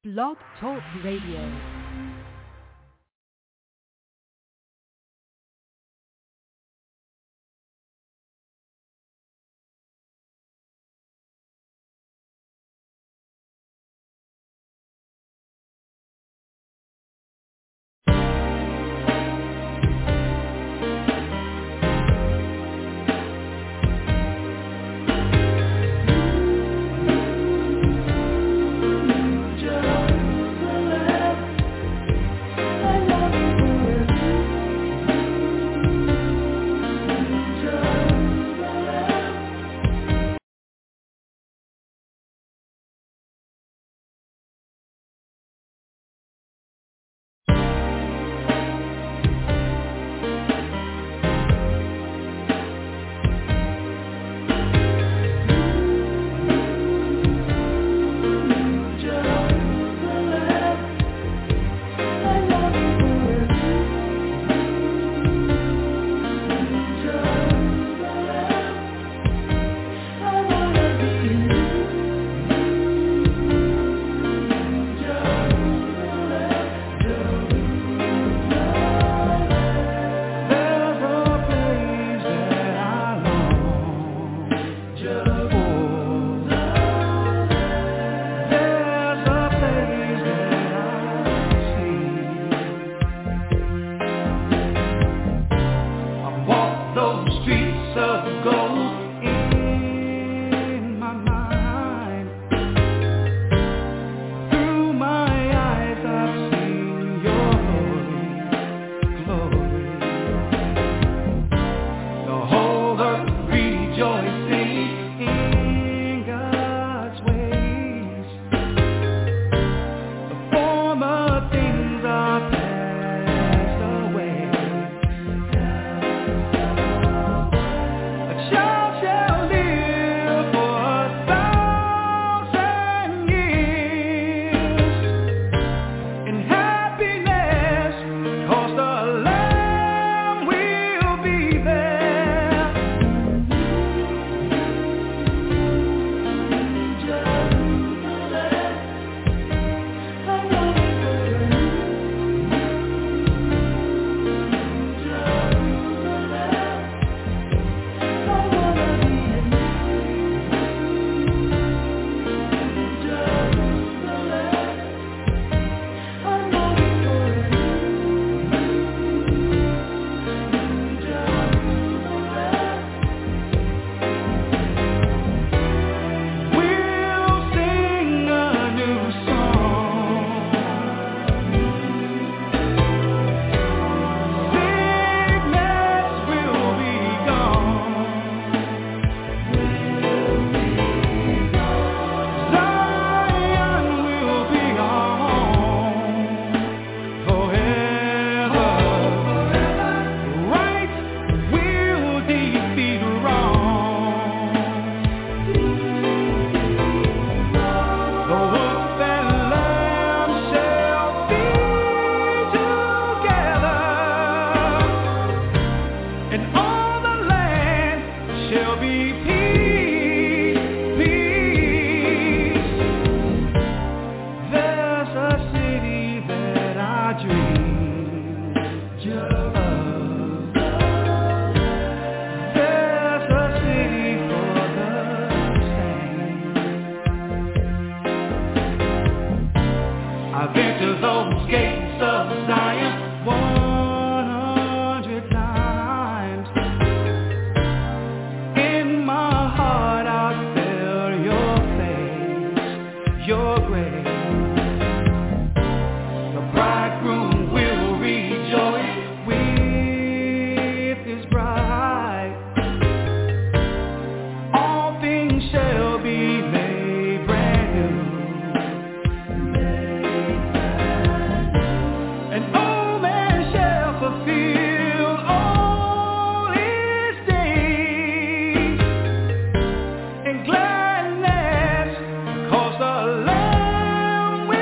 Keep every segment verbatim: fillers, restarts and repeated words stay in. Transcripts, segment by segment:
Blog Talk Radio. And gladness, 'cause the Lamb will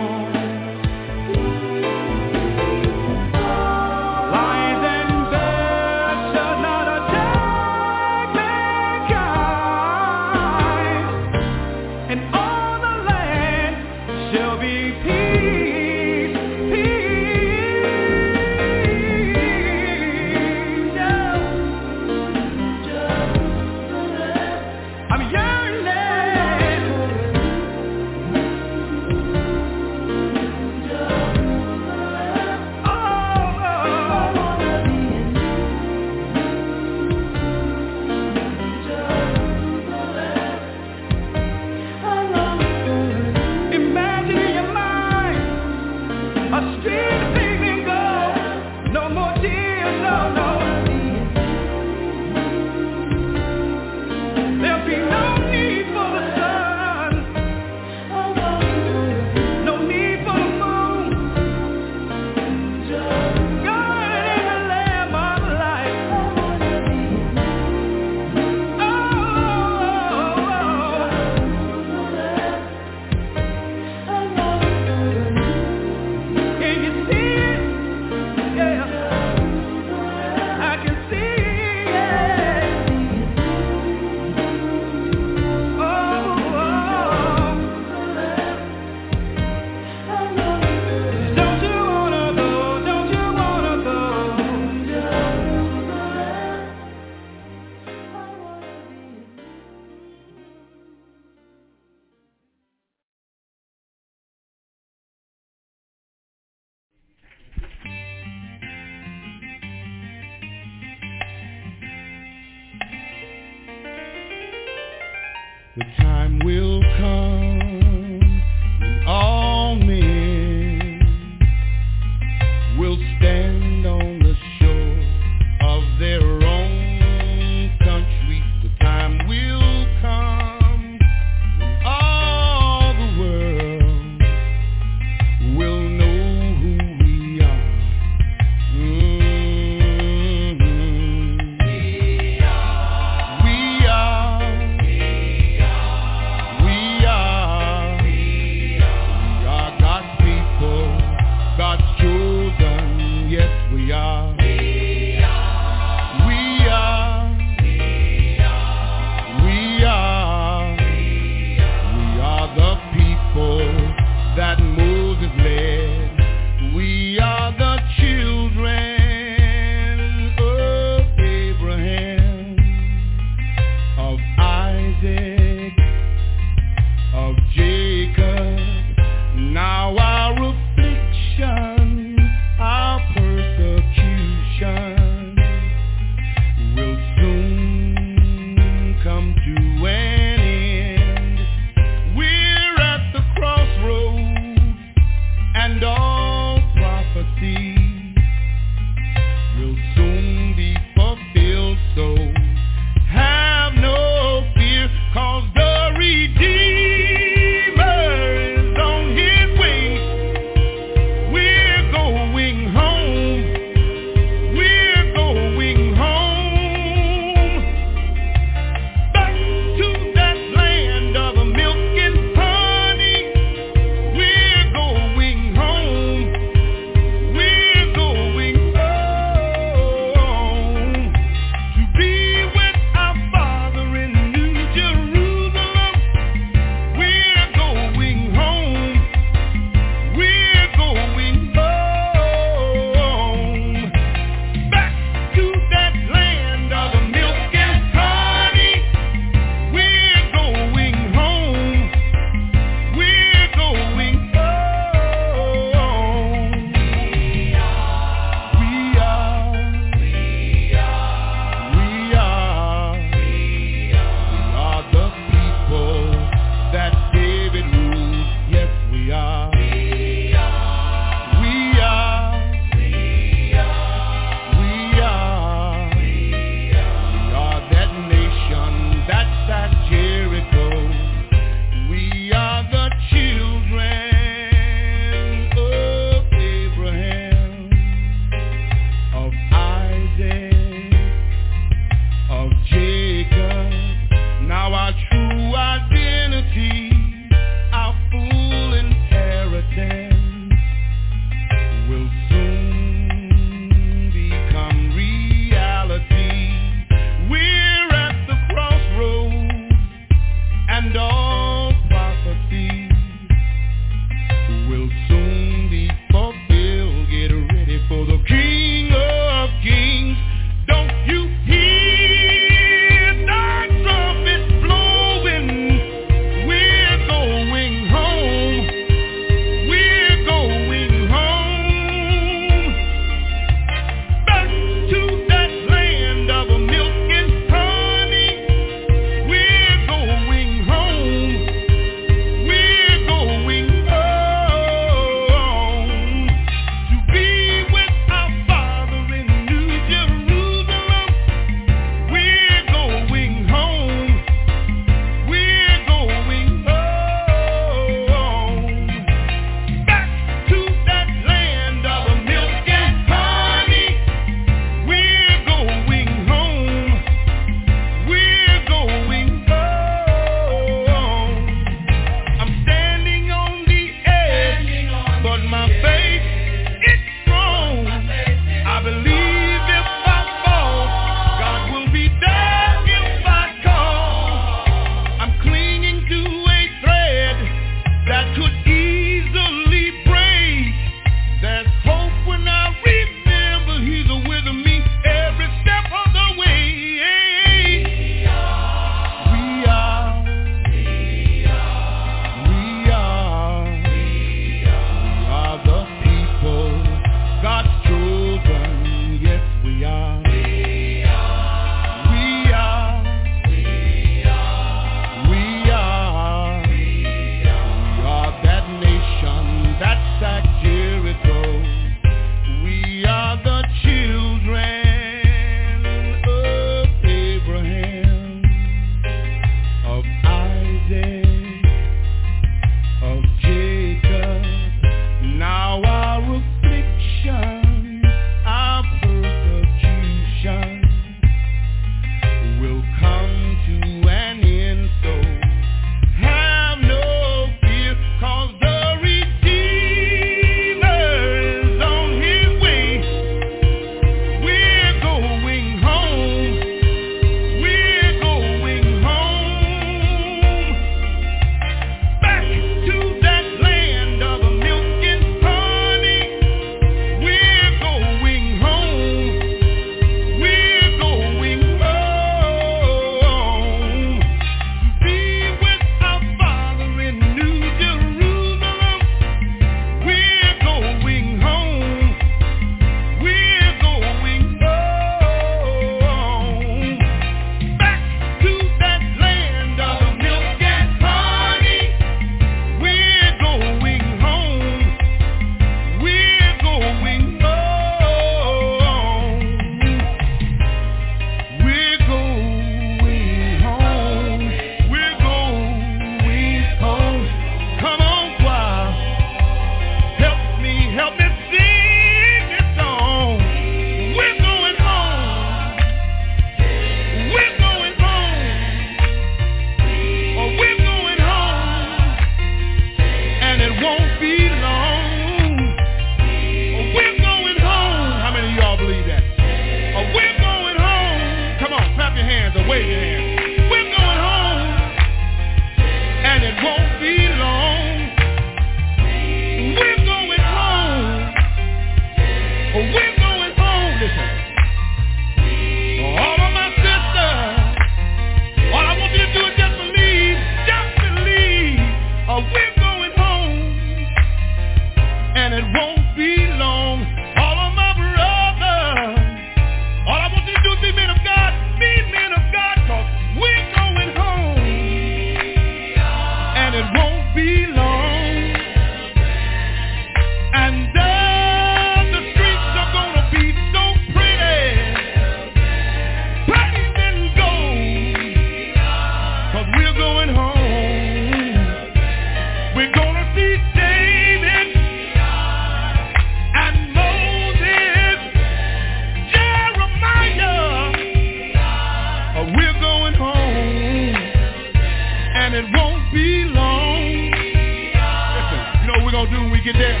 gonna do when we get there?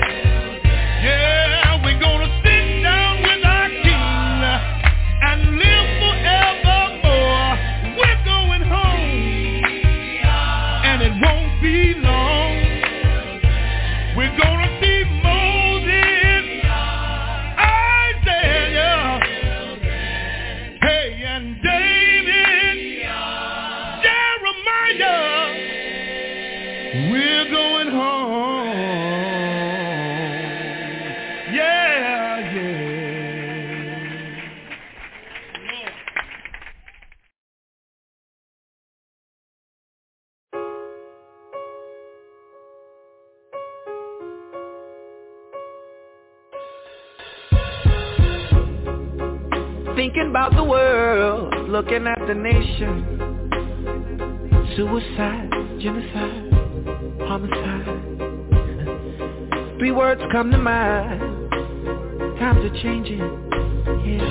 Yeah, we're gonna sit down with our King and live forevermore. We're going home, and it won't be long. We're gonna see Moses, Isaiah, hey, and David, Jeremiah. We're going home. Yeah, yeah. Thinking about the world, looking at the nation. Suicide, genocide, homicide. Three words come to mind. Times are changing, yeah.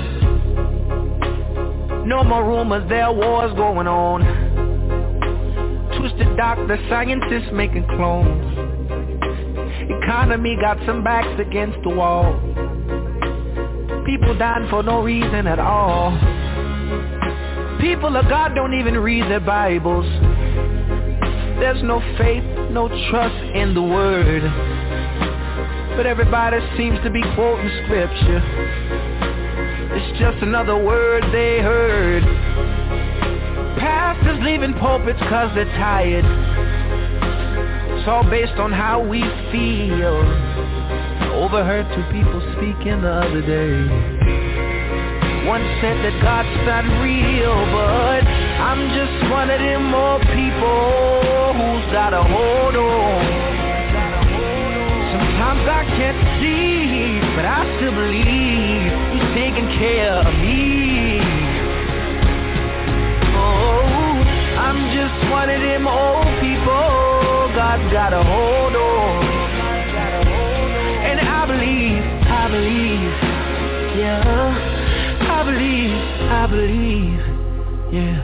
No more rumors, there are wars going on. Twisted doctors, scientists making clones. Economy got some backs against the wall. People dying for no reason at all. People of God don't even read their Bibles. There's no faith, no trust in the word. But everybody seems to be quoting scripture. It's just another word they heard. Pastors leaving pulpits cause they're tired. It's all based on how we feel. Overheard two people speaking the other day. One said that God's not real, but I'm just one of them more people who's got a hold on. Sometimes I can't see, but I still believe He's taking care of me. Oh, I'm just one of them old people God's got a hold on. And I believe, I believe, yeah, I believe, I believe, yeah.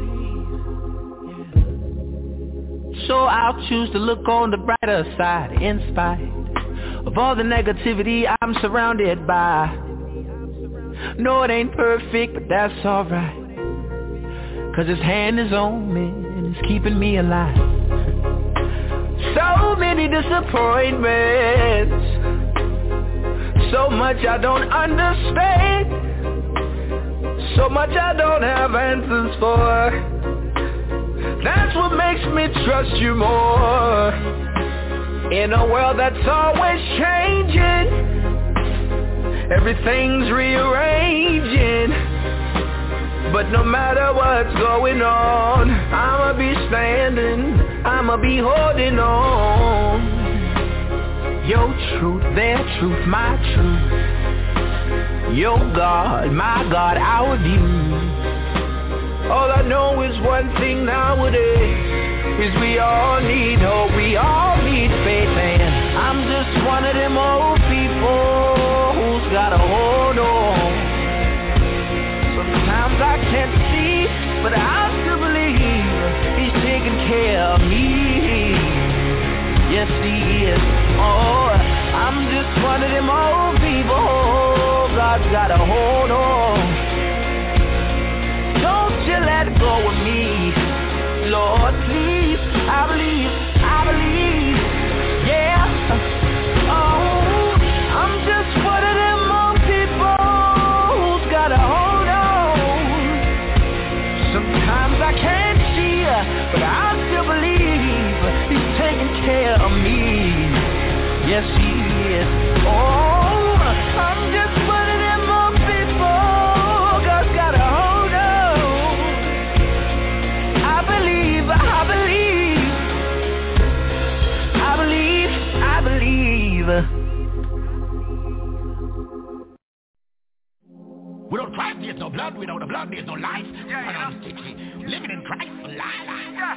So I'll choose to look on the brighter side in spite of all the negativity I'm surrounded by. No, it ain't perfect, but that's alright, cause His hand is on me and it's keeping me alive. So many disappointments, so much I don't understand, so much I don't have answers for. That's what makes me trust You more. In a world that's always changing, everything's rearranging. But no matter what's going on, I'ma be standing, I'ma be holding on. Your truth, their truth, my truth. Your God, my God, our view. All I know is one thing nowadays, is we all need hope, we all need faith. And I'm just one of them old people who's got a hold on. Sometimes I can't see, but I still believe He's taking care of me. Yes, He is. Oh, I'm just one of them old people God's got a hold on. Don't you let go of me, Lord, please. I believe, I believe, yeah. Oh, I'm just one of them old people who's got a hold on. Sometimes I can't see, but I still believe He's taking care of me. Yes, He is. Oh, I'm just one of them old people God's got a hold on. I believe, I believe, I believe, I believe. Without Christ there's no blood, without the blood there's no life. Yeah, yeah. Living in Christ for life. Yeah.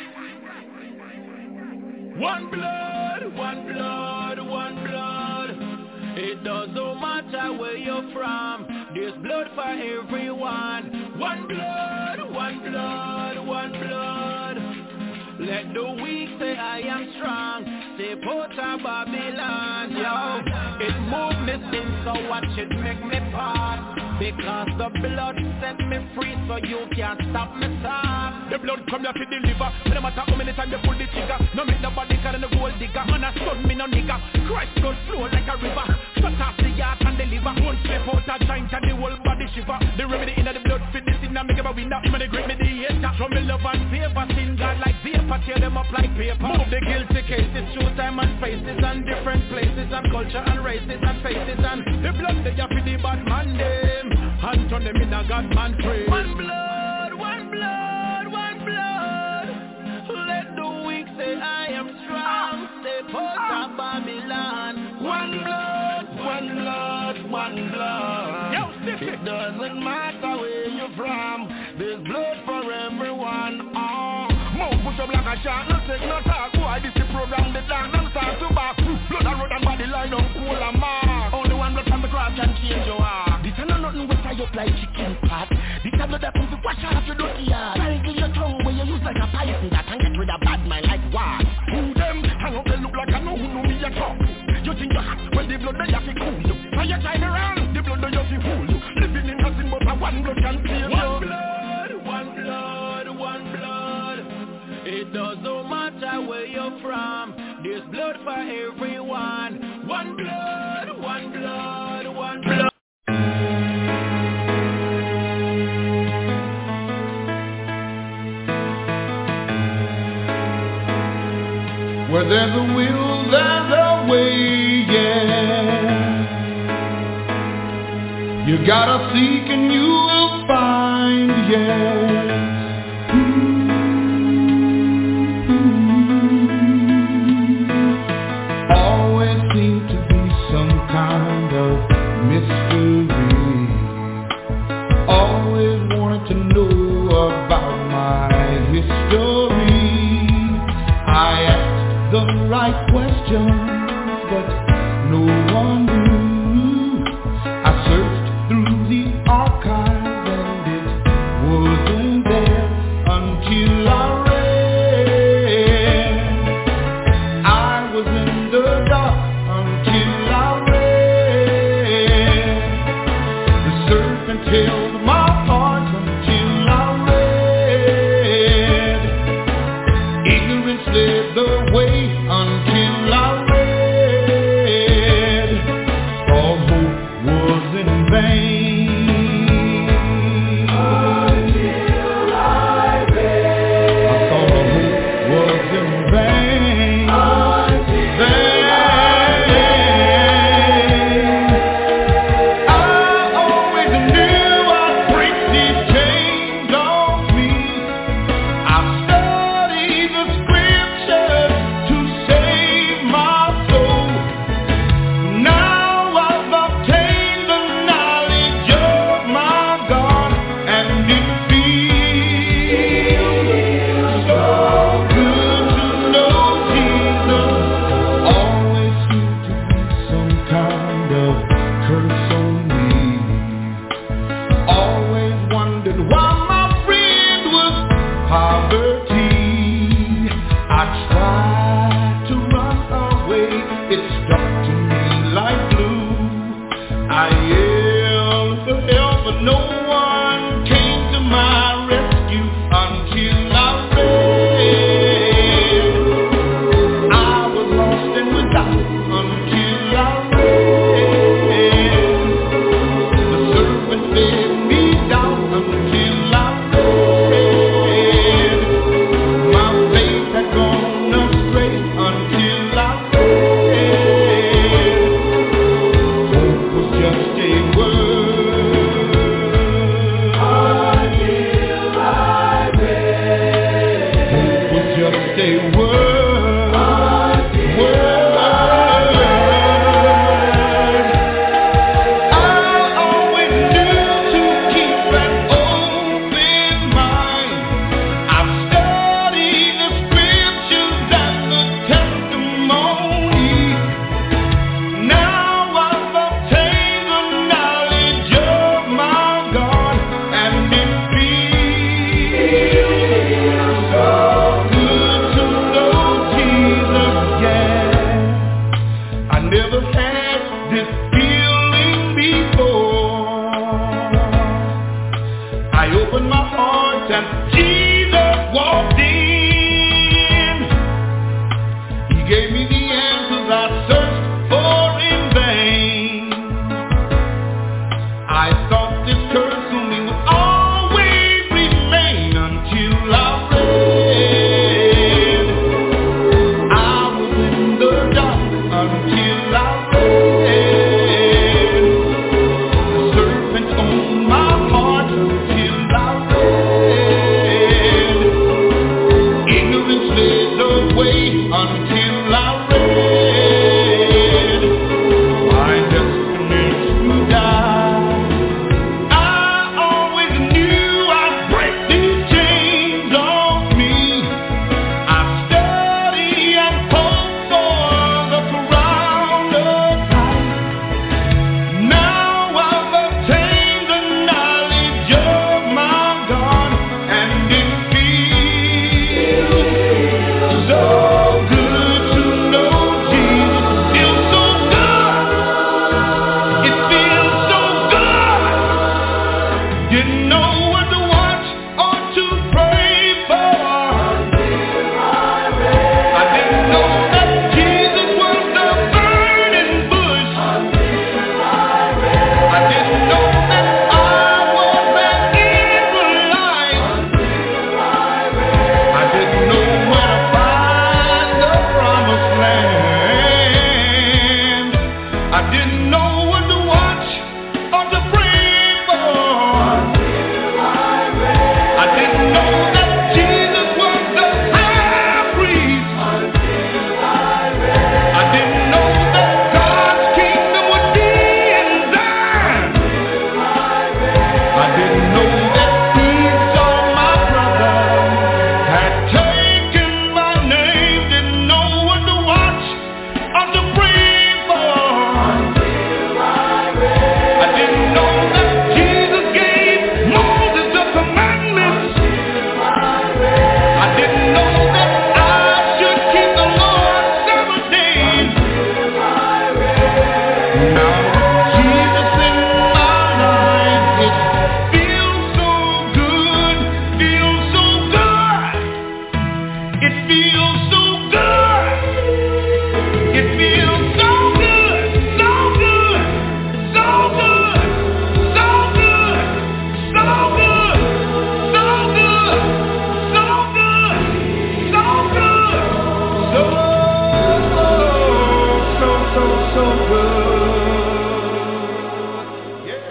One blood, one blood, one blood. It doesn't matter where you're from, there's blood for everyone. One blood, one blood, one blood. Let the weak say I am strong. Step out of Babylon, yo. It moved me sin, so watch it make me part. Because the blood set me free, so you can't stop me, stop. The blood come here to deliver. No matter how many times you pull the trigger. No make nobody carry the gold digger. Man a son, me no nigga. Christ blood flow like a river. Shut off the heart and the liver. One step out a giant and the whole body shiver. The remedy in the blood fit the sin and make a winner. Him and the great mediator. Show me love and favor. Sin God like vapor. Tear them up like paper. Move the guilty cases through time and spaces and different places and culture and races and faces. And the blood they have for the bad man them. And turn them in a God man praise. One blood, one blood, one blood. Let the weak say I am strong. Step out of Babylon. One blood, one blood, one blood. Yo, it doesn't matter where you're from. There's blood for everyone. Oh, mouth push up like a shark. No take no talk. Why this the program? The dance and start to back. Blood and road and body line on cool and mark. Only one blood from the cross can change your heart. This ain't nothing with tie up like chicken pot. This a blood that comes to wash off your dirty heart. Wrinkle your tongue where you use like a python that and get rid of bad mind like what? Who them? Hang up they look like I know who know me a talk. You think you're hot when the blood they have to cool you. Why you trying around? The blood they have to fool you. Living in nothing but a one blood can save you. One blood, one blood, one blood. It doesn't matter where you're from. There's blood for everyone. One blood, one blood, one blood. Where there's a will, there's a way, yeah. You gotta seek and you will find, yeah. Always seem to be some kind of mystery. Always wanted to know about my history. I asked the right question, but no one knew. I searched through the archive and it wasn't there until I read. I was in the dark until I read. The serpent held my heart until I read. Ignorance led the way until I read. All hope was in vain. Until I read. I thought all hope was in vain. Until vain. I always knew I'd break these chains off me. I studied the scriptures to save my soul. Now I've obtained the knowledge of my God, and it feels so good to know Jesus. Always seemed to be some kind of curse on me. Always wondered why my friend was poverty. I tried to run away, it stuck to me like glue. I yelled for help, but no one came to my rescue until I read. I was lost and without until I read. The serpent led me down until I read. My faith had gone astray until I read. Hope was just a word. Until I read. Hope was just a word. Word. I always knew to keep an open mind. I've studied the scriptures and the testimony. Now I've obtained the knowledge of my God, and it feels so good to so good. Yeah.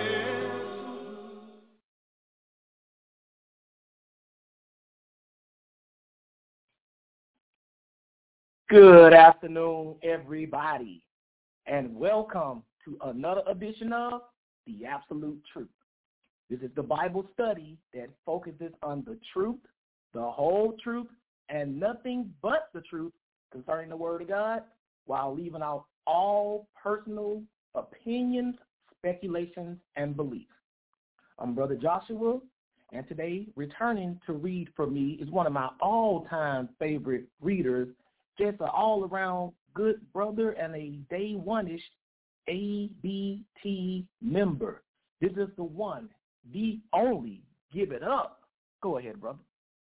Good afternoon, everybody, and welcome to another edition of The Absolute Truth. This is the Bible study that focuses on the truth, the whole truth, and nothing but the truth concerning the Word of God, while leaving out all personal opinions, speculations, and beliefs. I'm Brother Joshua, and today, returning to read for me is one of my all-time favorite readers, just an all-around good brother and a day one-ish A B T member. This is the one, the only. Give it up. Go ahead, brother.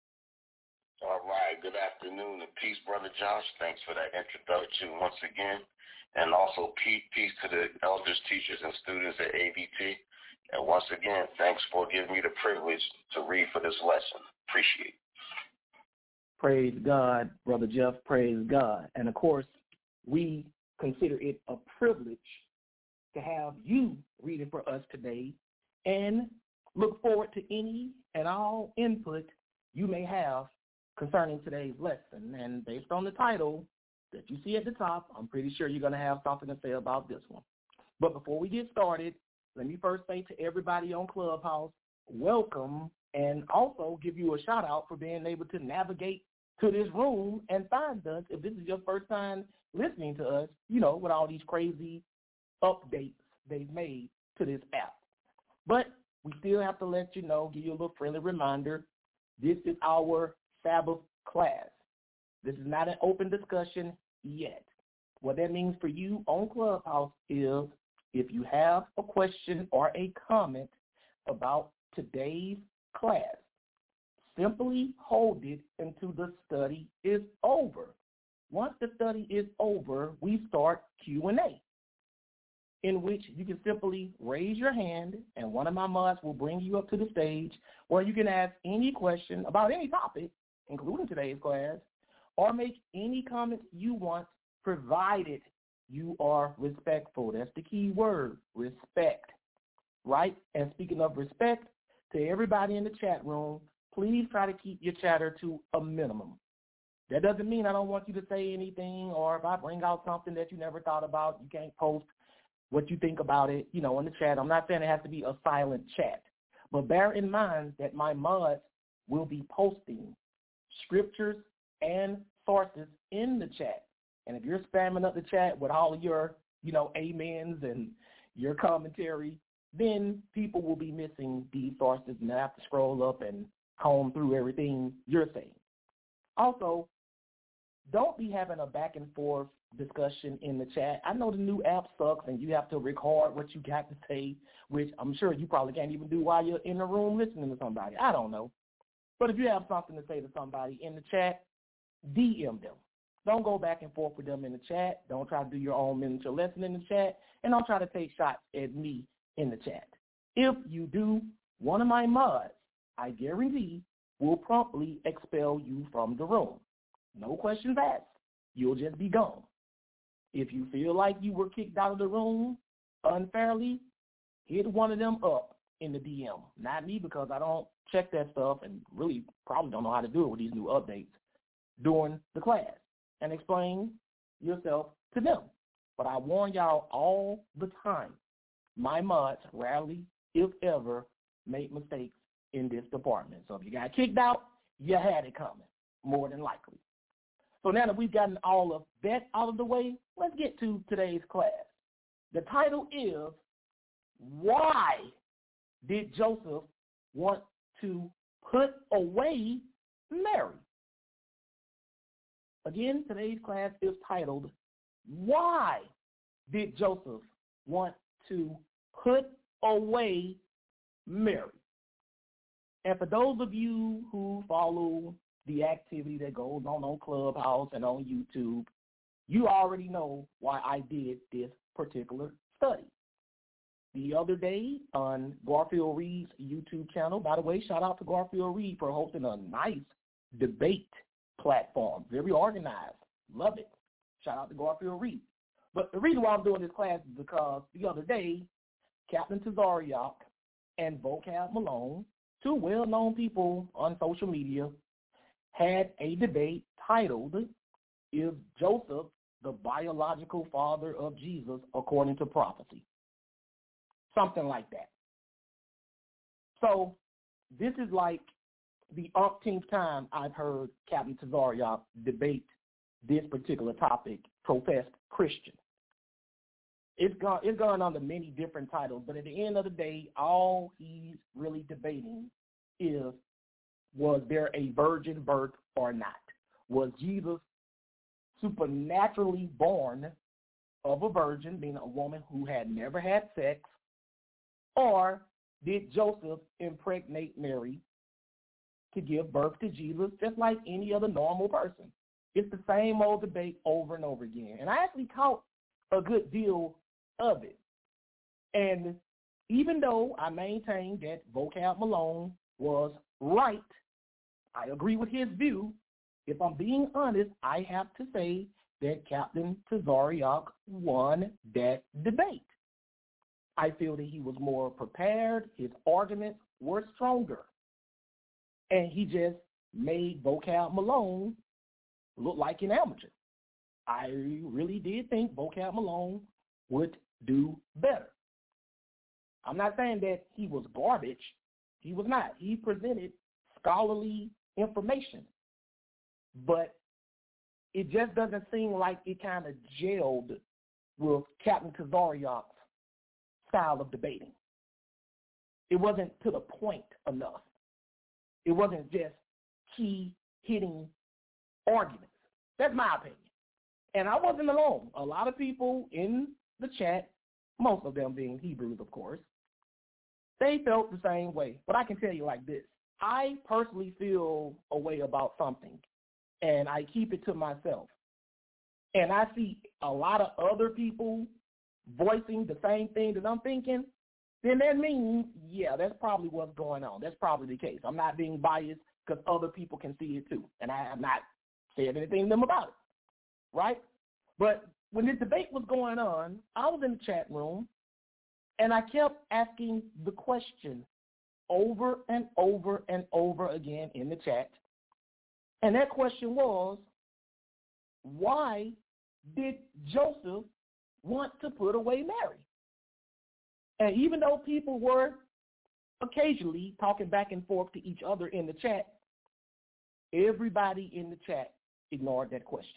All right. Good afternoon and peace, Brother Josh. Thanks for that introduction once again. And also peace to the elders, teachers, and students at A B T. And once again, thanks for giving me the privilege to read for this lesson. Appreciate it. Praise God, Brother Jeff. Praise God. And, of course, we consider it a privilege to have you reading for us today and look forward to any and all input you may have concerning today's lesson. And based on the title that you see at the top, I'm pretty sure you're going to have something to say about this one. But before we get started, let me first say to everybody on Clubhouse, welcome, and also give you a shout-out for being able to navigate to this room and find us. If this is your first time listening to us, you know, with all these crazy updates they've made to this app. But we still have to let you know, give you a little friendly reminder, this is our Sabbath class. This is not an open discussion yet. What that means for you on Clubhouse is if you have a question or a comment about today's class, simply hold it until the study is over. Once the study is over, we start Q and A, in which you can simply raise your hand, and one of my mods will bring you up to the stage where you can ask any question about any topic, including today's class, or make any comments you want, provided you are respectful. That's the key word, respect, right? And speaking of respect, to everybody in the chat room, please try to keep your chatter to a minimum. That doesn't mean I don't want you to say anything, or if I bring out something that you never thought about, you can't post what you think about it, you know, in the chat. I'm not saying it has to be a silent chat, but bear in mind that my mods will be posting scriptures and sources in the chat. And if you're spamming up the chat with all of your, you know, amens and your commentary, then people will be missing these sources and they have to scroll up and comb through everything you're saying. Also, don't be having a back and forth discussion in the chat. I know the new app sucks and you have to record what you got to say, which I'm sure you probably can't even do while you're in the room listening to somebody. I don't know. But if you have something to say to somebody in the chat, D M them. Don't go back and forth with them in the chat. Don't try to do your own miniature lesson in the chat. And don't try to take shots at me in the chat. If you do, one of my mods, I guarantee, will promptly expel you from the room. No questions asked. You'll just be gone. If you feel like you were kicked out of the room unfairly, hit one of them up in the D M. Not me, because I don't check that stuff and really probably don't know how to do it with these new updates during the class, and explain yourself to them. But I warn y'all all the time, my mods rarely, if ever, make mistakes in this department. So if you got kicked out, you had it coming, more than likely. So now that we've gotten all of that out of the way, let's get to today's class. The title is, Why Did Joseph Want to Put Away Mary? Again, today's class is titled, Why Did Joseph Want to Put Away Mary? And for those of you who follow the activity that goes on on Clubhouse and on YouTube, you already know why I did this particular study. The other day on Garfield Reed's YouTube channel, by the way, shout out to Garfield Reed for hosting a nice debate platform. Very organized. Love it. Shout out to Garfield Reed. But the reason why I'm doing this class is because the other day, Captain Tazariak and Vocab Malone, two well-known people on social media, had a debate titled, "Is Joseph the biological father of Jesus according to prophecy?" Something like that. So this is like the umpteenth time I've heard Captain Tazariak debate this particular topic, professed Christian. It's gone, it's gone under many different titles, but at the end of the day, all he's really debating is, was there a virgin birth or not? Was Jesus supernaturally born of a virgin, being a woman who had never had sex, or did Joseph impregnate Mary to give birth to Jesus just like any other normal person? It's the same old debate over and over again. And I actually caught a good deal of it. And even though I maintain that Vocab Malone was right, I agree with his view. If I'm being honest, I have to say that Captain Tazariak won that debate. I feel that he was more prepared. His arguments were stronger. And he just made Vocab Malone look like an amateur. I really did think Vocab Malone would do better. I'm not saying that he was garbage. He was not. He presented scholarly information. But it just doesn't seem like it kind of gelled with Captain Tazariak's style of debating. It wasn't to the point enough. It wasn't just key hitting arguments. That's my opinion. And I wasn't alone. A lot of people in the chat, most of them being Hebrews, of course, they felt the same way. But I can tell you like this. I personally feel a way about something, and I keep it to myself. And I see a lot of other people voicing the same thing that I'm thinking, then that means, yeah, that's probably what's going on. That's probably the case. I'm not being biased because other people can see it too, and I have not said anything to them about it, right? But when this debate was going on, I was in the chat room, and I kept asking the question over and over and over again in the chat. And that question was, why did Joseph want to put away Mary? And even though people were occasionally talking back and forth to each other in the chat, everybody in the chat ignored that question.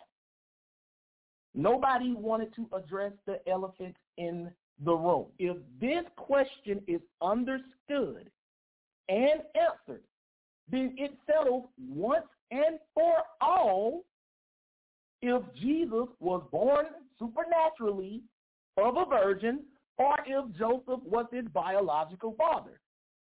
Nobody wanted to address the elephant in the room. If this question is understood and answered, then it settles once and for all if Jesus was born supernaturally of a virgin or if Joseph was his biological father.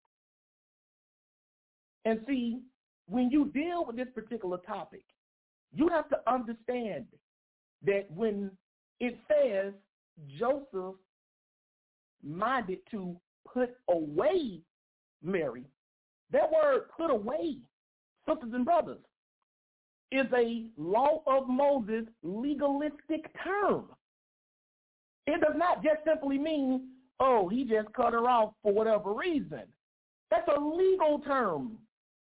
And see, when you deal with this particular topic, you have to understand that when it says Joseph minded to put away Mary, that word put away, sisters and brothers, is a law of Moses legalistic term. It does not just simply mean, oh, he just cut her off for whatever reason. That's a legal term.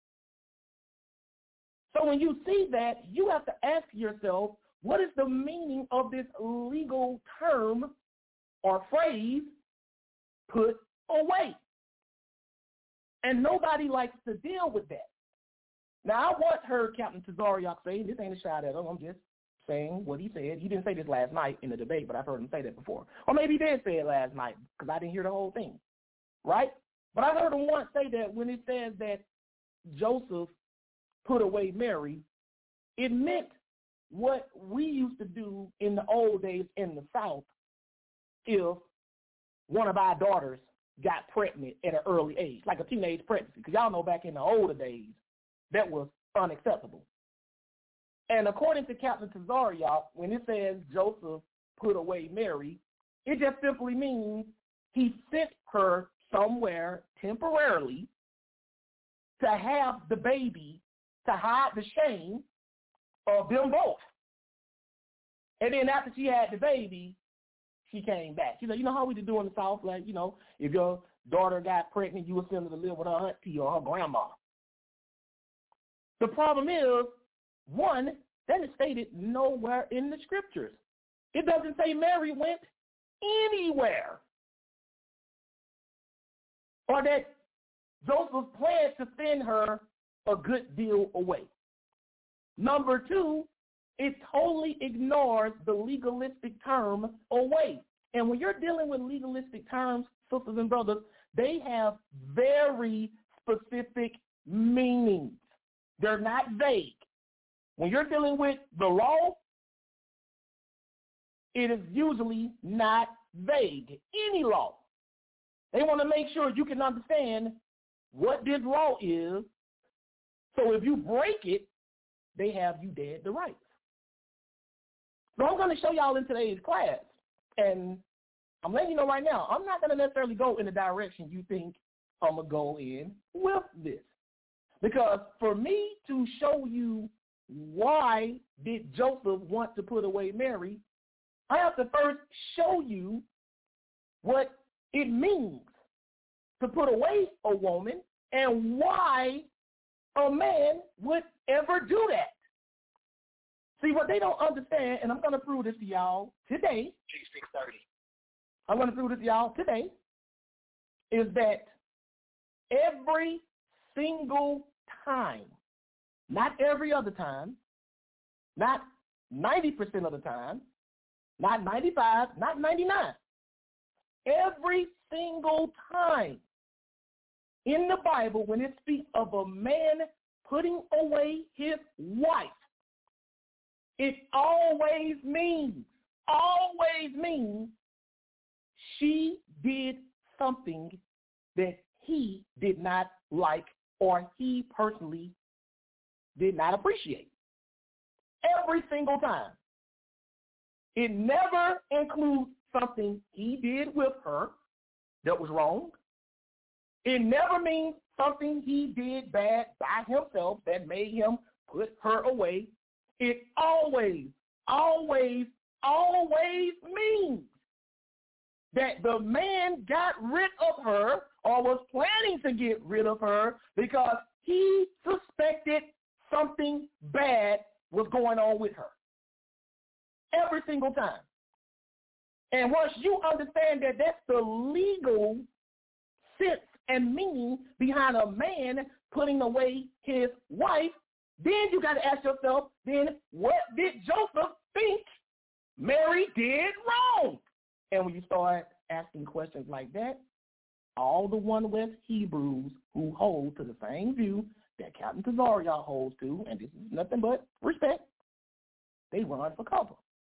So when you see that, you have to ask yourself, what is the meaning of this legal term or phrase, put away? And nobody likes to deal with that. Now, I once heard Captain Tazariak say, this ain't a shot at him, I'm just saying what he said. He didn't say this last night in the debate, but I've heard him say that before. Or maybe he did say it last night because I didn't hear the whole thing, right? But I heard him once say that when it says that Joseph put away Mary, it meant what we used to do in the old days in the South if one of our daughters got pregnant at an early age, like a teenage pregnancy. Because y'all know back in the older days, that was unacceptable. And according to Captain Tazariak, when it says Joseph put away Mary, it just simply means he sent her somewhere temporarily to have the baby, to hide the shame of them both. And then after she had the baby, she came back. She said, you know how we do in the South? Like, you know, if your daughter got pregnant, you would send her to live with her auntie or her grandma. The problem is, one, that is stated nowhere in the scriptures. It doesn't say Mary went anywhere, or that Joseph planned to send her a good deal away. Number two, it totally ignores the legalistic term away. And when you're dealing with legalistic terms, sisters and brothers, they have very specific meanings. They're not vague. When you're dealing with the law, it is usually not vague. Any law. They want to make sure you can understand what this law is, so if you break it, they have you dead to rights. So I'm going to show y'all in today's class, and I'm letting you know right now, I'm not going to necessarily go in the direction you think I'm going to go in with this. Because for me to show you why did Joseph want to put away Mary, I have to first show you what it means to put away a woman and why a man would ever do that. See, what they don't understand, and I'm going to prove this to y'all today, six thirty. I'm going to prove this to y'all today, is that every single time, not every other time, not ninety percent of the time, not ninety-five, not ninety-nine, every single time in the Bible when it speaks of a man putting away his wife, it always means, always means she did something that he did not like or he personally did not appreciate. Every single time. It never includes something he did with her that was wrong. It never means something he did bad by himself that made him put her away. It always, always, always means that the man got rid of her or was planning to get rid of her because he suspected something bad was going on with her. Every single time. And once you understand that that's the legal sense and meaning behind a man putting away his wife, then you got to ask yourself, then what did Joseph think Mary did wrong? And when you start asking questions like that, all the One West Hebrews who hold to the same view that Captain Tazaria holds to, and this is nothing but respect, they run for cover.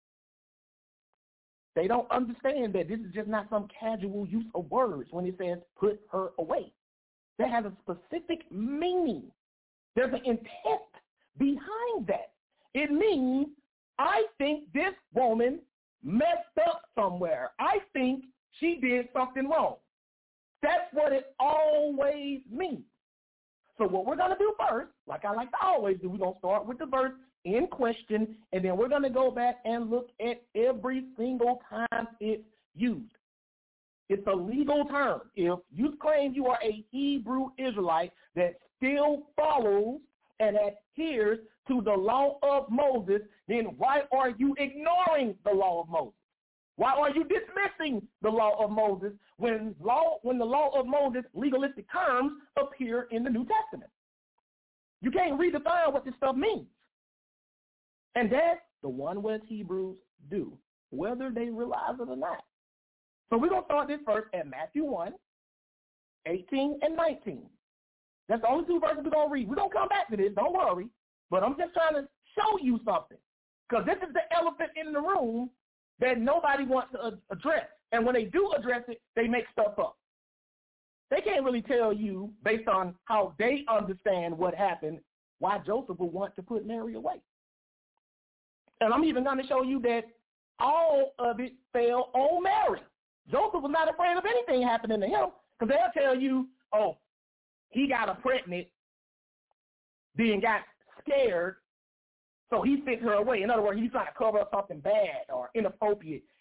They don't understand that this is just not some casual use of words when it says put her away. That has a specific meaning. There's an intent behind that. It means I think this woman messed up somewhere. I think she did something wrong. That's what it always means. So what we're going to do first, like I like to always do, we're going to start with the verse in question, and then we're going to go back and look at every single time it's used. It's a legal term. If you claim you are a Hebrew Israelite that still follows and adheres to the law of Moses, then why are you ignoring the law of Moses? Why are you dismissing the law of Moses when law when the law of Moses legalistic terms appear in the New Testament? You can't redefine what this stuff means. And that's the One West Hebrews do, whether they realize it or not. So we're going to start this verse at Matthew one, eighteen and nineteen. That's the only two verses we're going to read. We're going to come back to this, don't worry. But I'm just trying to show you something. Because this is the elephant in the room that nobody wants to address. And when they do address it, they make stuff up. They can't really tell you, based on how they understand what happened, why Joseph would want to put Mary away. And I'm even going to show you that all of it fell on Mary. Joseph was not afraid of anything happening to him, because they'll tell you, oh, he got her pregnant, then got scared, so he sent her away. In other words, he's trying to cover up something bad or inappropriate,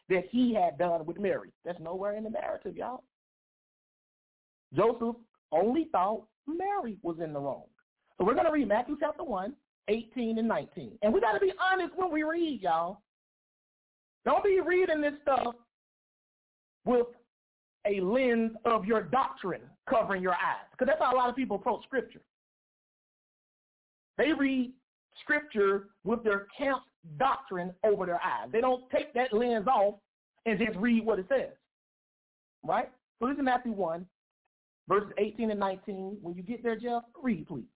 that he had done with Mary. That's nowhere in the narrative, y'all. Joseph only thought Mary was in the wrong. So we're going to read Matthew chapter one, eighteen and nineteen. And we got to be honest when we read, y'all. Don't be reading this stuff with a lens of your doctrine covering your eyes, because that's how a lot of people approach Scripture. They read Scripture with their camp doctrine over their eyes. They don't take that lens off and just read what it says, right? So this is Matthew one, verses eighteen and nineteen. When you get there, Jeff, read, please.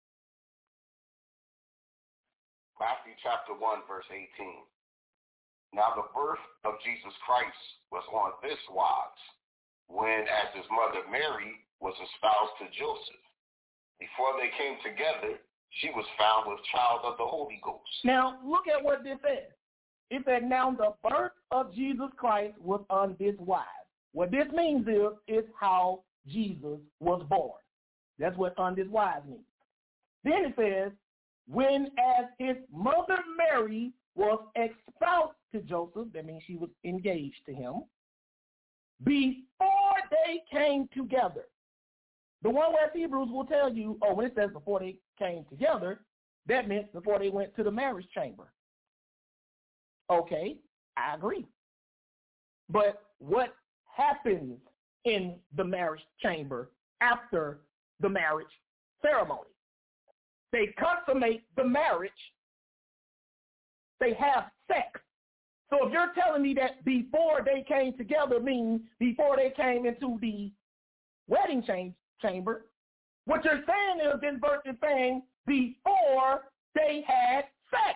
Matthew chapter one, verse eighteen. Now the birth of Jesus Christ was on this wise, when as his mother Mary was espoused to Joseph. Before they came together, she was found with child of the Holy Ghost. Now look at what this says. It said, now the birth of Jesus Christ was on this wise. What this means is, is how Jesus was born. That's what on this wise means. Then it says, when as his mother Mary was espoused to Joseph, that means she was engaged to him, before they came together. The one West Hebrews will tell you, oh, when it says before they came together, that meant before they went to the marriage chamber. Okay, I agree. But what happens in the marriage chamber after the marriage ceremony? They consummate the marriage. They have sex. So if you're telling me that before they came together means before they came into the wedding chamber, what you're saying is this verse is saying before they had sex.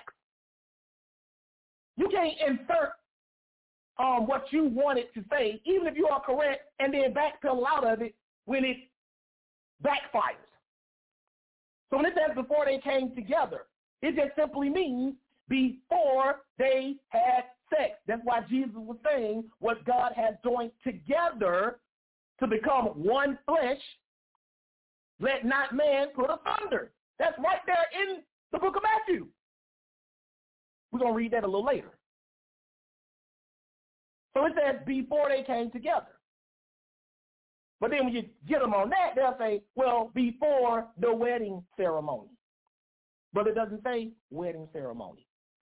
You can't insert um, what you wanted to say, even if you are correct, and then backpedal out of it when it backfires. So when it says before they came together, it just simply means before they had sex. That's why Jesus was saying what God has joined together to become one flesh, let not man put asunder. That's right there in the book of Matthew. We're going to read that a little later. So it says before they came together. But then when you get them on that, they'll say, well, before the wedding ceremony. But it doesn't say wedding ceremony.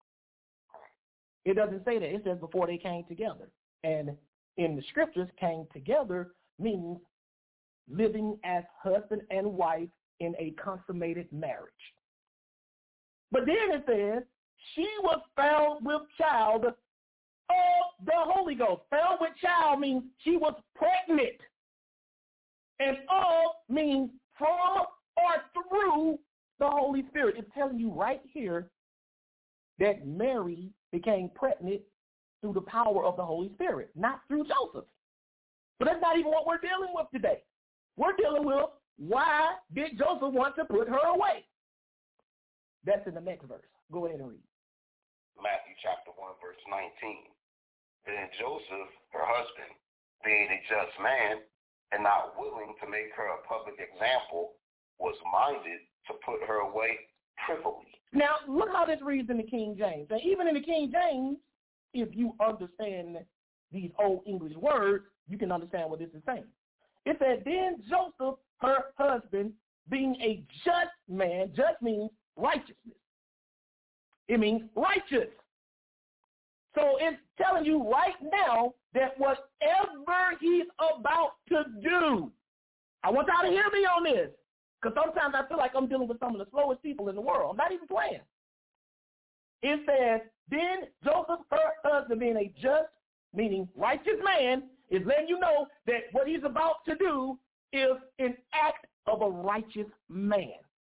It doesn't say that. It says before they came together. And in the scriptures, came together means living as husband and wife in a consummated marriage. But then it says, she was found with child of the Holy Ghost. Found with child means she was pregnant. And of means from or through the Holy Spirit. It's telling you right here that Mary became pregnant through the power of the Holy Spirit, not through Joseph. But that's not even what we're dealing with today. We're dealing with why did Joseph want to put her away? That's in the next verse. Go ahead and read. Matthew chapter one, verse nineteen. Then Joseph, her husband, being a just man and not willing to make her a public example, was minded to put her away privily. Now, look how this reads in the King James. And even in the King James, if you understand these old English words, you can understand what this is saying. It said, then Joseph, her husband, being a just man, just means righteousness. It means righteous. So it's telling you right now that whatever he's about to do, I want y'all to hear me on this, because sometimes I feel like I'm dealing with some of the slowest people in the world. I'm not even playing. It says, then Joseph, her husband, being a just, meaning righteous man, is letting you know that what he's about to do is an act of a righteous man.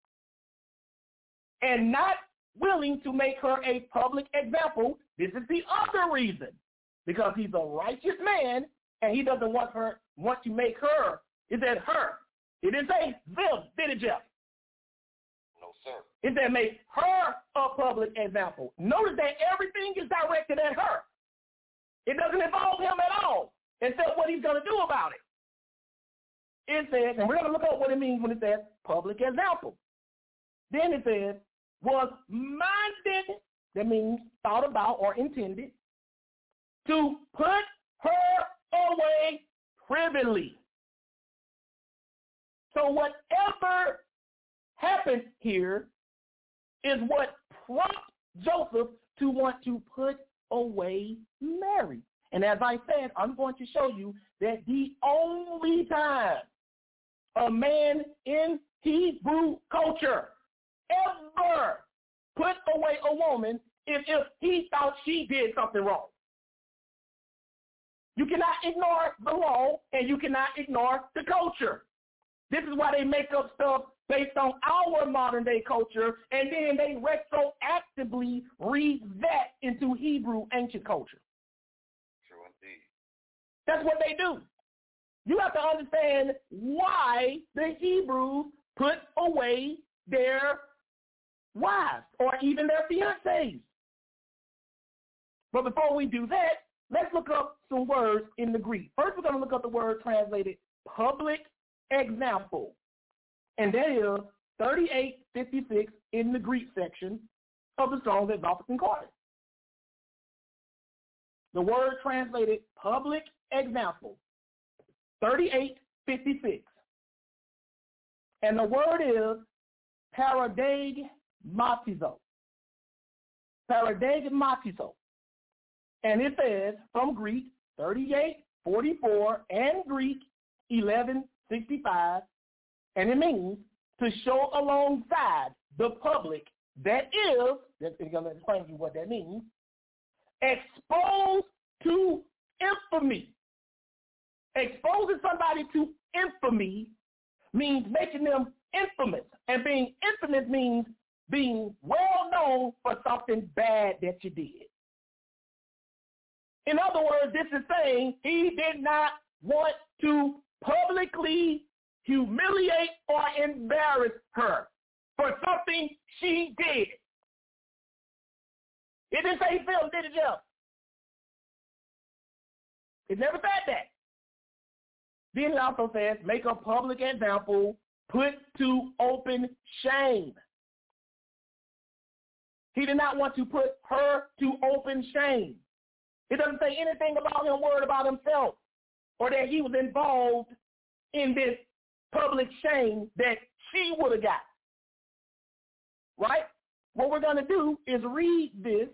And not willing to make her a public example. This is the other reason. Because he's a righteous man, and he doesn't want her want to make her. It said her. It didn't say them, did it, Jeff? No, sir. It said make her a public example. Notice that everything is directed at her. It doesn't involve him at all, except what he's going to do about it. It says, and we're going to look up what it means when it says public example. Then it says, was minded, that means thought about or intended, to put her away privily. So whatever happened here is what prompted Joseph to want to put away Mary. And as I said, I'm going to show you that the only time a man in Hebrew culture ever put away a woman is if he thought she did something wrong. You cannot ignore the law, and you cannot ignore the culture. This is why they make up stuff based on our modern-day culture, and then they retroactively read that into Hebrew ancient culture. True indeed. That's what they do. You have to understand why the Hebrews put away their wives or even their fiancés. But before we do that, let's look up some words in the Greek. First, we're going to look up the word translated public example. And that is thirty-eight fifty-six in the Greek section of the Strong's Exalted Concordance. The word translated public example, thirty-eight fifty-six. And the word is paradigmatizo. Paradigmatizo. And it says from Greek thirty-eight forty-four and Greek eleven sixty-five, and it means to show alongside the public, that is, that's going to explain to you what that means, exposed to infamy. Exposing somebody to infamy means making them infamous, and being infamous means being well known for something bad that you did. In other words, this is saying he did not want to publicly humiliate or embarrass her for something she did. It didn't say Phil did it, Jeff. It never said that. Then it also says, make a public example, put to open shame. He did not want to put her to open shame. It doesn't say anything about him, word about himself, or that he was involved in this public shame that she would have got. Right? What we're going to do is read this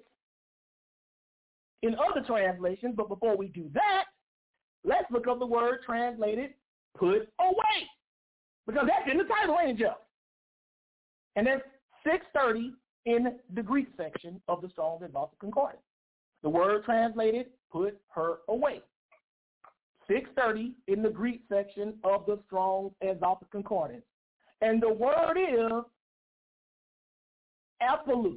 in other translations, but before we do that, let's look up the word translated put away, because that's in the title, ain't it, Jeff? And that's six thirty in the Greek section of the Strong's Exalted Concordance. The word translated put her away. six thirty in the Greek section of the Strong's Exalted Concordance. And the word is apolou.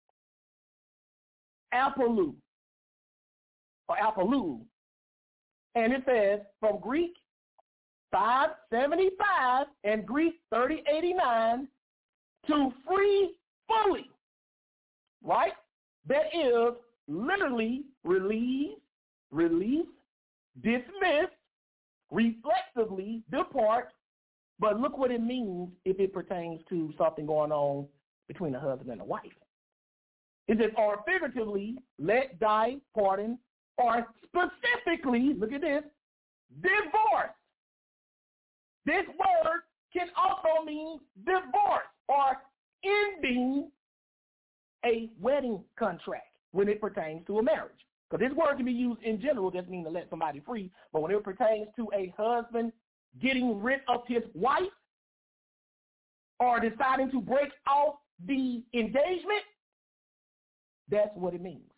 Apolou. Or apolou. And it says from Greek five seventy-five and Greek thirty eighty-nine to free fully. Right? That is literally relieve, release, dismiss, reflexively depart, but look what it means if it pertains to something going on between a husband and a wife. It says, or figuratively, let die, pardon, or specifically, look at this, divorce. This word can also mean divorce or ending a wedding contract when it pertains to a marriage. Because this word can be used in general, doesn't mean to let somebody free, but when it pertains to a husband getting rid of his wife or deciding to break off the engagement, that's what it means.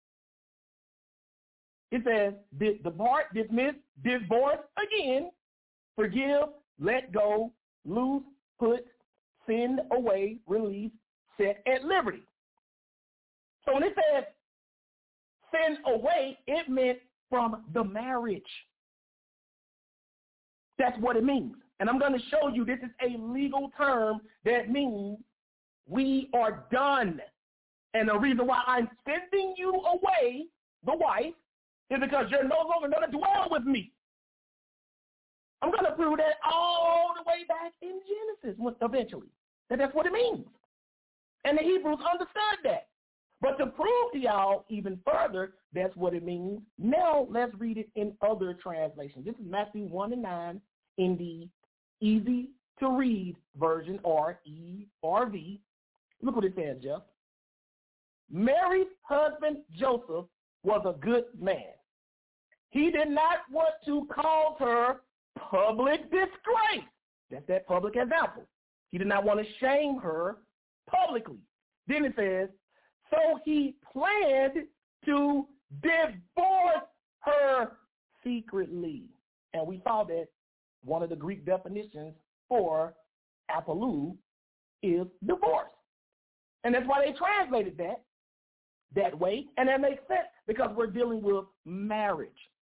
It says, depart, dismiss, divorce, again, forgive, let go, loose, put, send away, release, set at liberty. So when it says send away, it meant from the marriage. That's what it means. And I'm going to show you this is a legal term that means we are done. And the reason why I'm sending you away, the wife, is because you're no longer going to dwell with me. I'm going to prove that all the way back in Genesis eventually, that that's what it means. And the Hebrews understood that. But to prove to y'all even further, that's what it means. Now let's read it in other translations. This is Matthew one and nine in the easy to read version, or E R V. Look what it says, Jeff. Mary's husband Joseph was a good man. He did not want to cause her public disgrace. That's that public example. He did not want to shame her publicly. Then it says, so he planned to divorce her secretly. And we saw that one of the Greek definitions for apolou is divorce. And that's why they translated that that way. And that makes sense because we're dealing with marriage.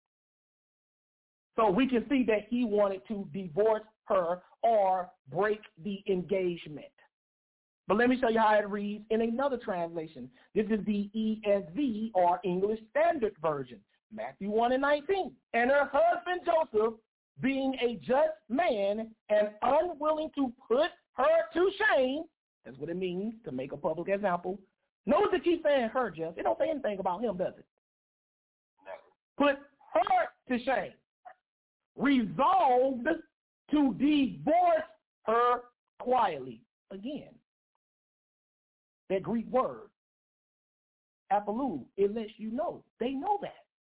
So we can see that he wanted to divorce her or break the engagement. But let me show you how it reads in another translation. This is the E S V, or English Standard Version, Matthew one and nineteen. And her husband Joseph, being a just man and unwilling to put her to shame, that's what it means to make a public example. Notice it keeps saying her, Jeff. It don't say anything about him, does it? Put her to shame. Resolved to divorce her quietly. Again, that Greek word, apolou, it lets you know. They know that.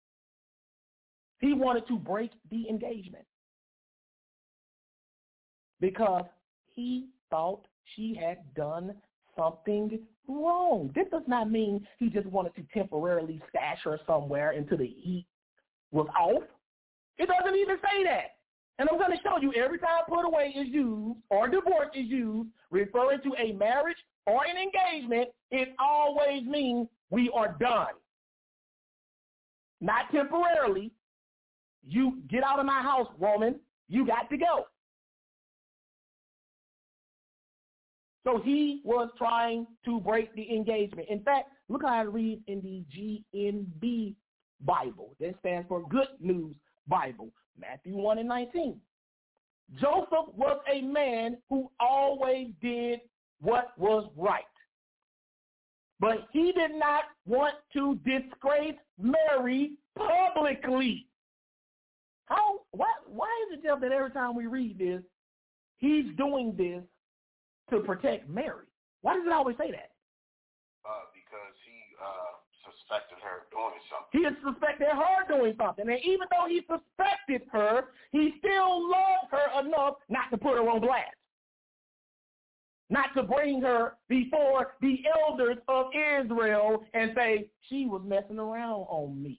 He wanted to break the engagement because he thought she had done something wrong. This does not mean he just wanted to temporarily stash her somewhere until the heat was off. It doesn't even say that. And I'm going to show you every time put away is used or divorce is used, referring to a marriage or an engagement, it always means we are done. Not temporarily. You get out of my house, woman. You got to go. So he was trying to break the engagement. In fact, look how it reads in the G N B Bible. That stands for Good News Bible, Matthew one and nineteen. Joseph was a man who always did what was right. But he did not want to disgrace Mary publicly. How? Why, why is it, Jeff, that every time we read this, he's doing this to protect Mary? Why does it always say that? Uh, because he uh, suspected her doing something. He had suspected her doing something. And even though he suspected her, he still loved her enough not to put her on blast. Not to bring her before the elders of Israel and say, she was messing around on me.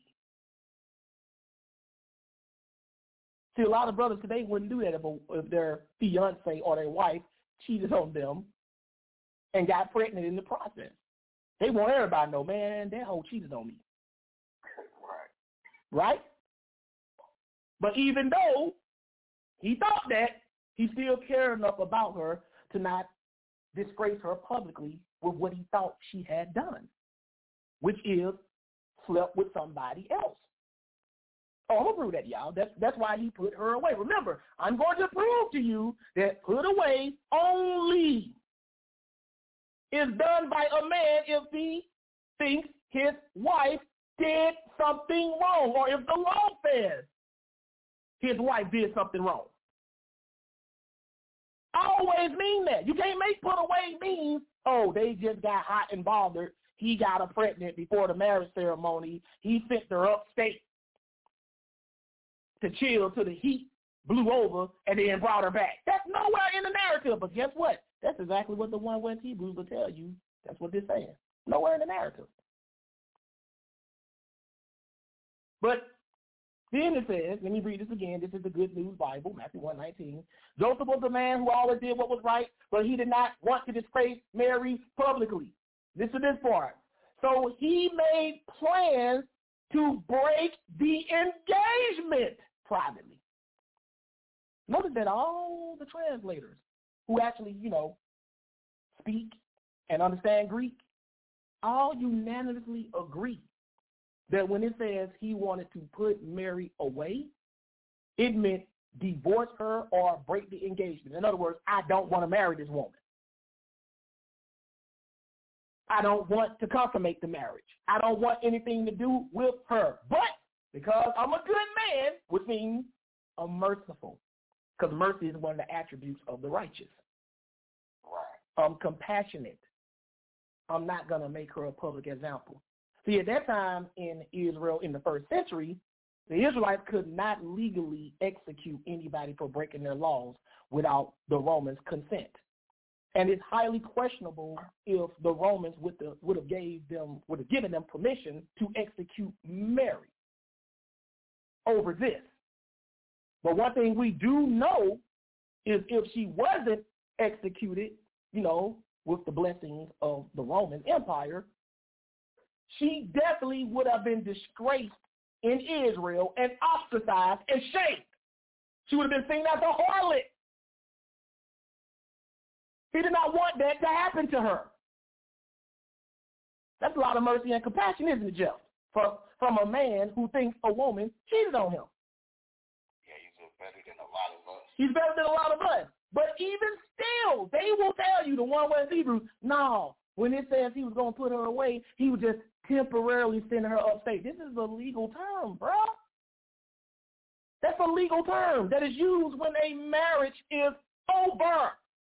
See, a lot of brothers today wouldn't do that if, a, if their fiance or their wife cheated on them and got pregnant in the process. They want everybody to know, man, that hoe cheated on me. Right. Right? But even though he thought that, he still cared enough about her to not disgrace her publicly with what he thought she had done, which is slept with somebody else. Oh, I'm going to prove that, y'all. That's, that's why he put her away. Remember, I'm going to prove to you that put away only is done by a man if he thinks his wife did something wrong, or if the law says his wife did something wrong. I always mean that. You can't make put away mean, oh, they just got hot and bothered. He got her pregnant before the marriage ceremony. He sent her upstate to chill till the heat blew over and then brought her back. That's nowhere in the narrative, but guess what? That's exactly what the one West Hebrews will tell you. That's what they're saying. Nowhere in the narrative. But then it says, let me read this again. This is the Good News Bible, Matthew one nineteen. Joseph was a man who always did what was right, but he did not want to disgrace Mary publicly. Listen to this part. So he made plans to break the engagement privately. Notice that all the translators who actually, you know, speak and understand Greek, all unanimously agree that when it says he wanted to put Mary away, it meant divorce her or break the engagement. In other words, I don't want to marry this woman. I don't want to consummate the marriage. I don't want anything to do with her. But because I'm a good man, which means I'm merciful, because mercy is one of the attributes of the righteous. Right. I'm compassionate. I'm not going to make her a public example. See, at that time in Israel in the first century, the Israelites could not legally execute anybody for breaking their laws without the Romans' consent. And it's highly questionable if the Romans would, the, would have gave them would have given them permission to execute Mary over this. But one thing we do know is if she wasn't executed, you know, with the blessings of the Roman Empire, she definitely would have been disgraced in Israel and ostracized and shamed. She would have been seen as a harlot. He did not want that to happen to her. That's a lot of mercy and compassion, isn't it, Jeff? From, from a man who thinks a woman cheated on him. Yeah, he's better than a lot of us. He's better than a lot of us. But even still, they will tell you, the one West Hebrews, no, when it says he was going to put her away, he was just temporarily sending her upstate. This is a legal term, bro. That's a legal term that is used when a marriage is over.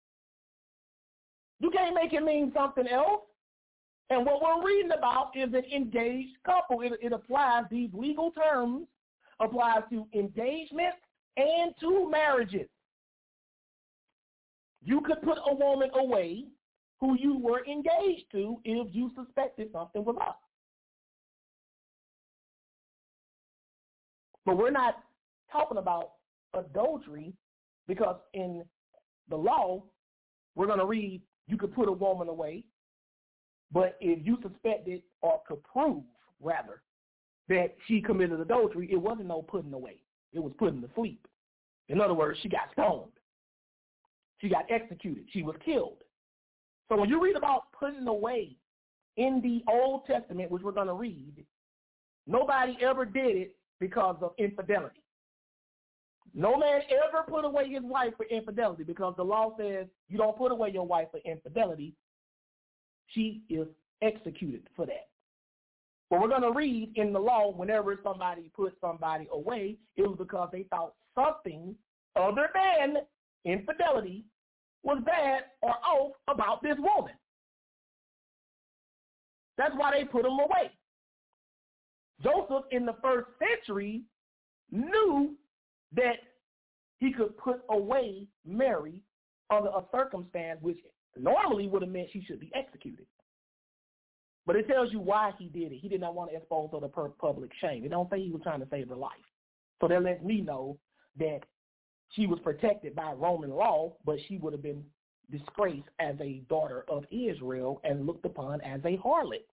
You can't make it mean something else. And what we're reading about is an engaged couple. It, it applies, these legal terms applies to engagement and to marriages. You could put a woman away who you were engaged to if you suspected something was up. But we're not talking about adultery because in the law, we're going to read you could put a woman away, but if you suspected or could prove, rather, that she committed adultery, it wasn't no putting away. It was putting to sleep. In other words, she got stoned. She got executed. She was killed. So when you read about putting away in the Old Testament, which we're going to read, nobody ever did it because of infidelity. No man ever put away his wife for infidelity because the law says you don't put away your wife for infidelity. She is executed for that. But we're going to read in the law, whenever somebody put somebody away, it was because they thought something other than infidelity was bad or off about this woman. That's why they put him away. Joseph in the first century knew that he could put away Mary under a circumstance which normally would have meant she should be executed. But it tells you why he did it. He did not want to expose her to public shame. It don't say he was trying to save her life. So that lets me know that she was protected by Roman law, but she would have been disgraced as a daughter of Israel and looked upon as a harlot.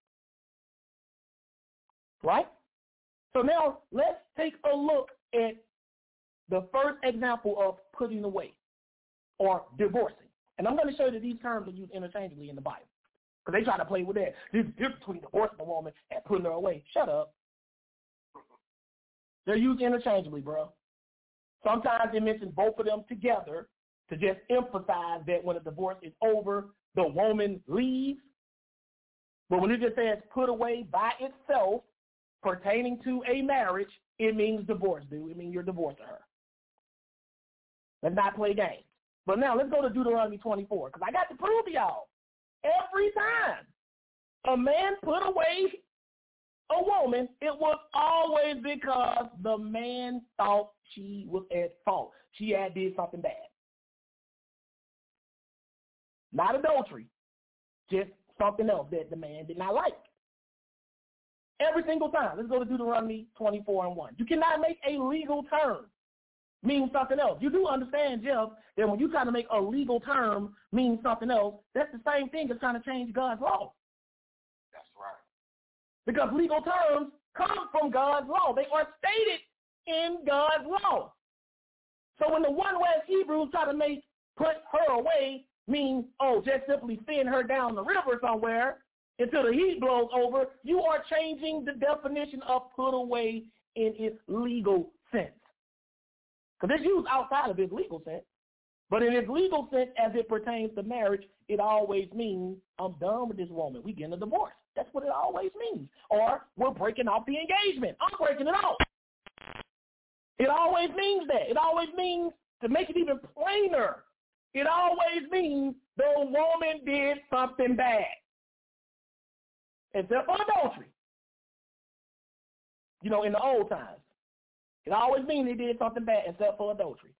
Right? So now let's take a look at the first example of putting away or divorcing. And I'm going to show you that these terms are used interchangeably in the Bible. Because they try to play with that. There's a difference between divorcing a woman and putting her away. Shut up. They're used interchangeably, bro. Sometimes they mention both of them together to just emphasize that when a divorce is over, the woman leaves. But when it just says put away by itself, pertaining to a marriage, it means divorce, dude. It means you're divorcing her. Let's not play games. But now let's go to Deuteronomy twenty-four, because I got to prove to y'all, every time a man put away a woman, it was always because the man thought she was at fault. She had did something bad. Not adultery, just something else that the man did not like. Every single time. Let's go to Deuteronomy twenty-four and one. You cannot make a legal term mean something else. You do understand, Jeff, that when you try to make a legal term mean something else, that's the same thing as trying to change God's law. That's right. Because legal terms come from God's law. They are stated in God's law. So when the one West Hebrews try to make put her away mean, oh, just simply send her down the river somewhere until the heat blows over, you are changing the definition of put away in its legal sense. Because it's used outside of its legal sense. But in its legal sense, as it pertains to marriage, it always means I'm done with this woman. We getting a divorce. That's what it always means. Or we're breaking off the engagement. I'm breaking it off. It always means that. It always means, to make it even plainer, it always means the woman did something bad. Except for adultery. You know, in the old times. It always means they did something bad except for adultery.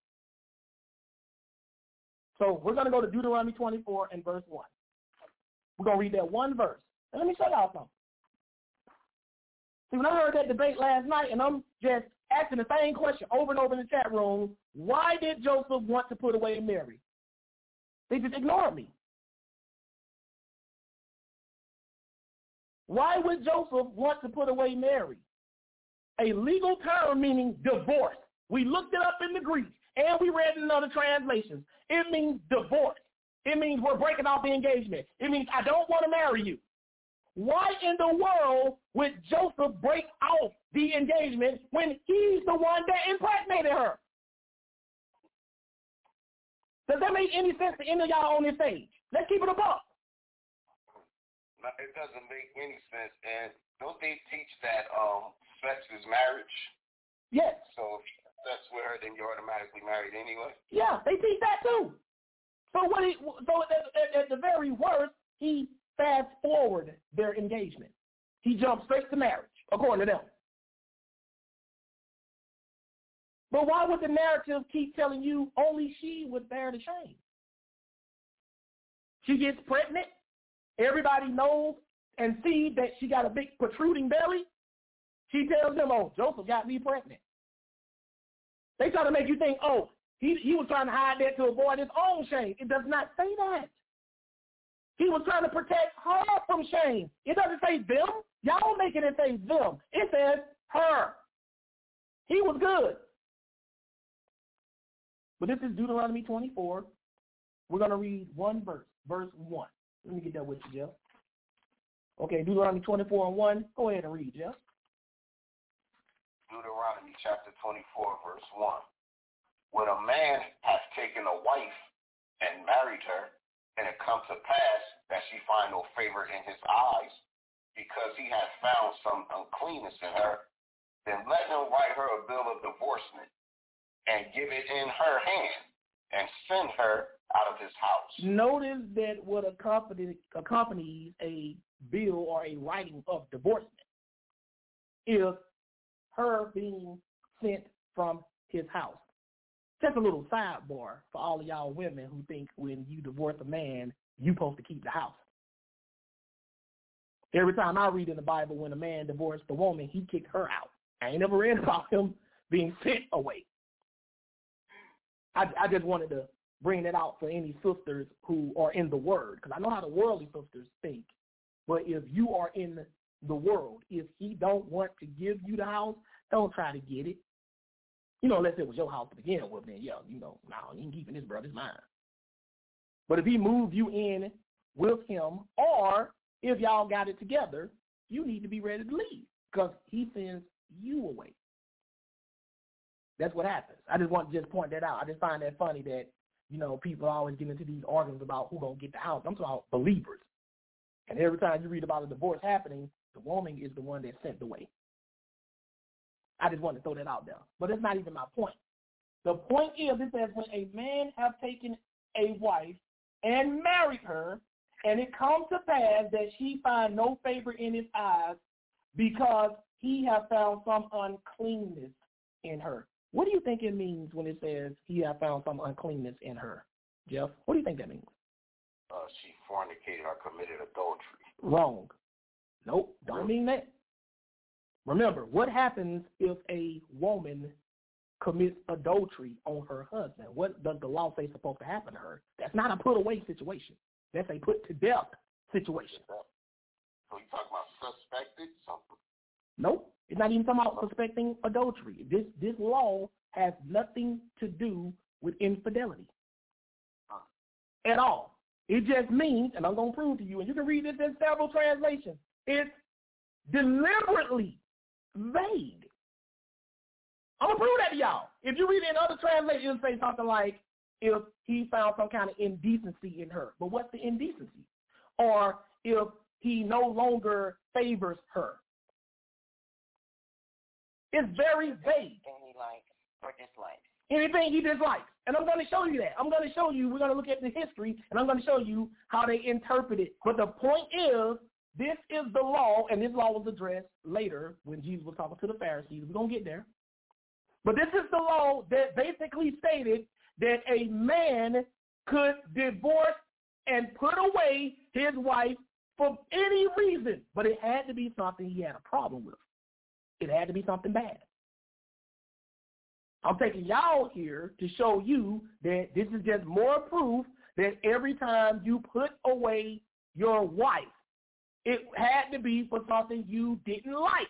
So we're going to go to Deuteronomy twenty-four and verse one. We're going to read that one verse. And let me show y'all something. See, when I heard that debate last night, and I'm just asking the same question over and over in the chat room, why did Joseph want to put away Mary? They just ignored me. Why would Joseph want to put away Mary? A legal term meaning divorce. We looked it up in the Greek, and we read in other translations. It means divorce. It means we're breaking off the engagement. It means I don't want to marry you. Why in the world would Joseph break off the engagement when he's the one that impregnated her? Does that make any sense to any of y'all on this stage? Let's keep it a buck. It doesn't make any sense. And don't they teach that um, sex is marriage? Yes. So if you have sex with her, then you're automatically married anyway? Yeah, they teach that too. So what? He, so at, at, at the very worst, he fast forward their engagement. He jumped straight to marriage, according to them. But why would the narrative keep telling you only she would bear the shame? She gets pregnant. Everybody knows and sees that she got a big protruding belly. She tells them, oh, Joseph got me pregnant. They try to make you think, oh, he, he was trying to hide that to avoid his own shame. It does not say that. He was trying to protect her from shame. It doesn't say them. Y'all making it say them. It says her. He was good. But this is Deuteronomy twenty-four. We're going to read one verse, verse one. Let me get that with you, Jeff. Okay, Deuteronomy twenty-four and one. Go ahead and read, Jeff. Deuteronomy chapter twenty-four, verse one. When a man hath taken a wife and married her, and it come to pass that she find no favor in his eyes, because he hath found some uncleanness in her, then let him write her a bill of divorcement, and give it in her hand, and send her out of his house. Notice that what accompanies, accompanies a bill or a writing of divorcement is her being sent from his house. Just a little sidebar for all of y'all women who think when you divorce a man, you're supposed to keep the house. Every time I read in the Bible when a man divorced a woman, he kicked her out. I ain't never read about him being sent away. I, I just wanted to bring that out for any sisters who are in the Word, because I know how the worldly sisters think. But if you are in the world, if he don't want to give you the house, don't try to get it. You know, unless it was your house to begin with, then, yeah, you know, no, he ain't keeping his brother's mine. But if he moved you in with him, or if y'all got it together, you need to be ready to leave, because he sends you away. That's what happens. I just want to just point that out. I just find that funny that, you know, people always get into these arguments about who going to get the house. I'm talking about believers. And every time you read about a divorce happening, the woman is the one that's sent away. I just want to throw that out there. But that's not even my point. The point is, it says, when a man have taken a wife and married her, and it comes to pass that she find no favor in his eyes, because he have found some uncleanness in her. What do you think it means when it says he have found some uncleanness in her? Jeff, what do you think that means? Uh, she fornicated or committed adultery. Wrong. Nope, don't mean that. Remember, what happens if a woman commits adultery on her husband? What does the law say is supposed to happen to her? That's not a put-away situation. That's a put-to-death situation. So you talking about suspected something? Nope. It's not even talking about suspecting adultery. This this law has nothing to do with infidelity huh. at all. It just means, and I'm going to prove to you, and you can read this in several translations, it's deliberately vague. I'm going to prove that to y'all. If you read it in other translations, it'll say something like, if he found some kind of indecency in her. But what's the indecency? Or if he no longer favors her. It's very vague. Anything he likes or dislikes. Anything he dislikes. And I'm going to show you that. I'm going to show you, we're going to look at the history, and I'm going to show you how they interpret it. But the point is, this is the law, and this law was addressed later when Jesus was talking to the Pharisees. We're going to get there. But this is the law that basically stated that a man could divorce and put away his wife for any reason, but it had to be something he had a problem with. It had to be something bad. I'm taking y'all here to show you that this is just more proof that every time you put away your wife, it had to be for something you didn't like.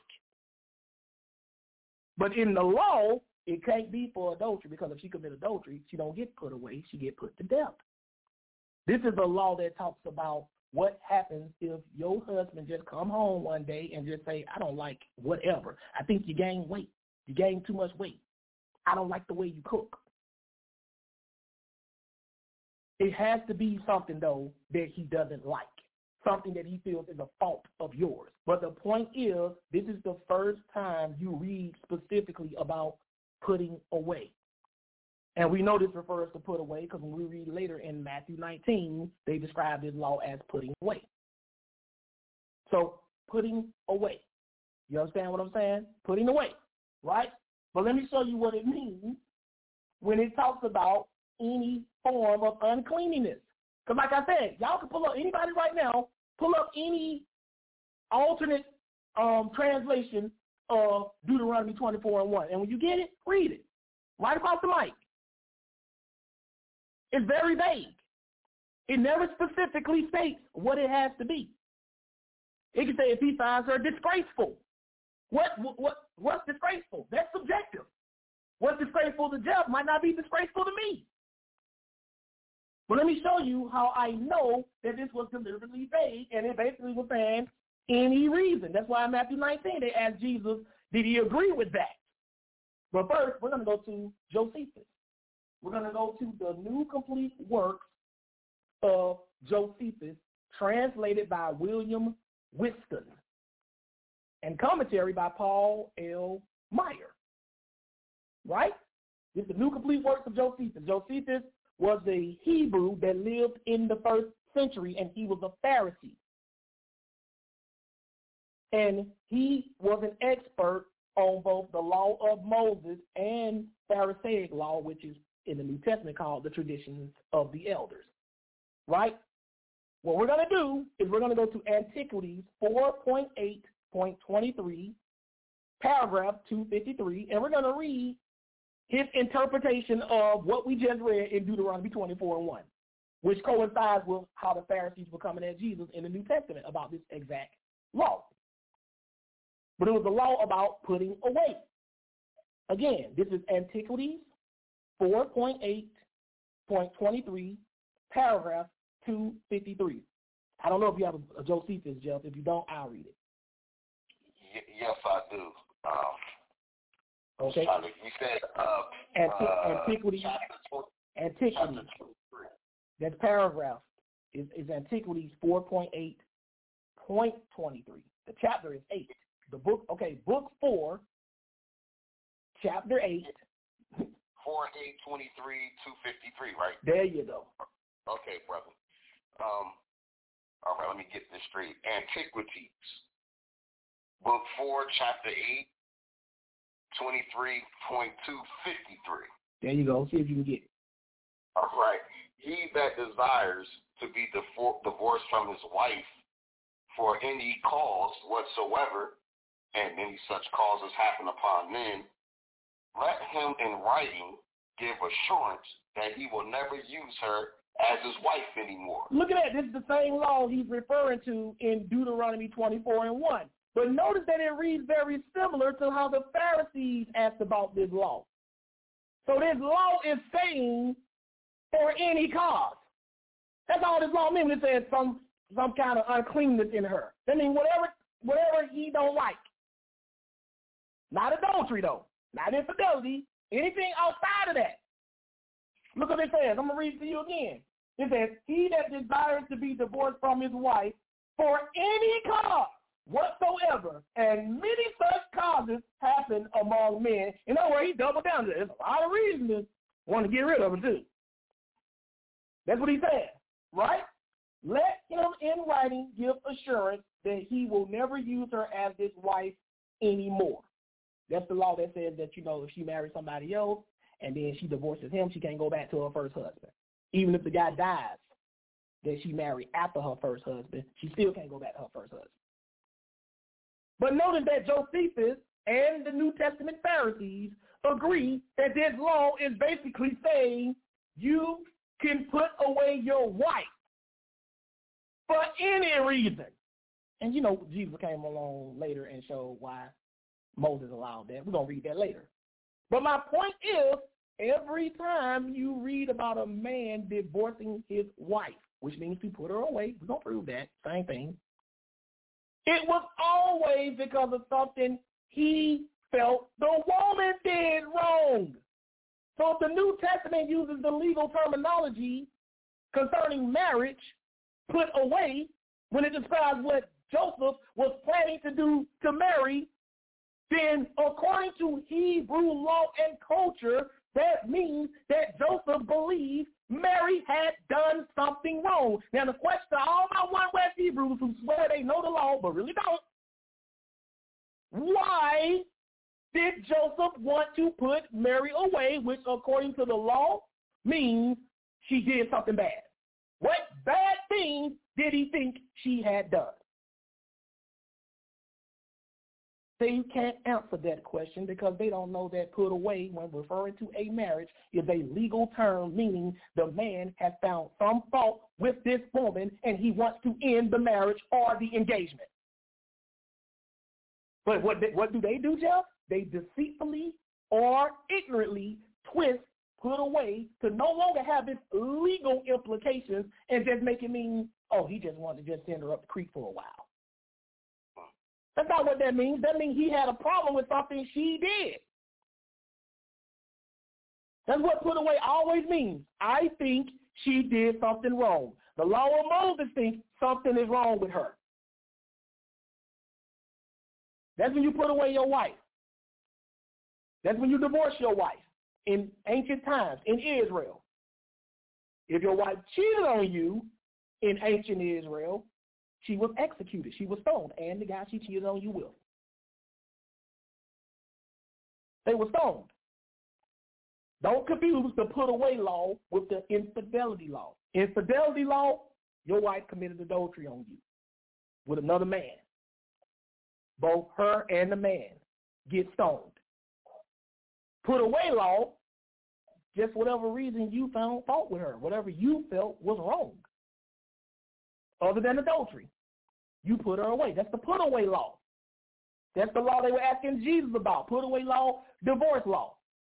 But in the law, it can't be for adultery, because if she commit adultery, she don't get put away, she get put to death. This is a law that talks about what happens if your husband just come home one day and just say, I don't like whatever. I think you gained weight. You gained too much weight. I don't like the way you cook. It has to be something, though, that he doesn't like, something that he feels is a fault of yours. But the point is, this is the first time you read specifically about putting away. And we know this refers to put away because when we read later in Matthew nineteen, they describe this law as putting away. So putting away. You understand what I'm saying? Putting away, right? But let me show you what it means when it talks about any form of uncleanliness. Because like I said, y'all can pull up, anybody right now, pull up any alternate um, translation of Deuteronomy twenty-four and one. And when you get it, read it. Right across the mic. It's very vague. It never specifically states what it has to be. It can say if he finds her disgraceful. What, what, what's disgraceful? That's subjective. What's disgraceful to Jeff might not be disgraceful to me. But let me show you how I know that this was deliberately vague, and it basically was saying any reason. That's why in Matthew nineteen they asked Jesus, did he agree with that? But first, we're going to go to Josephus. We're going to go to the New Complete Works of Josephus, translated by William Whiston, and commentary by Paul L. Meyer. Right? This is the New Complete Works of Josephus. Josephus was a Hebrew that lived in the first century, and he was a Pharisee. And he was an expert on both the law of Moses and Pharisaic law, which is in the New Testament called the traditions of the elders. Right? What we're going to do is we're going to go to Antiquities four point eight point twenty-three, paragraph two fifty-three, and we're going to read his interpretation of what we just read in Deuteronomy twenty-four and one, which coincides with how the Pharisees were coming at Jesus in the New Testament about this exact law. But it was a law about putting away. Again, this is Antiquities four point eight point twenty-three, paragraph two fifty-three. I don't know if you have a, a Josephus, Jeff. If you don't, I'll read it. Y- yes, I do. Um, okay. You said uh, Anti- uh, Antiquities. Antiquities. That's paragraph. Is, is Antiquities four point eight point twenty-three. The chapter is eight. The book, okay, book four, chapter eight. four, eight, twenty-three, two fifty-three, right? There you go. Okay, brother. Um, all right, let me get this straight. Antiquities, book four, chapter eight, twenty-three point two fifty-three. There you go. See if you can get it. All right. He that desires to be divorced from his wife for any cause whatsoever, and any such causes happen upon men, let him in writing give assurance that he will never use her as his wife anymore. Look at that. This is the same law he's referring to in Deuteronomy twenty-four and one. But notice that it reads very similar to how the Pharisees asked about this law. So this law is saying for any cause. That's all this law means. It says some some kind of uncleanness in her. That means whatever whatever he don't like. Not adultery, though. Not infidelity. Anything outside of that. Look what it says. I'm going to read it to you again. It says, he that desires to be divorced from his wife for any cause whatsoever, and many such causes happen among men. In other words, he doubled down to it. There's a lot of reasons to want to get rid of him, too. That's what he said, right? Let him in writing give assurance that he will never use her as his wife anymore. That's the law that says that, you know, if she marries somebody else and then she divorces him, she can't go back to her first husband. Even if the guy dies that she married after her first husband, she still can't go back to her first husband. But notice that Josephus and the New Testament Pharisees agree that this law is basically saying you can put away your wife for any reason. And, you know, Jesus came along later and showed why Moses allowed that. We're going to read that later. But my point is, every time you read about a man divorcing his wife, which means to put her away, we're going to prove that, same thing, it was always because of something he felt the woman did wrong. So if the New Testament uses the legal terminology concerning marriage, put away, when it describes what Joseph was planning to do to Mary, then according to Hebrew law and culture, that means that Joseph believed Mary had done something wrong. Now the question to all my One West Hebrews who swear they know the law but really don't, why did Joseph want to put Mary away, which according to the law means she did something bad? What bad thing did he think she had done? They can't answer that question because they don't know that put away, when referring to a marriage, is a legal term, meaning the man has found some fault with this woman and he wants to end the marriage or the engagement. But what, they, what do they do, Jeff? They deceitfully or ignorantly twist put away to no longer have its legal implications and just make it mean, oh, he just wanted to just send her up the creek for a while. That's not what that means. That means he had a problem with something she did. That's what put away always means. I think she did something wrong. The law of Moses thinks something is wrong with her. That's when you put away your wife. That's when you divorce your wife in ancient times in Israel. If your wife cheated on you in ancient Israel, she was executed. She was stoned, and the guy she cheated on you with. They were stoned. Don't confuse the put away law with the infidelity law. Infidelity law, your wife committed adultery on you with another man. Both her and the man get stoned. Put away law, just whatever reason you found fault with her, whatever you felt was wrong. Other than adultery, you put her away. That's the put away law. That's the law they were asking Jesus about. Put away law, divorce law.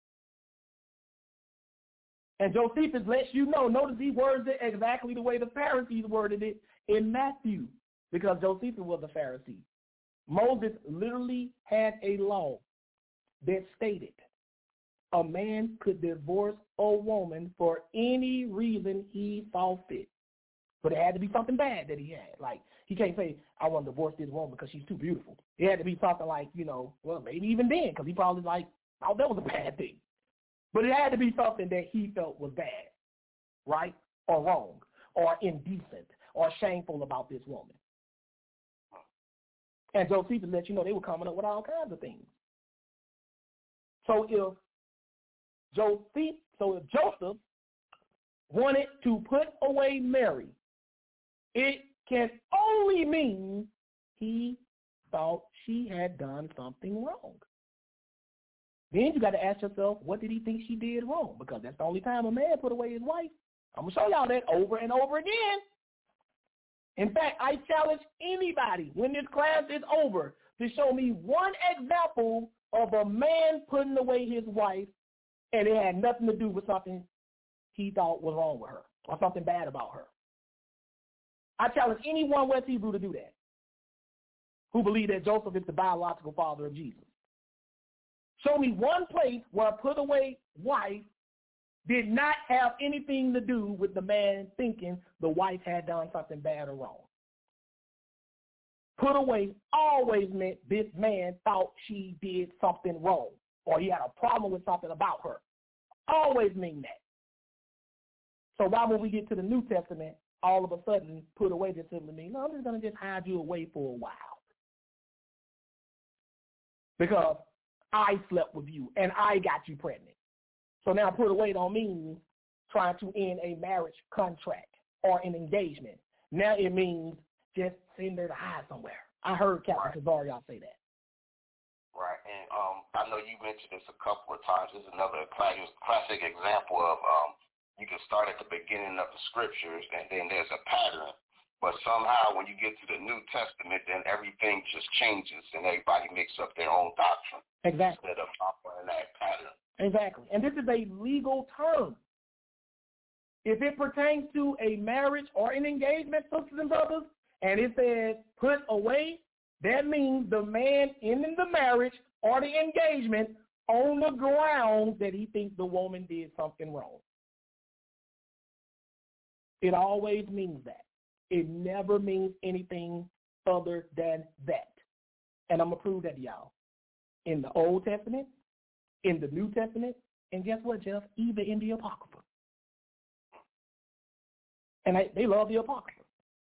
And Josephus lets you know, notice he words it exactly the way the Pharisees worded it in Matthew, because Josephus was a Pharisee. Moses literally had a law that stated a man could divorce a woman for any reason he saw fit. But it had to be something bad that he had. Like, he can't say, I want to divorce this woman because she's too beautiful. It had to be something like, you know, well, maybe even then, because he probably like, oh, that was a bad thing. But it had to be something that he felt was bad, right, or wrong, or indecent, or shameful about this woman. And Josephus let you know they were coming up with all kinds of things. So if Joseph, so if Joseph wanted to put away Mary, it can only mean he thought she had done something wrong. Then you got to ask yourself, what did he think she did wrong? Because that's the only time a man put away his wife. I'm going to show y'all that over and over again. In fact, I challenge anybody when this class is over to show me one example of a man putting away his wife and it had nothing to do with something he thought was wrong with her or something bad about her. I challenge any one West Hebrew to do that who believe that Joseph is the biological father of Jesus. Show me one place where a put away wife did not have anything to do with the man thinking the wife had done something bad or wrong. Put away always meant this man thought she did something wrong or he had a problem with something about her. Always mean that. So why when we get to the New Testament, all of a sudden put away just simply mean, no, I'm just going to just hide you away for a while. Because I slept with you and I got you pregnant. So now put away don't mean trying to end a marriage contract or an engagement. Now it means just send her to hide somewhere. I heard Captain Kazarian say that. Right, and um, I know you mentioned this a couple of times. This is another classic, classic example of um, you can start at the beginning of the scriptures and then there's a pattern. But somehow when you get to the New Testament, then everything just changes and everybody makes up their own doctrine. Exactly. Instead of following that pattern. Exactly. And this is a legal term. If it pertains to a marriage or an engagement, sisters and brothers, and it says put away, that means the man ending the marriage or the engagement on the grounds that he thinks the woman did something wrong. It always means that. It never means anything other than that. And I'm going to prove that to y'all. In the Old Testament, in the New Testament, and guess what, Jeff? Even in the Apocrypha. And they, they love the Apocrypha.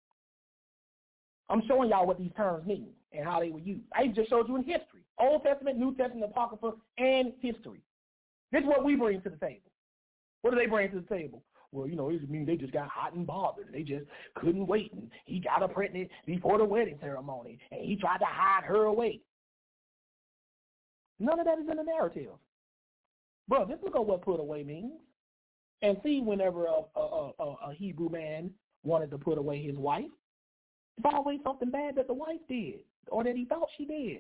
I'm showing y'all what these terms mean and how they were used. I just showed you in history. Old Testament, New Testament, Apocrypha, and history. This is what we bring to the table. What do they bring to the table? Well, you know, it means they just got hot and bothered. They just couldn't wait. And he got her pregnant before the wedding ceremony. And he tried to hide her away. None of that is in the narrative. Bro, just look at what put away means. And see whenever a, a, a, a Hebrew man wanted to put away his wife, it's always something bad that the wife did or that he thought she did.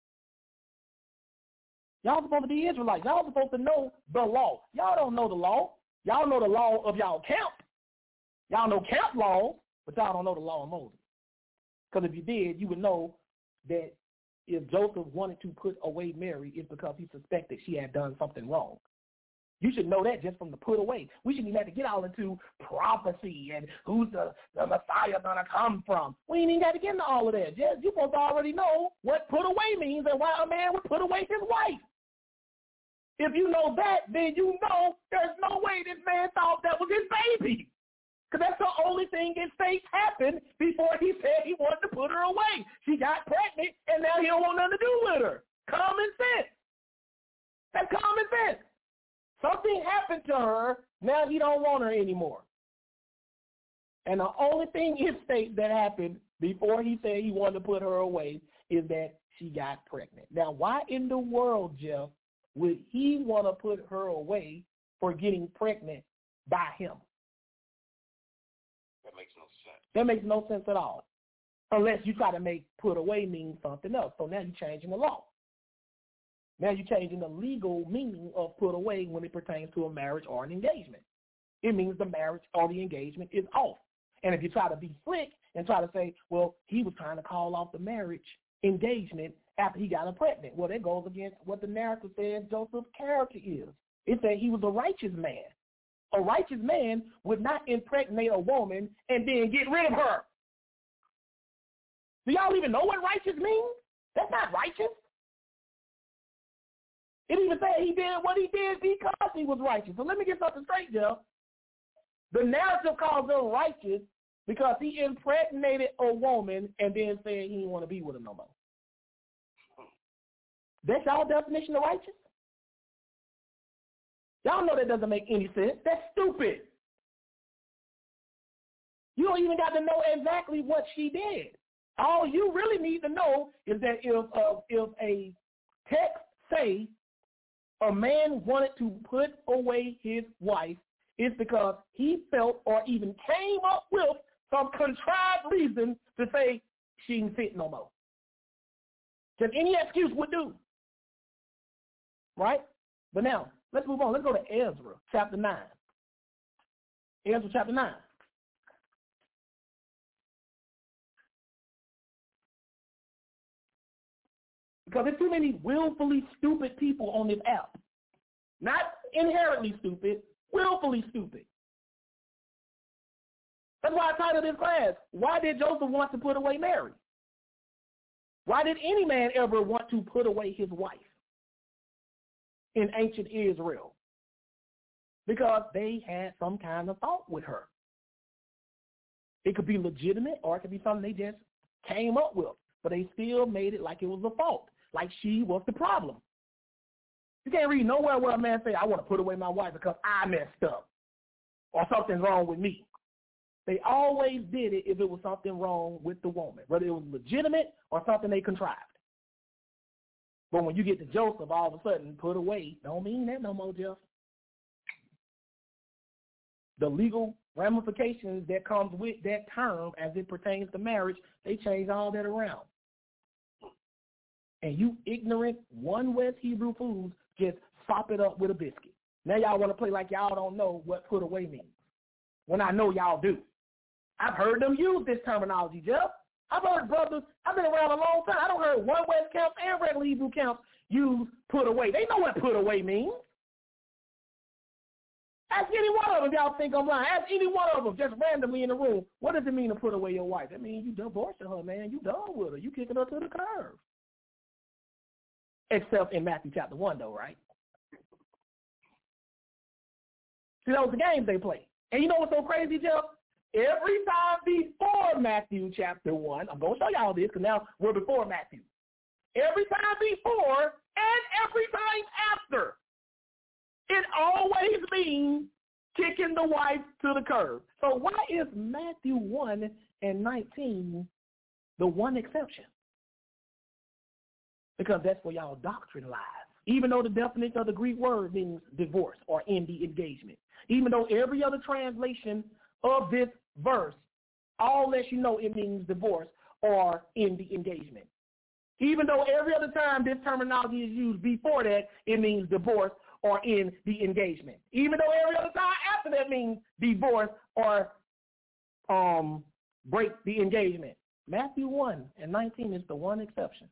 Y'all supposed to be Israelites. Y'all supposed to know the law. Y'all don't know the law. Y'all know the law of y'all camp. Y'all know camp laws, but y'all don't know the law of Moses. Because if you did, you would know that if Joseph wanted to put away Mary, it's because he suspected she had done something wrong. You should know that just from the put away. We shouldn't even have to get all into prophecy and who's the, the Messiah going to come from. We ain't even got to get into all of that. Just, you're supposed to already know what put away means and why a man would put away his wife. If you know that, then you know there's no way this man thought that was his baby. Because that's the only thing in faith happened before he said he wanted to put her away. She got pregnant, and now he don't want nothing to do with her. Common sense. That's common sense. Something happened to her, now he don't want her anymore. And the only thing in faith that happened before he said he wanted to put her away is that she got pregnant. Now, why in the world, Jeff, would he want to put her away for getting pregnant by him? That makes no sense. That makes no sense at all. Unless you try to make put away mean something else. So now you're changing the law. Now you're changing the legal meaning of put away when it pertains to a marriage or an engagement. It means the marriage or the engagement is off. And if you try to be slick and try to say, well, he was trying to call off the marriage engagement after he got her pregnant. Well, that goes against what the narrative says Joseph's character is. It said he was a righteous man. A righteous man would not impregnate a woman and then get rid of her. Do y'all even know what righteous means? That's not righteous. It even said he did what he did because he was righteous. So let me get something straight, Jeff. The narrative calls him righteous because he impregnated a woman and then said he didn't want to be with her no more. That's y'all definition of righteous? Y'all know that doesn't make any sense. That's stupid. You don't even got to know exactly what she did. All you really need to know is that if uh, if a text say a man wanted to put away his wife, it's because he felt or even came up with some contrived reason to say she ain't fit no more. Just any excuse would do. Right? But now, let's move on. Let's go to Ezra chapter nine. Ezra chapter nine. Because there's too many willfully stupid people on this app. Not inherently stupid, willfully stupid. That's why I titled this class, Why Did Joseph Want to Put Away Mary? Why did any man ever want to put away his wife in ancient Israel? Because they had some kind of fault with her. It could be legitimate or it could be something they just came up with, but they still made it like it was a fault, like she was the problem. You can't read nowhere where a man say, I want to put away my wife because I messed up or something's wrong with me. They always did it if it was something wrong with the woman, whether it was legitimate or something they contrived. But when you get to Joseph, all of a sudden, put away, don't mean that no more, Jeff. The legal ramifications that comes with that term as it pertains to marriage, they change all that around. And you ignorant one West Hebrew fools just sop it up with a biscuit. Now y'all want to play like y'all don't know what put away means, when I know y'all do. I've heard them use this terminology, Jeff. I've heard brothers, I've been around a long time. I don't heard one West camps and regular Hebrew camps use put away. They know what put away means. Ask any one of them, y'all think I'm lying. Ask any one of them just randomly in the room, what does it mean to put away your wife? That means you divorcing her, man. You done with her. You kicking her to the curb. Except in Matthew chapter one, though, right? See, those are the games they play. And you know what's so crazy, Jeff? Every time before Matthew chapter one, I'm going to show y'all this because now we're before Matthew. Every time before and every time after, it always means kicking the wife to the curb. So why is Matthew one and nineteen the one exception? Because that's where y'all doctrine lies. Even though the definition of the Greek word means divorce or end the engagement. Even though every other translation of this verse all lets you know it means divorce or end the engagement. Even though every other time this terminology is used before that, it means divorce or end the engagement. Even though every other time after that means divorce or um, break the engagement. Matthew one and nineteen is the one exception.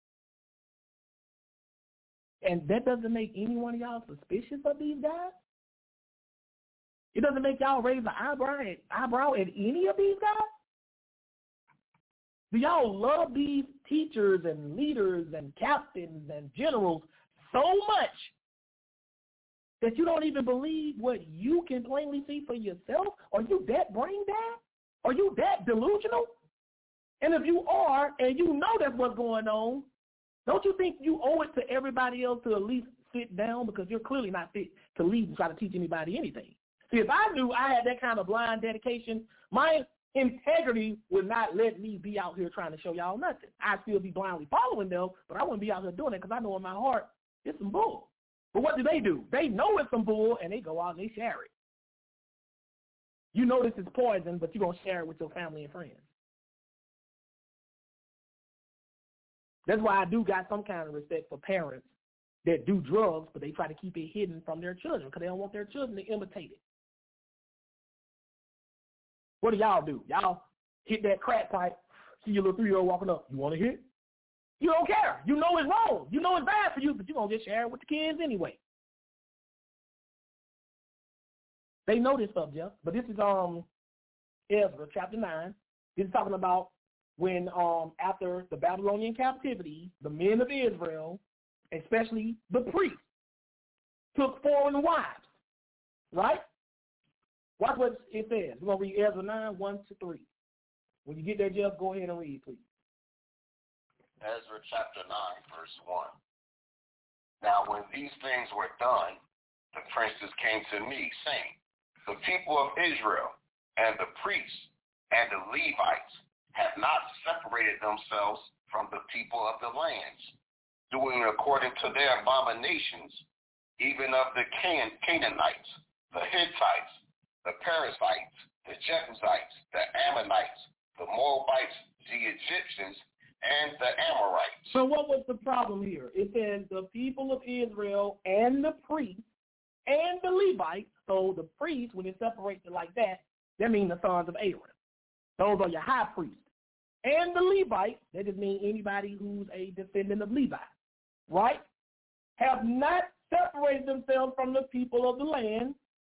And that doesn't make any one of y'all suspicious of these guys? It doesn't make y'all raise an eyebrow at, eyebrow at any of these guys? Do y'all love these teachers and leaders and captains and generals so much that you don't even believe what you can plainly see for yourself? Are you that brain dead? Are you that delusional? And if you are, and you know that's what's going on, don't you think you owe it to everybody else to at least sit down, because you're clearly not fit to lead and try to teach anybody anything? See, if I knew I had that kind of blind dedication, my integrity would not let me be out here trying to show y'all nothing. I'd still be blindly following them, but I wouldn't be out here doing it because I know in my heart it's some bull. But what do they do? They know it's some bull, and they go out and they share it. You know this is poison, but you're going to share it with your family and friends. That's why I do got some kind of respect for parents that do drugs, but they try to keep it hidden from their children because they don't want their children to imitate it. What do y'all do? Y'all hit that crack pipe, see your little three-year-old walking up. You want to hit? You don't care. You know it's wrong. You know it's bad for you, but you're going to just share it with the kids anyway. They know this stuff, Jeff. But this is um Ezra chapter nine. This is talking about when um after the Babylonian captivity, the men of Israel, especially the priests, took foreign wives, right? Watch what it says. We're going to read Ezra nine, one to three. When you get there, Jeff, go ahead and read, please. Ezra chapter nine, verse one. Now when these things were done, the princes came to me, saying, the people of Israel and the priests and the Levites have not separated themselves from the people of the lands, doing according to their abominations, even of the Can- Canaanites, the Hittites, the Perizzites, the Jebusites, the Ammonites, the Moabites, the Egyptians, and the Amorites. So what was the problem here? It says the people of Israel and the priests and the Levites. So the priests, when it separates it like that, that means the sons of Aaron. Those are your high priests. And the Levites, that just means anybody who's a descendant of Levi, right, have not separated themselves from the people of the land,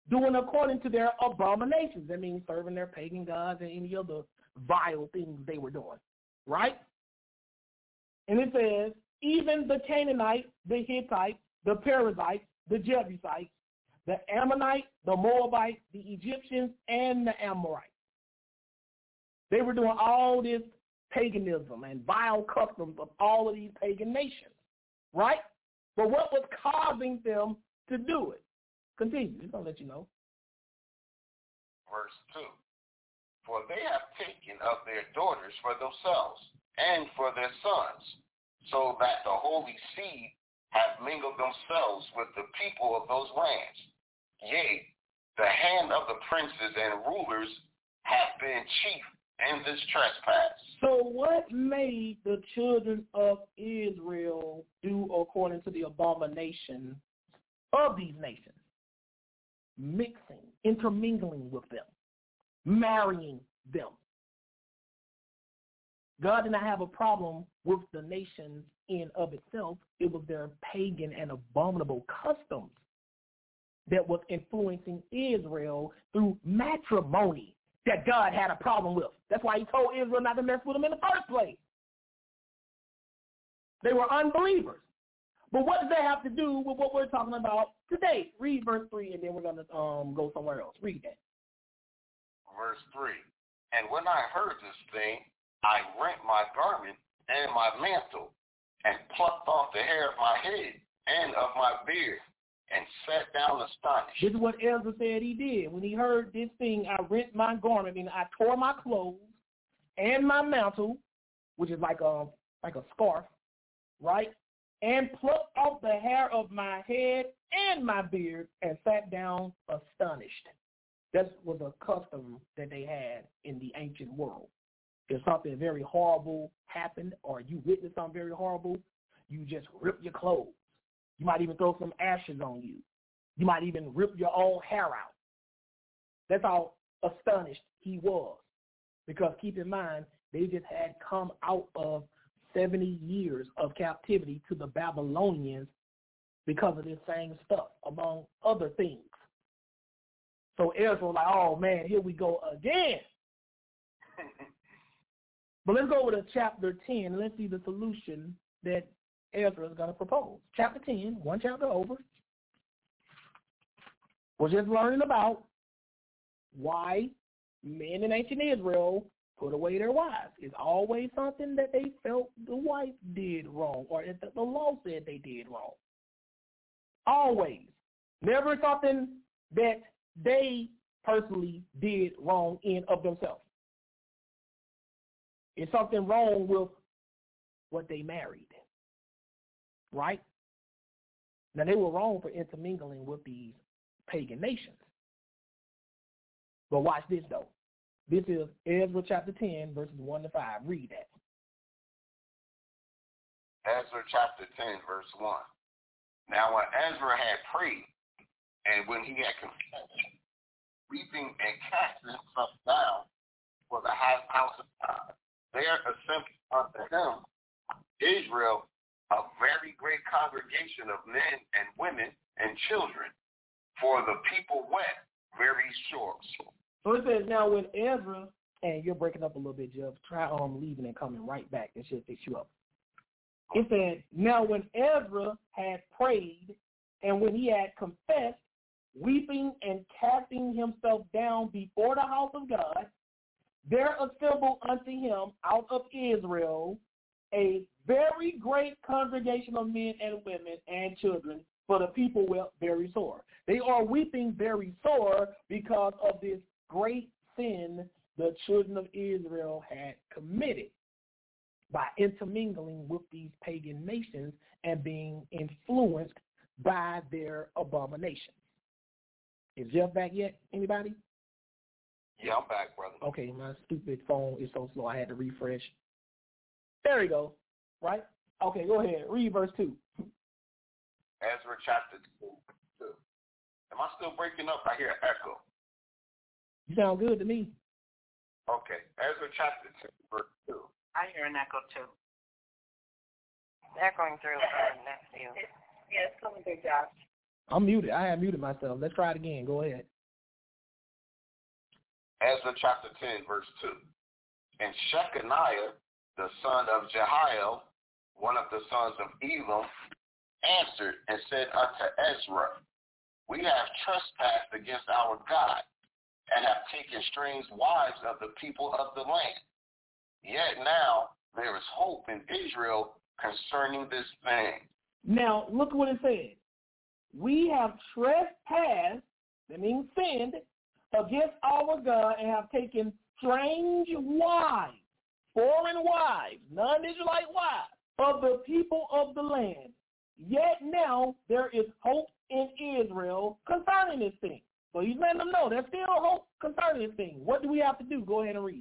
doing according to their abominations. That means serving their pagan gods and any other vile things they were doing, right? And it says, even the Canaanite, the Hittite, the Perizzite, the Jebusite, the Ammonite, the Moabite, the Egyptians, and the Amorite. They were doing all this paganism and vile customs of all of these pagan nations, right? But what was causing them to do it? Continue. It's going to let you know. Verse two. For they have taken of their daughters for themselves and for their sons, so that the holy seed have mingled themselves with the people of those lands. Yea, the hand of the princes and rulers have been chief in this trespass. So what made the children of Israel do according to the abomination of these nations? Mixing, intermingling with them, marrying them. God did not have a problem with the nations in of itself. It was their pagan and abominable customs that was influencing Israel through matrimony that God had a problem with. That's why he told Israel not to mess with them in the first place. They were unbelievers. But what does that have to do with what we're talking about today? Read verse three, and then we're going to um, go somewhere else. Read that. Verse three. And when I heard this thing, I rent my garment and my mantle, and plucked off the hair of my head and of my beard, and sat down astonished. This is what Ezra said he did. When he heard this thing, I rent my garment, meaning I tore my clothes and my mantle, which is like a like a scarf, right? And plucked off the hair of my head and my beard, and sat down astonished. That was a custom that they had in the ancient world. If something very horrible happened or you witnessed something very horrible, you just rip your clothes. You might even throw some ashes on you. You might even rip your own hair out. That's how astonished he was. Because keep in mind, they just had come out of seventy years of captivity to the Babylonians because of this same stuff, among other things. So Ezra was like, oh man, here we go again. But let's go over to chapter ten, and let's see the solution that Ezra is going to propose. Chapter ten, one chapter over. We're just learning about why men in ancient Israel put away their wives. It's always something that they felt the wife did wrong, or that the law said they did wrong. Always. Never something that they personally did wrong in of themselves. It's something wrong with what they married, right? Now, they were wrong for intermingling with these pagan nations. But watch this, though. This is Ezra chapter ten, verses one to five. Read that. Ezra chapter ten, verse one. Now when Ezra had prayed, and when he had confessed, weeping and casting himself down for the house of God, there assembled unto him Israel, a very great congregation of men and women and children, for the people wept very sore. So it says, now when Ezra, and you're breaking up a little bit, Jeff, try um leaving and coming right back. It should fix you up. It said, now when Ezra had prayed, and when he had confessed, weeping and casting himself down before the house of God, there assembled unto him out of Israel a very great congregation of men and women and children, for the people wept very sore. They are weeping very sore because of this great sin the children of Israel had committed by intermingling with these pagan nations and being influenced by their abominations. Is Jeff back yet? Anybody? Yeah, I'm back, brother. Okay, my stupid phone is so slow I had to refresh. There we go. Right? Okay, go ahead. Read verse two. Ezra chapter two. Am I still breaking up? I hear an echo. You sound good to me. Okay. Ezra chapter two, verse two. I hear an echo too. They're going through uh, next to you. Yeah, it's coming through, Josh. I'm muted. I have muted myself. Let's try it again. Go ahead. Ezra chapter ten, verse two. And Shechaniah, the son of Jehiel, one of the sons of Elam, answered and said unto Ezra, we have trespassed against our God, and have taken strange wives of the people of the land. Yet now there is hope in Israel concerning this thing. Now, look what it says. We have trespassed, that means sinned, against our God and have taken strange wives, foreign wives, non-Israelite wives, of the people of the land. Yet now there is hope in Israel concerning this thing. So he's letting them know there's still hope concerning this thing. What do we have to do? Go ahead and read.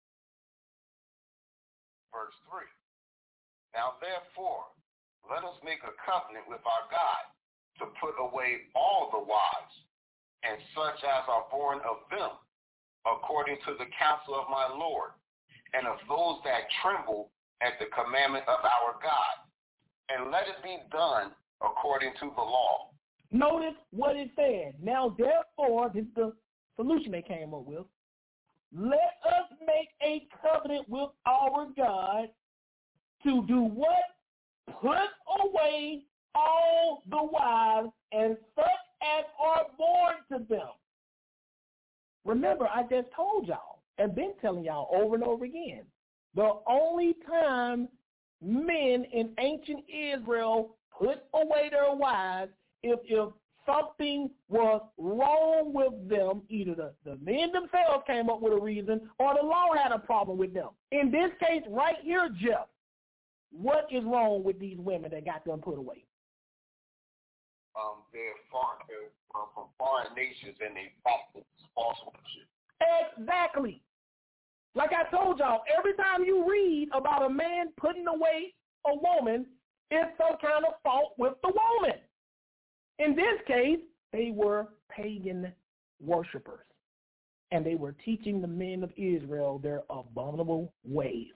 Verse three. Now therefore, let us make a covenant with our God to put away all the wives and such as are born of them, according to the counsel of my Lord, and of those that tremble at the commandment of our God. And let it be done according to the law. Notice what it said. Now, therefore, this is the solution they came up with. Let us make a covenant with our God to do what? Put away all the wives and such as are born to them. Remember, I just told y'all and been telling y'all over and over again, the only time men in ancient Israel put away their wives if, if something was wrong with them, either the, the men themselves came up with a reason or the law had a problem with them. In this case right here, Jeff, what is wrong with these women that got them put away? Um, they're far, they're um, from foreign nations and they practice false worship. Exactly. Like I told y'all, every time you read about a man putting away a woman, it's some kind of fault with the woman. In this case, they were pagan worshipers, and they were teaching the men of Israel their abominable ways.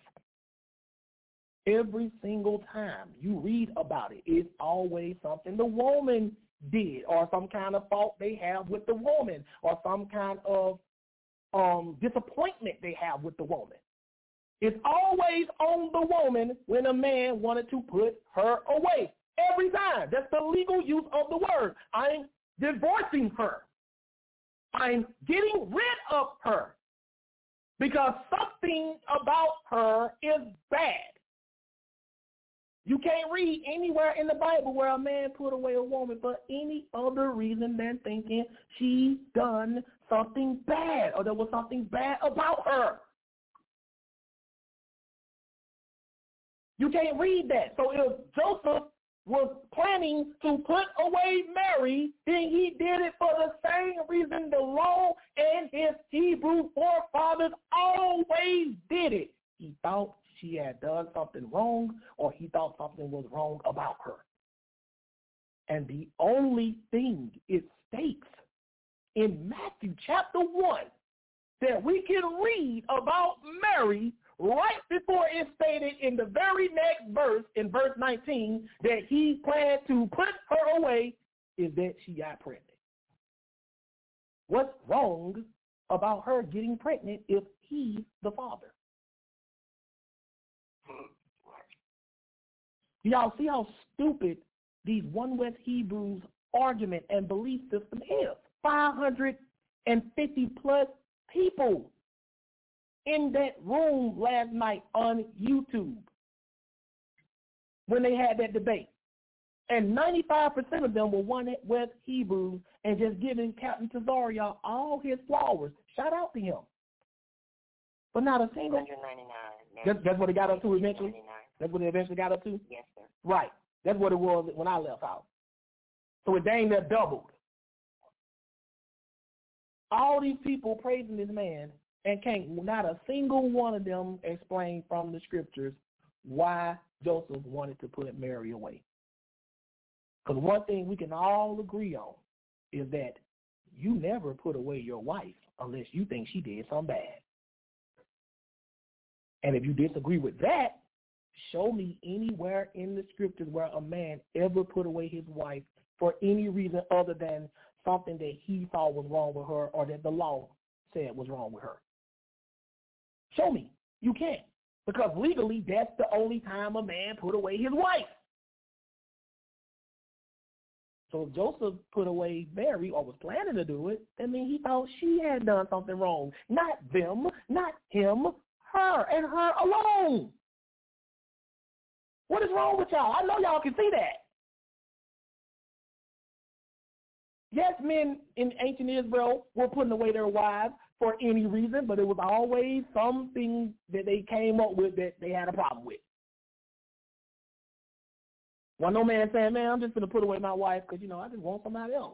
Every single time you read about it, it's always something the woman did, or some kind of fault they have with the woman, or some kind of um, disappointment they have with the woman. It's always on the woman when a man wanted to put her away. Every time. That's the legal use of the word. I'm divorcing her. I'm getting rid of her because something about her is bad. You can't read anywhere in the Bible where a man put away a woman for any other reason than thinking she done something bad or there was something bad about her. You can't read that. So if Joseph was planning to put away Mary, then he did it for the same reason the law and his Hebrew forefathers always did it. He thought she had done something wrong, or he thought something was wrong about her. And the only thing it states in Matthew chapter one that we can read about Mary right before it's stated in the very next verse, in verse nineteen, that he planned to put her away, is that she got pregnant. What's wrong about her getting pregnant if he's the father? Y'all see how stupid these One West Hebrews argument and belief system is. five hundred fifty plus people in that room last night on YouTube when they had that debate. And ninety-five percent of them were One West Hebrews and just giving Captain Tazaria all his flowers. Shout out to him. But not a single. one ninety-nine. That's, that's what it got up to eventually? That's what it eventually got up to? Yes, sir. Right. That's what it was when I left out. So it dang near doubled. All these people praising this man, and can't not a single one of them explain from the scriptures why Joseph wanted to put Mary away. Because one thing we can all agree on is that you never put away your wife unless you think she did something bad. And if you disagree with that, show me anywhere in the scriptures where a man ever put away his wife for any reason other than something that he thought was wrong with her or that the law said was wrong with her. Show me. You can't. Because legally, that's the only time a man put away his wife. So if Joseph put away Mary or was planning to do it, that means he thought she had done something wrong. Not them, not him, her and her alone. What is wrong with y'all? I know y'all can see that. Yes, men in ancient Israel were putting away their wives for any reason, but it was always something that they came up with that they had a problem with. One no man saying, man, I'm just going to put away my wife because, you know, I just want somebody else.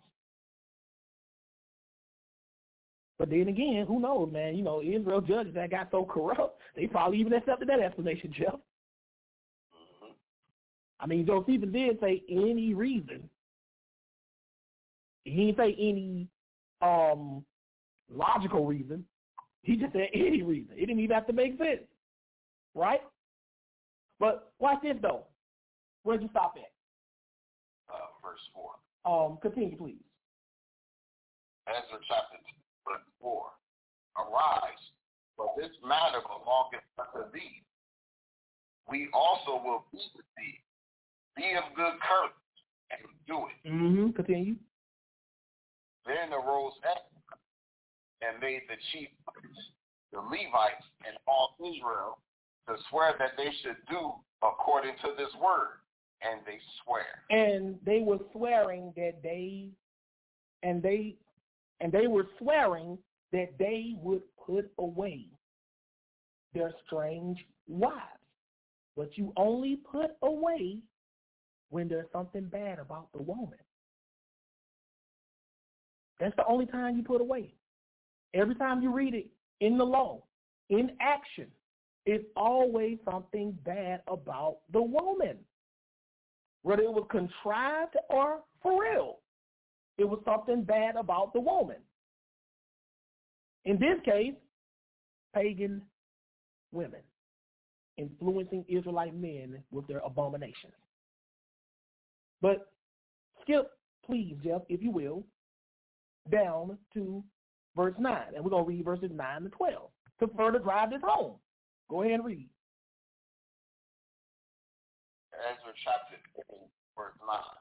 But then again, who knows, man? You know, Israel judges that got so corrupt, they probably even accepted that explanation, Jeff. Mm-hmm. I mean, Josephus did say any reason. He didn't say any um, logical reason. He just said any reason. It didn't even have to make sense, right? But watch this, though. Where'd you stop at? Uh, verse four. Um, continue, please. Ezra chapter two, verse four. Arise, for this matter belongeth unto thee. We also will be with thee. Be of good courage and do it. Mm-hmm. Continue. Then arose Ezra and made the chief priests, the Levites, and all Israel to swear that they should do according to this word. And they swear. And they were swearing that they, and they, and they were swearing that they would put away their strange wives. But you only put away when there's something bad about the woman. That's the only time you put away. Every time you read it in the law, in action, it's always something bad about the woman. Whether it was contrived or for real, it was something bad about the woman. In this case, pagan women influencing Israelite men with their abominations. But skip, please, Jeff, if you will, down to verse nine. And we're going to read verses nine to twelve to further drive this home. Go ahead and read. Ezra chapter eight, verse nine.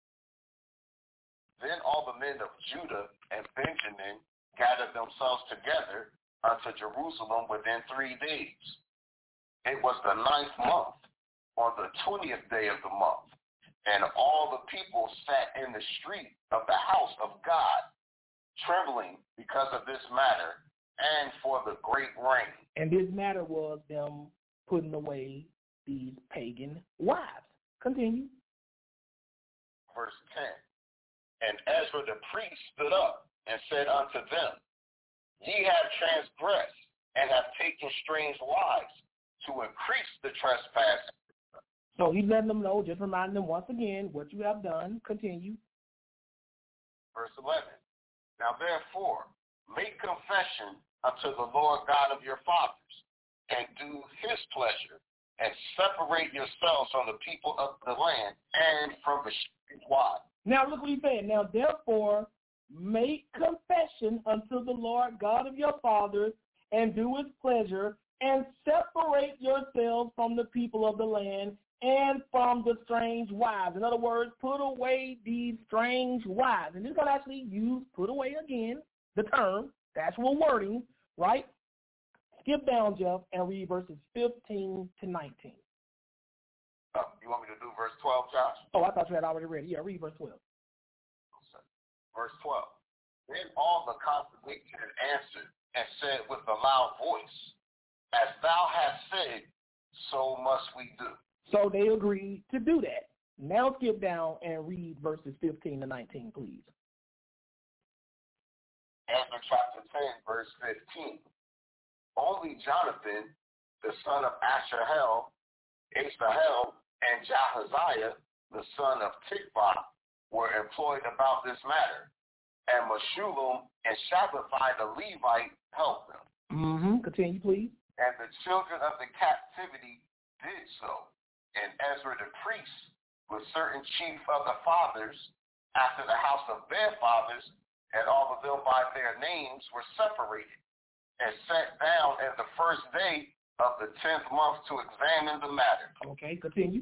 Then all the men of Judah and Benjamin gathered themselves together unto Jerusalem within three days. It was the ninth month, on the twentieth day of the month, and all the people sat in the street of the house of God, trembling because of this matter and for the great rain. And this matter was them putting away these pagan wives. Continue. Verse ten. And Ezra the priest stood up and said unto them, Ye have transgressed and have taken strange wives to increase the trespass. So he's letting them know, just reminding them once again what you have done. Continue. Verse eleven. Now therefore, make confession unto the Lord God of your fathers, and do his pleasure, and separate yourselves from the people of the land and from the strange wives. Now look what he's saying. Now therefore, make confession unto the Lord God of your fathers, and do his pleasure, and separate yourselves from the people of the land and from the strange wives. In other words, put away these strange wives. And this is going to actually use put away again, the term, the actual wording, right? Skip down, Jeff, and read verses fifteen to nineteen. Uh, you want me to do verse twelve, Josh? Oh, I thought you had already read it. Yeah, read verse twelve. Verse twelve. Then all the congregation answered and said with a loud voice, As thou hast said, so must we do. So they agreed to do that. Now skip down and read verses fifteen to nineteen, please. Ezra chapter ten, verse fifteen. Only Jonathan, the son of Asahel, Asahel, and Jahaziah, the son of Tikvah, were employed about this matter, and Meshullam and Shabbatai the Levite helped them. Mm-hmm. Continue, please. And the children of the captivity did so, and Ezra the priest, with certain chief of the fathers, after the house of their fathers, and all of them by their names, were separated, and sat down at the first day of the tenth month to examine the matter. Okay, continue.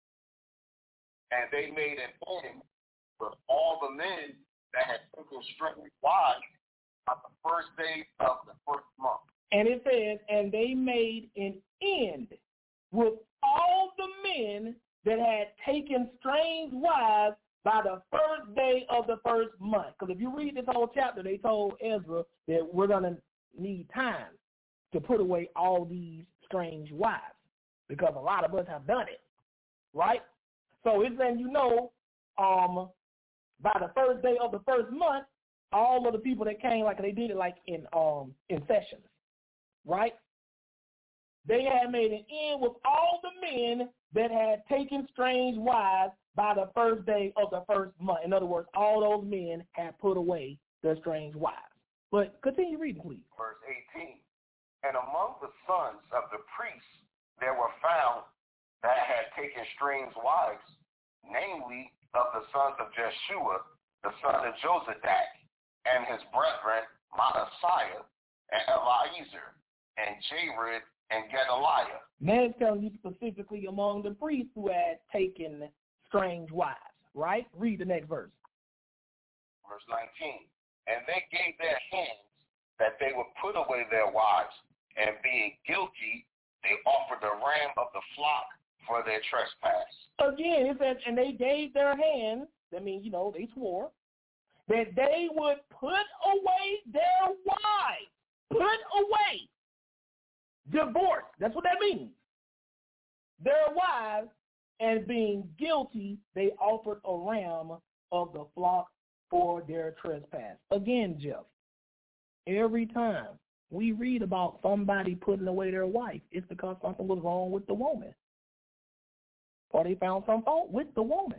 And they made an end with all the men that had taken strange wives on the first day of the first month. And it says, and they made an end with all the men that had taken strange wives by the first day of the first month. Because if you read this whole chapter, they told Ezra that we're going to need time to put away all these strange wives, because a lot of us have done it, right? So it's letting you know, um, by the first day of the first month, all of the people that came, like they did it like in um in sessions, right? They had made an end with all the men that had taken strange wives by the first day of the first month. In other words, all those men had put away their strange wives. But continue reading, please. Verse eighteen. And among the sons of the priests there were found that had taken strange wives, namely of the sons of Jeshua, the son of Jozadak, and his brethren Maaseiah and Eliezer and Jared and Gedaliah. Man is telling you specifically among the priests who had taken strange wives, right? Read the next verse. Verse nineteen. And they gave their hands that they would put away their wives, and being guilty, they offered the ram of the flock for their trespass. Again, it says, and they gave their hands, that means, you know, they swore, that they would put away their wives. Put away. Divorce. That's what that means. Their wives, and being guilty, they offered a ram of the flock for their trespass. Again, Jeff, every time we read about somebody putting away their wife, it's because something was wrong with the woman. Or they found some fault with the woman.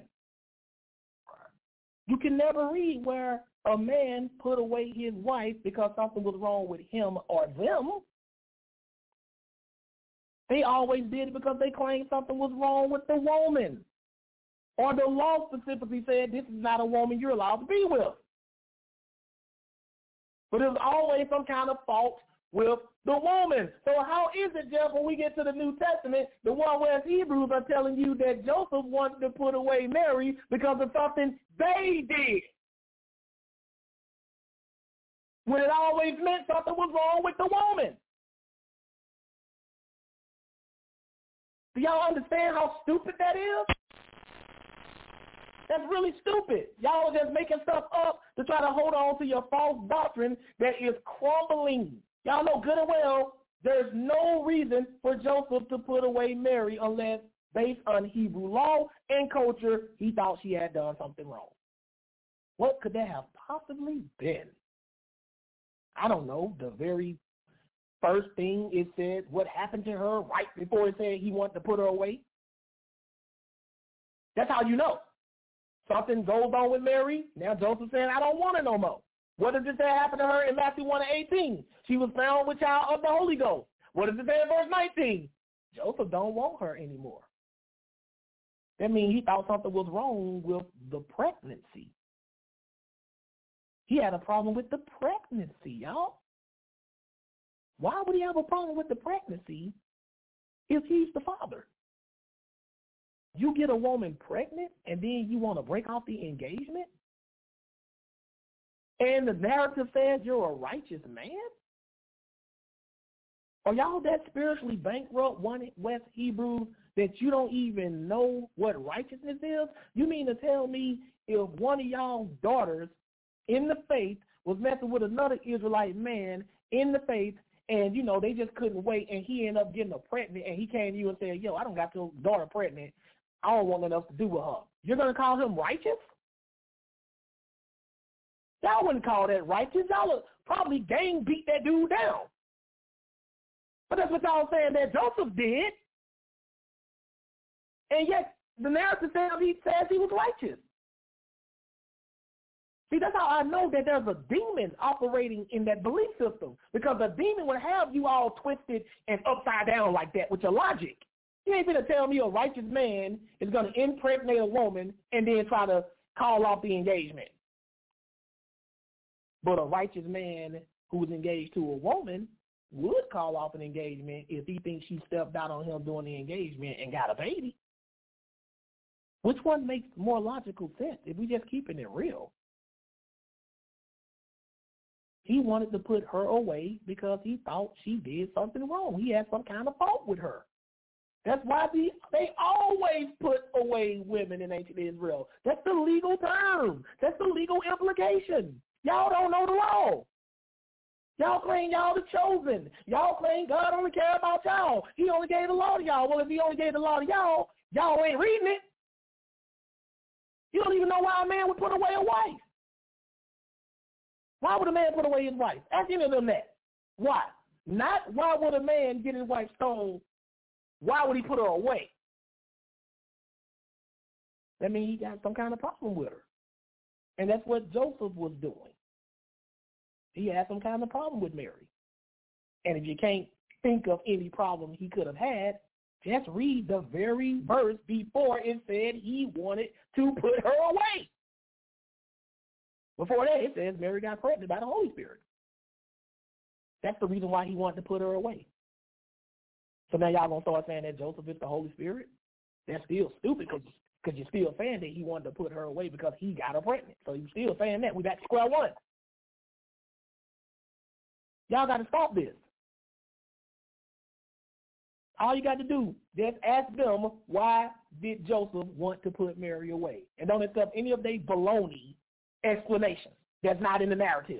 You can never read where a man put away his wife because something was wrong with him or them. They always did it because they claimed something was wrong with the woman. Or the law specifically said, this is not a woman you're allowed to be with. But there's always some kind of fault with the woman. So how is it, Jeff, when we get to the New Testament, the one where Hebrews are telling you that Joseph wanted to put away Mary because of something they did? When it always meant something was wrong with the woman. Do y'all understand how stupid that is? That's really stupid. Y'all are just making stuff up to try to hold on to your false doctrine that is crumbling. Y'all know good and well there's no reason for Joseph to put away Mary unless, based on Hebrew law and culture, he thought she had done something wrong. What could that have possibly been? I don't know. The very first thing it said, what happened to her right before it said he wanted to put her away. That's how you know. Something goes on with Mary. Now Joseph saying, I don't want her no more. What does it say happened to her in Matthew one and eighteen? She was found with child of the Holy Ghost. What does it say in verse nineteen? Joseph don't want her anymore. That means he thought something was wrong with the pregnancy. He had a problem with the pregnancy, y'all. Why would he have a problem with the pregnancy if he's the father? You get a woman pregnant and then you want to break off the engagement? And the narrative says you're a righteous man? Are y'all that spiritually bankrupt, one West Hebrew, that you don't even know what righteousness is? You mean to tell me if one of y'all's daughters in the faith was messing with another Israelite man in the faith, and, you know, they just couldn't wait, and he ended up getting her pregnant, and he came to you and said, yo, I don't got your daughter pregnant. I don't want nothing else to do with her. You're going to call him righteous? Y'all wouldn't call that righteous. Y'all would probably gang beat that dude down. But that's what y'all saying that Joseph did. And yet the narrative says he says he was righteous. See, that's how I know that there's a demon operating in that belief system, because a demon would have you all twisted and upside down like that with your logic. You ain't going to tell me a righteous man is going to impregnate a woman and then try to call off the engagement. But a righteous man who's engaged to a woman would call off an engagement if he thinks she stepped out on him during the engagement and got a baby. Which one makes more logical sense if we just keeping it real? He wanted to put her away because he thought she did something wrong. He had some kind of fault with her. That's why they, they always put away women in ancient Israel. That's the legal term. That's the legal implication. Y'all don't know the law. Y'all claim y'all the chosen. Y'all claim God only care about y'all. He only gave the law to y'all. Well, if he only gave the law to y'all, y'all ain't reading it. You don't even know why a man would put away a wife. Why would a man put away his wife? Ask any of them that. Why? Not why would a man get his wife stoned. Why would he put her away? That means he got some kind of problem with her. And that's what Joseph was doing. He had some kind of problem with Mary. And if you can't think of any problem he could have had, just read the very verse before it said he wanted to put her away. Before that, it says Mary got pregnant by the Holy Spirit. That's the reason why he wanted to put her away. So now y'all going to start saying that Joseph is the Holy Spirit? That's still stupid because because you're still saying that he wanted to put her away because he got her pregnant. So you're still saying that. We back to square one. Y'all got to stop this. All you got to do, just ask them, why did Joseph want to put Mary away? And don't accept any of their baloney explanations that's not in the narrative.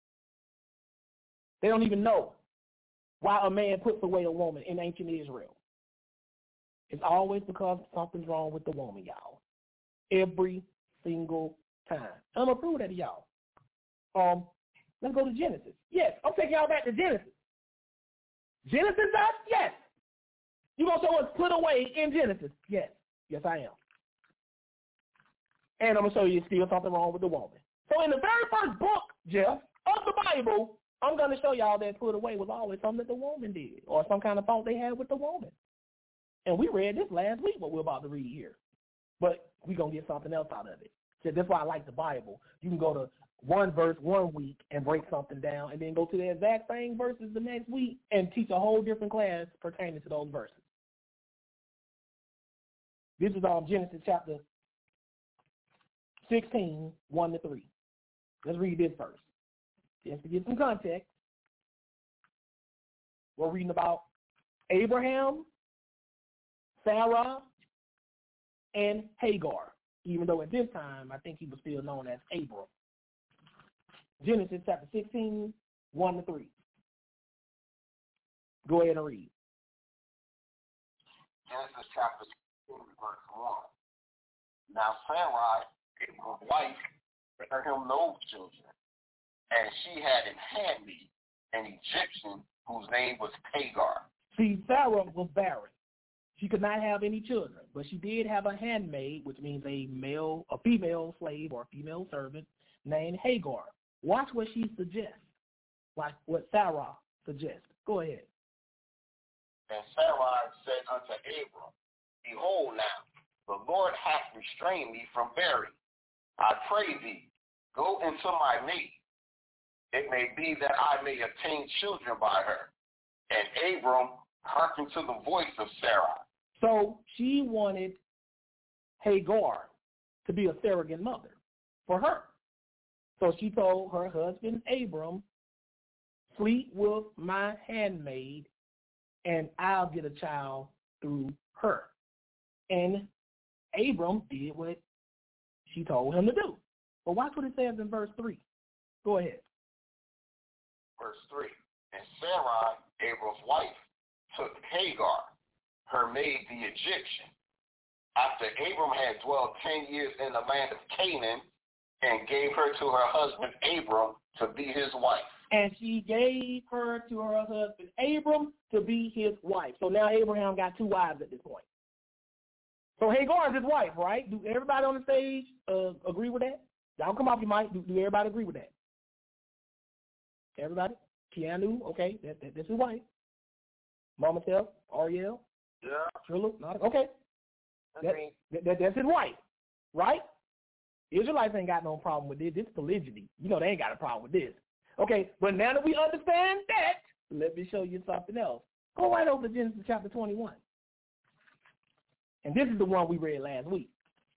They don't even know why a man puts away a woman in ancient Israel. It's always because something's wrong with the woman, y'all. Every single time. I'm going to prove that to y'all. Um, let's go to Genesis. Yes, I'm taking y'all back to Genesis. Genesis, us? Yes. You going to show us put away in Genesis? Yes. Yes, I am. And I'm going to show you still something wrong with the woman. So in the very first book, Jeff, of the Bible, I'm going to show y'all that put away was always something that the woman did or some kind of fault they had with the woman. And we read this last week, what we're about to read here. But we're going to get something else out of it. So that's why I like the Bible. You can go to one verse one week and break something down and then go to the exact same verses the next week and teach a whole different class pertaining to those verses. This is um, Genesis chapter sixteen, one to three. Let's read this first. Just to get some context, we're reading about Abraham, Sarah, and Hagar, even though at this time I think he was still known as Abram. Genesis chapter sixteen, one to three. Go ahead and read. Genesis chapter sixteen, verse one. Now Sarai, Abram's wife, bare him no children, and she had an handmaid, an Egyptian, whose name was Hagar. See, Sarah was barren. She could not have any children, but she did have a handmaid, which means a male, a female slave or a female servant named Hagar. Watch what she suggests. Watch what Sarah suggests. Go ahead. And Sarai said unto Abram, Behold now, the Lord hath restrained me from bearing. I pray thee, go into my maid. It may be that I may obtain children by her. And Abram hearkened to the voice of Sarai. So she wanted Hagar to be a surrogate mother for her. So she told her husband Abram, sleep with my handmaid, and I'll get a child through her. And Abram did what she told him to do. But watch what it says in verse three. Go ahead. Verse three. And Sarai, Abram's wife, took Hagar, her maid the Egyptian, after Abram had dwelt ten years in the land of Canaan, and gave her to her husband Abram to be his wife. And she gave her to her husband Abram to be his wife. So now Abraham got two wives at this point. So Hagar is his wife, right? Do everybody on the stage uh, agree with that? Y'all come off your mic. Do, do everybody agree with that? Everybody? Keanu, okay, that, that, that's his wife. Mama Tell, Ariel, yeah, Trilla, not, okay. That, that, that, that's his wife, right? Israelites ain't got no problem with this. This is polygyny. You know they ain't got a problem with this. Okay, but now that we understand that, let me show you something else. Go right over to Genesis chapter twenty-one. And this is the one we read last week.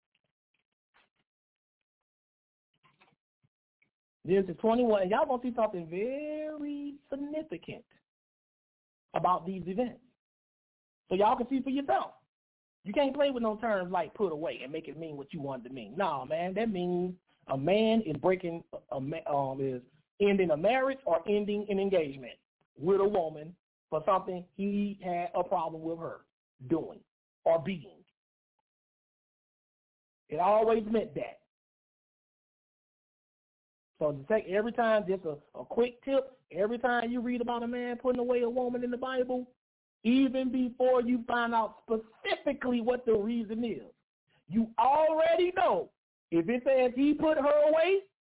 Genesis twenty-one, and y'all going to see something very significant about these events. So y'all can see for yourself. You can't play with no terms like put away and make it mean what you want it to mean. No, man, that means a man is breaking, a, um, is ending a marriage or ending an engagement with a woman for something he had a problem with her doing or being. It always meant that. So to say every time, just a, a quick tip, every time you read about a man putting away a woman in the Bible, even before you find out specifically what the reason is, you already know. If it says he put her away,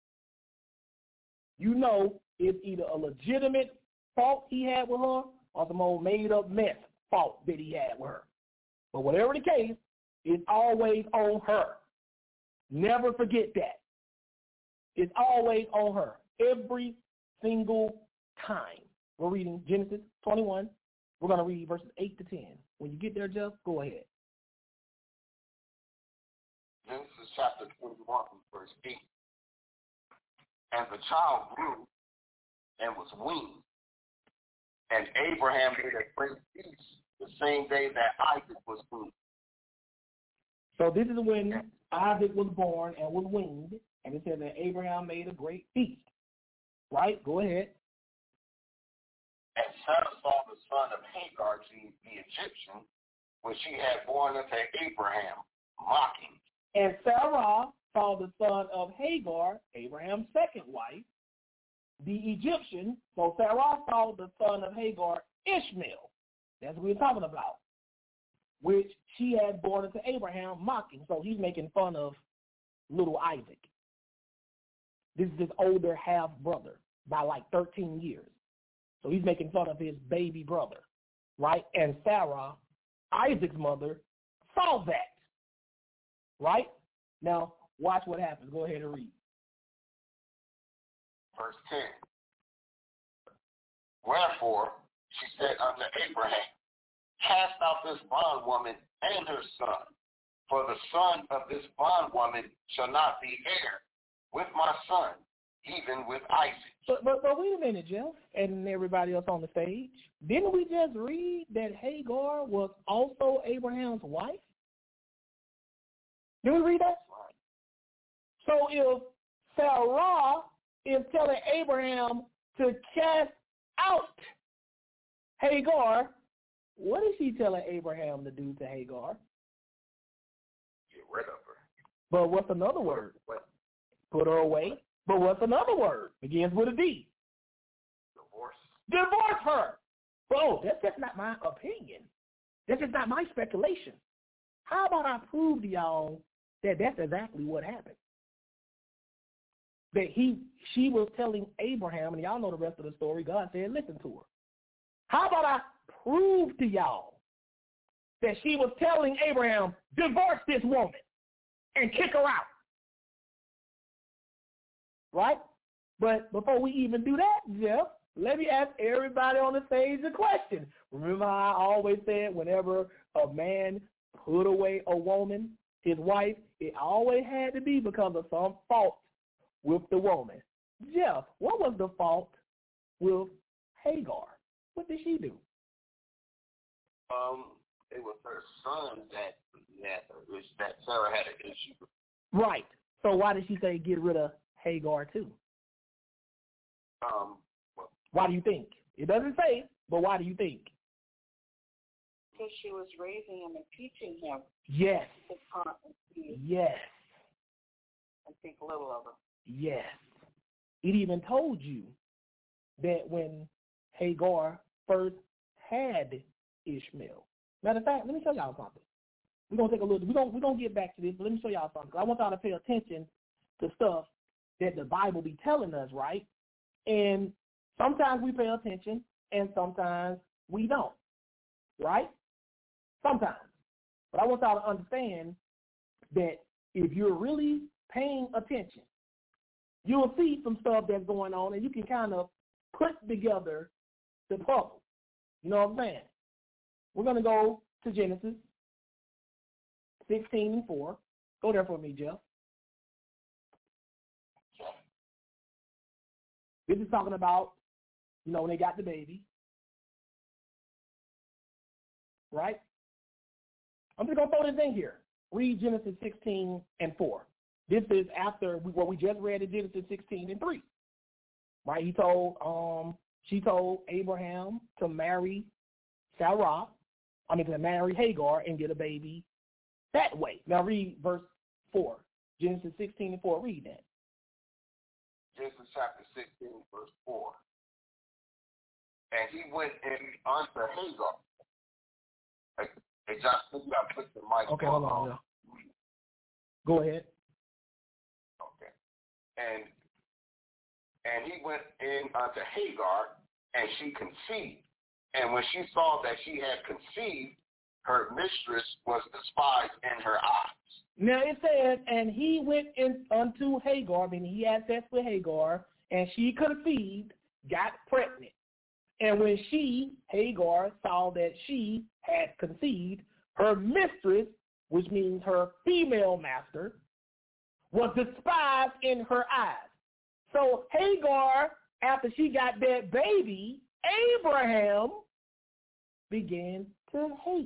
you know it's either a legitimate fault he had with her or some old made-up mess fault that he had with her. But whatever the case, it's always on her. Never forget that. It's always on her, every single time. We're reading Genesis twenty-one. We're going to read verses eight to ten. When you get there, Jeff, go ahead. Genesis chapter twenty-one, verse eight. And the child grew and was weaned, and Abraham made a great feast the same day that Isaac was weaned. So this is when Isaac was born and was weaned, and it says that Abraham made a great feast. Right? Go ahead. And Sarah saw the son of Hagar, the Egyptian, which she had born unto Abraham, mocking. And Sarah saw the son of Hagar, Abraham's second wife, the Egyptian. So Sarah saw the son of Hagar, Ishmael. That's what we're talking about. Which she had born unto Abraham, mocking. So he's making fun of little Isaac. This is his older half-brother by like thirteen years. So he's making fun of his baby brother, right? And Sarah, Isaac's mother, saw that, right? Now, watch what happens. Go ahead and read. Verse ten. Wherefore, she said unto Abraham, cast out this bondwoman and her son, for the son of this bondwoman shall not be heir with my son, even with Isaac. But, but, but wait a minute, Jeff, and everybody else on the stage. Didn't we just read that Hagar was also Abraham's wife? Did we read that? So if Sarah is telling Abraham to cast out Hagar, what is she telling Abraham to do to Hagar? Get rid of her. But what's another word? What? Put her away. But what's another word? Begins with a D. Divorce. Divorce her. Bro, that's just not my opinion. That's just not my speculation. How about I prove to y'all that that's exactly what happened? That he, she was telling Abraham, and y'all know the rest of the story, God said, listen to her. How about I prove to y'all that she was telling Abraham, divorce this woman and kick her out? Right? But before we even do that, Jeff, let me ask everybody on the stage a question. Remember how I always said whenever a man put away a woman, his wife, it always had to be because of some fault with the woman. Jeff, what was the fault with Hagar? What did she do? Um, it was her son that that, that Sarah had an issue with. Right. So why did she say get rid of Hagar too? Um, well, why do you think? It doesn't say, but why do you think? Because she was raising him and teaching him. Yes. Yes. I think a little of it. Yes. It even told you that when Hagar first had Ishmael. Matter of fact, let me show y'all something. We're gonna take a little. We're gonna we're gonna get back to this, but let me show y'all something. I want y'all to pay attention to stuff that the Bible be telling us, right? And sometimes we pay attention, and sometimes we don't, right? Sometimes. But I want y'all to understand that if you're really paying attention, you'll see some stuff that's going on, and you can kind of put together the puzzle. You know what I'm saying? We're going to go to Genesis sixteen and four. Go there for me, Jeff. This is talking about, you know, when they got the baby. Right? I'm just going to throw this in here. Read Genesis sixteen and four. This is after what we just read in Genesis sixteen and three. Right? He told, um, she told Abraham to marry Sarah, I mean to marry Hagar and get a baby that way. Now read verse four. Genesis sixteen and four. Read that. Genesis chapter sixteen, verse four. And he went in unto Hagar. Hey, hey Josh, you got to put the mic okay, on. hold on. Yeah. Go ahead. Okay. And and he went in unto Hagar, and she conceived. And when she saw that she had conceived, her mistress was despised in her eyes. Now it says, and he went in unto Hagar, meaning he had sex with Hagar, and she conceived, got pregnant. And when she, Hagar, saw that she had conceived, her mistress, which means her female master, was despised in her eyes. So Hagar, after she got that baby, Abraham began to hate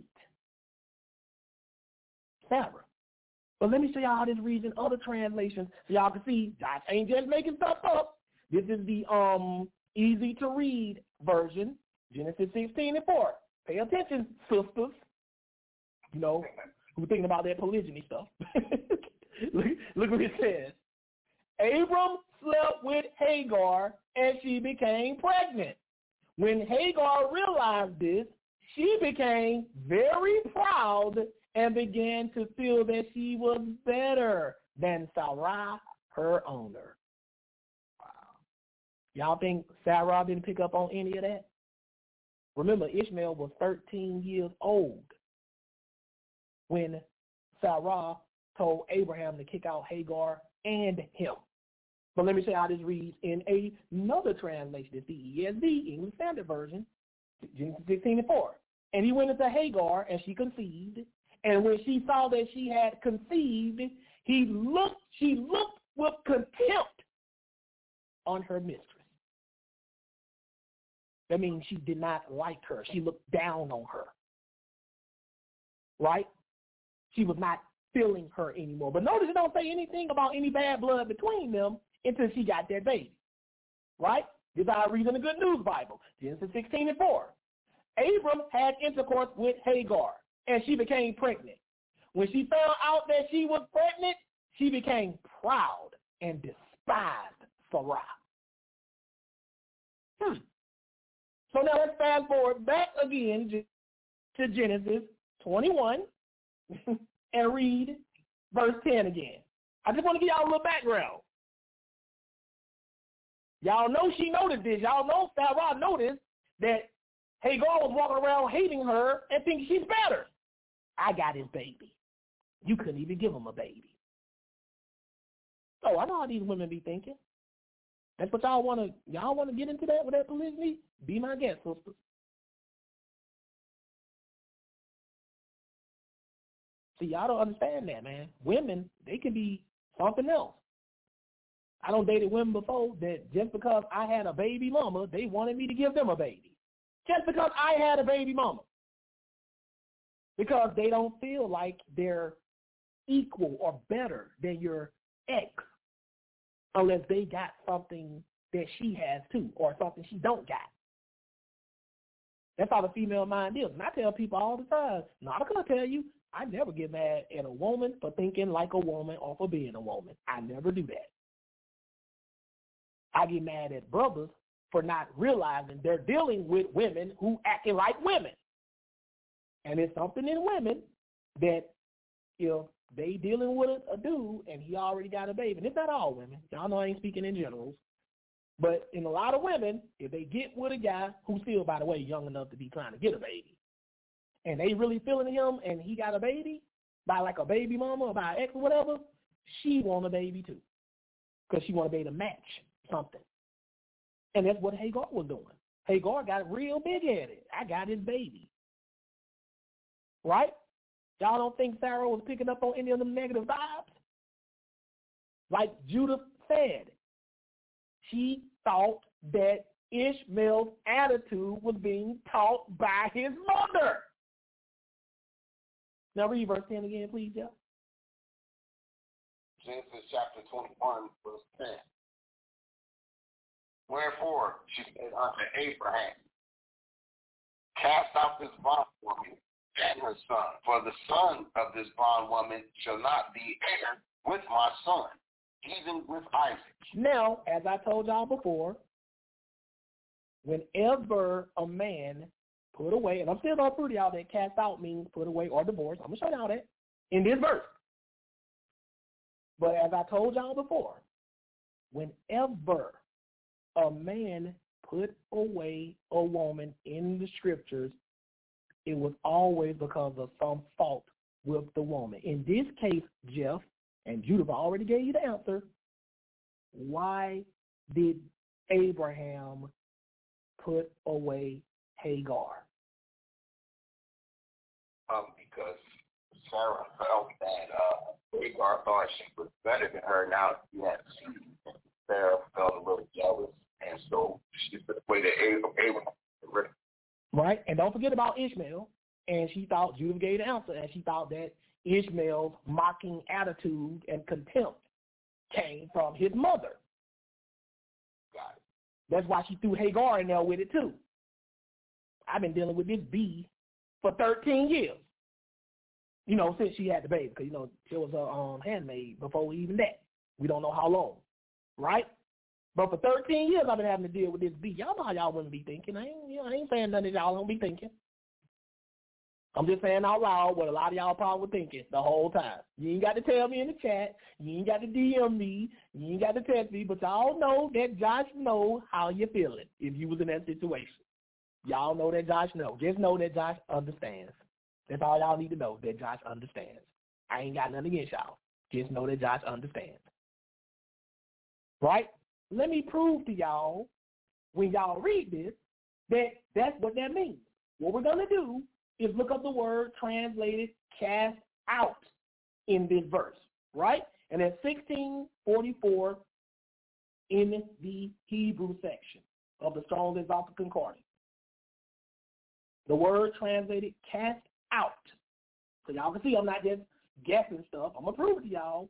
Sarah. But let me show y'all how this reads in other translations so y'all can see Josh ain't just making stuff up. This is the um easy to read version, Genesis sixteen and four. Pay attention, sisters. You know, who thinking about that polygyny stuff. look, look what it says. Abram slept with Hagar and she became pregnant. When Hagar realized this, she became very proud and began to feel that she was better than Sarah, her owner. Wow. Y'all think Sarah didn't pick up on any of that? Remember, Ishmael was thirteen years old when Sarah told Abraham to kick out Hagar and him. But let me show you how this reads in a, another translation. It's the E S V, English Standard Version, Genesis sixteen and four. And he went into Hagar, and she conceived. And when she saw that she had conceived, he looked. she looked with contempt on her mistress. That means she did not like her. She looked down on her. Right? She was not feeling her anymore. But notice it don't say anything about any bad blood between them until she got that baby. Right? This is how I read in the Good News Bible. Genesis sixteen and four. Abram had intercourse with Hagar, and she became pregnant. When she found out that she was pregnant, she became proud and despised Sarah. Hmm. So now let's fast forward back again to Genesis twenty-one and read verse ten again. I just want to give y'all a little background. Y'all know she noticed this. Y'all know Sarah noticed that Hagar was walking around hating her and thinking she's better. I got his baby. You couldn't even give him a baby. Oh, I know how these women be thinking. That's what y'all want to, y'all want to get into that with that polygyny? Be my guest, sisters. See, y'all don't understand that, man. Women, they can be something else. I don't dated women before that just because I had a baby mama, they wanted me to give them a baby. Just because I had a baby mama. Because they don't feel like they're equal or better than your ex unless they got something that she has too or something she don't got. That's how the female mind is. And I tell people all the time, no, I'm going to tell you, I never get mad at a woman for thinking like a woman or for being a woman. I never do that. I get mad at brothers for not realizing they're dealing with women who acting like women. And it's something in women that, you know, they dealing with a, a dude and he already got a baby. And it's not all women. Y'all know I ain't speaking in generals. But in a lot of women, if they get with a guy who's still, by the way, young enough to be trying to get a baby, and they really feeling him and he got a baby by like a baby mama or by an ex or whatever, she want a baby too. Because she want a baby to match something. And that's what Hagar was doing. Hagar got real big-headed. I got his baby. Right? Y'all don't think Sarah was picking up on any of them negative vibes? Like Judith said, she thought that Ishmael's attitude was being taught by his mother. Now read verse ten again, please, Jeff. Genesis chapter twenty-one, verse ten. Wherefore she said unto Abraham, cast out this bondwoman and her son, for the son of this bondwoman shall not be heir with my son, even with Isaac. Now, as I told y'all before, whenever a man put away, and I'm still going to prove to y'all that cast out means put away or divorce. I'm going to show y'all that in this verse. But as I told y'all before, whenever a man put away a woman in the scriptures, it was always because of some fault with the woman. In this case, Jeff, and Judith already gave you the answer, why did Abraham put away Hagar? Um, because Sarah felt that uh, Hagar thought she was better than her. Now she had seen. Sarah felt a little jealous, and so she put away the Abraham. Right, and don't forget about Ishmael. And she thought, Judith gave the answer, and she thought that Ishmael's mocking attitude and contempt came from his mother. Got it. That's why she threw Hagar in there with it too. I've been dealing with this bee for thirteen years. You know, since she had the baby, because, you know, she was a um, handmaid before even that. We don't know how long, right? But for thirteen years, I've been having to deal with this bee. Y'all know how y'all wouldn't be thinking. I ain't, you know, I ain't saying nothing that y'all don't be thinking. I'm just saying out loud what a lot of y'all probably were thinking the whole time. You ain't got to tell me in the chat. You ain't got to D M me. You ain't got to text me. But y'all know that Josh know how you're feeling if you was in that situation. Y'all know that Josh know. Just know that Josh understands. That's all y'all need to know, that Josh understands. I ain't got nothing against y'all. Just know that Josh understands. Right? Let me prove to y'all, when y'all read this, that that's what that means. What we're going to do is look up the word translated cast out in this verse, right? And it's sixteen forty-four in the Hebrew section of the Strong's Exalted Concordance. The word translated cast out. So y'all can see I'm not just guessing stuff. I'm going to prove it to y'all.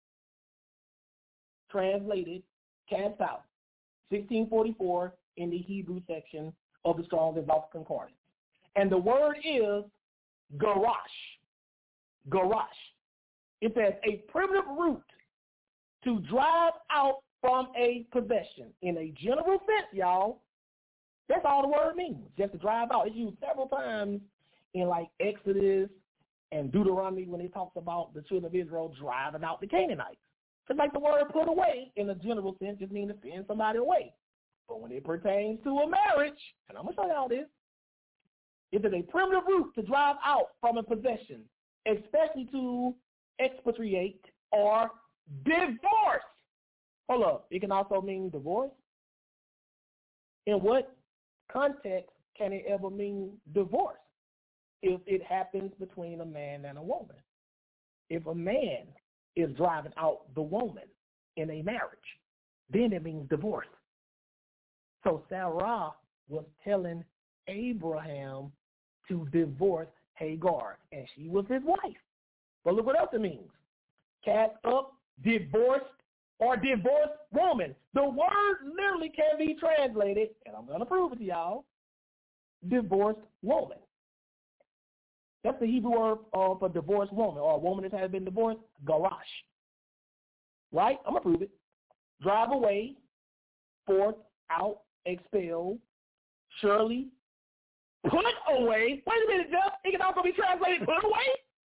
Translated cast out. sixteen forty-four in the Hebrew section of the Strong's Exalted Concordance. And the word is garash. Garash. It says a primitive root to drive out from a possession. In a general sense, y'all, that's all the word means, just to drive out. It's used several times in like Exodus and Deuteronomy when it talks about the children of Israel driving out the Canaanites. It's like the word put away in a general sense just means to send somebody away. But when it pertains to a marriage, and I'm going to show y'all this, it is a primitive root to drive out from a possession, especially to expatriate or divorce. Hold up. It can also mean divorce. In what context can it ever mean divorce? If it happens between a man and a woman. If a man is driving out the woman in a marriage, then it means divorce. So Sarah was telling Abraham to divorce Hagar, and she was his wife. But look what else it means. Cast up, divorced, or divorced woman. The word literally can be translated, and I'm going to prove it to y'all, divorced woman. That's the Hebrew word uh, for divorced woman, or a woman that has been divorced, garash. Right? I'm going to prove it. Drive away, forth, out, expel, surely, put away. Wait a minute, Jeff. It can also be translated put away.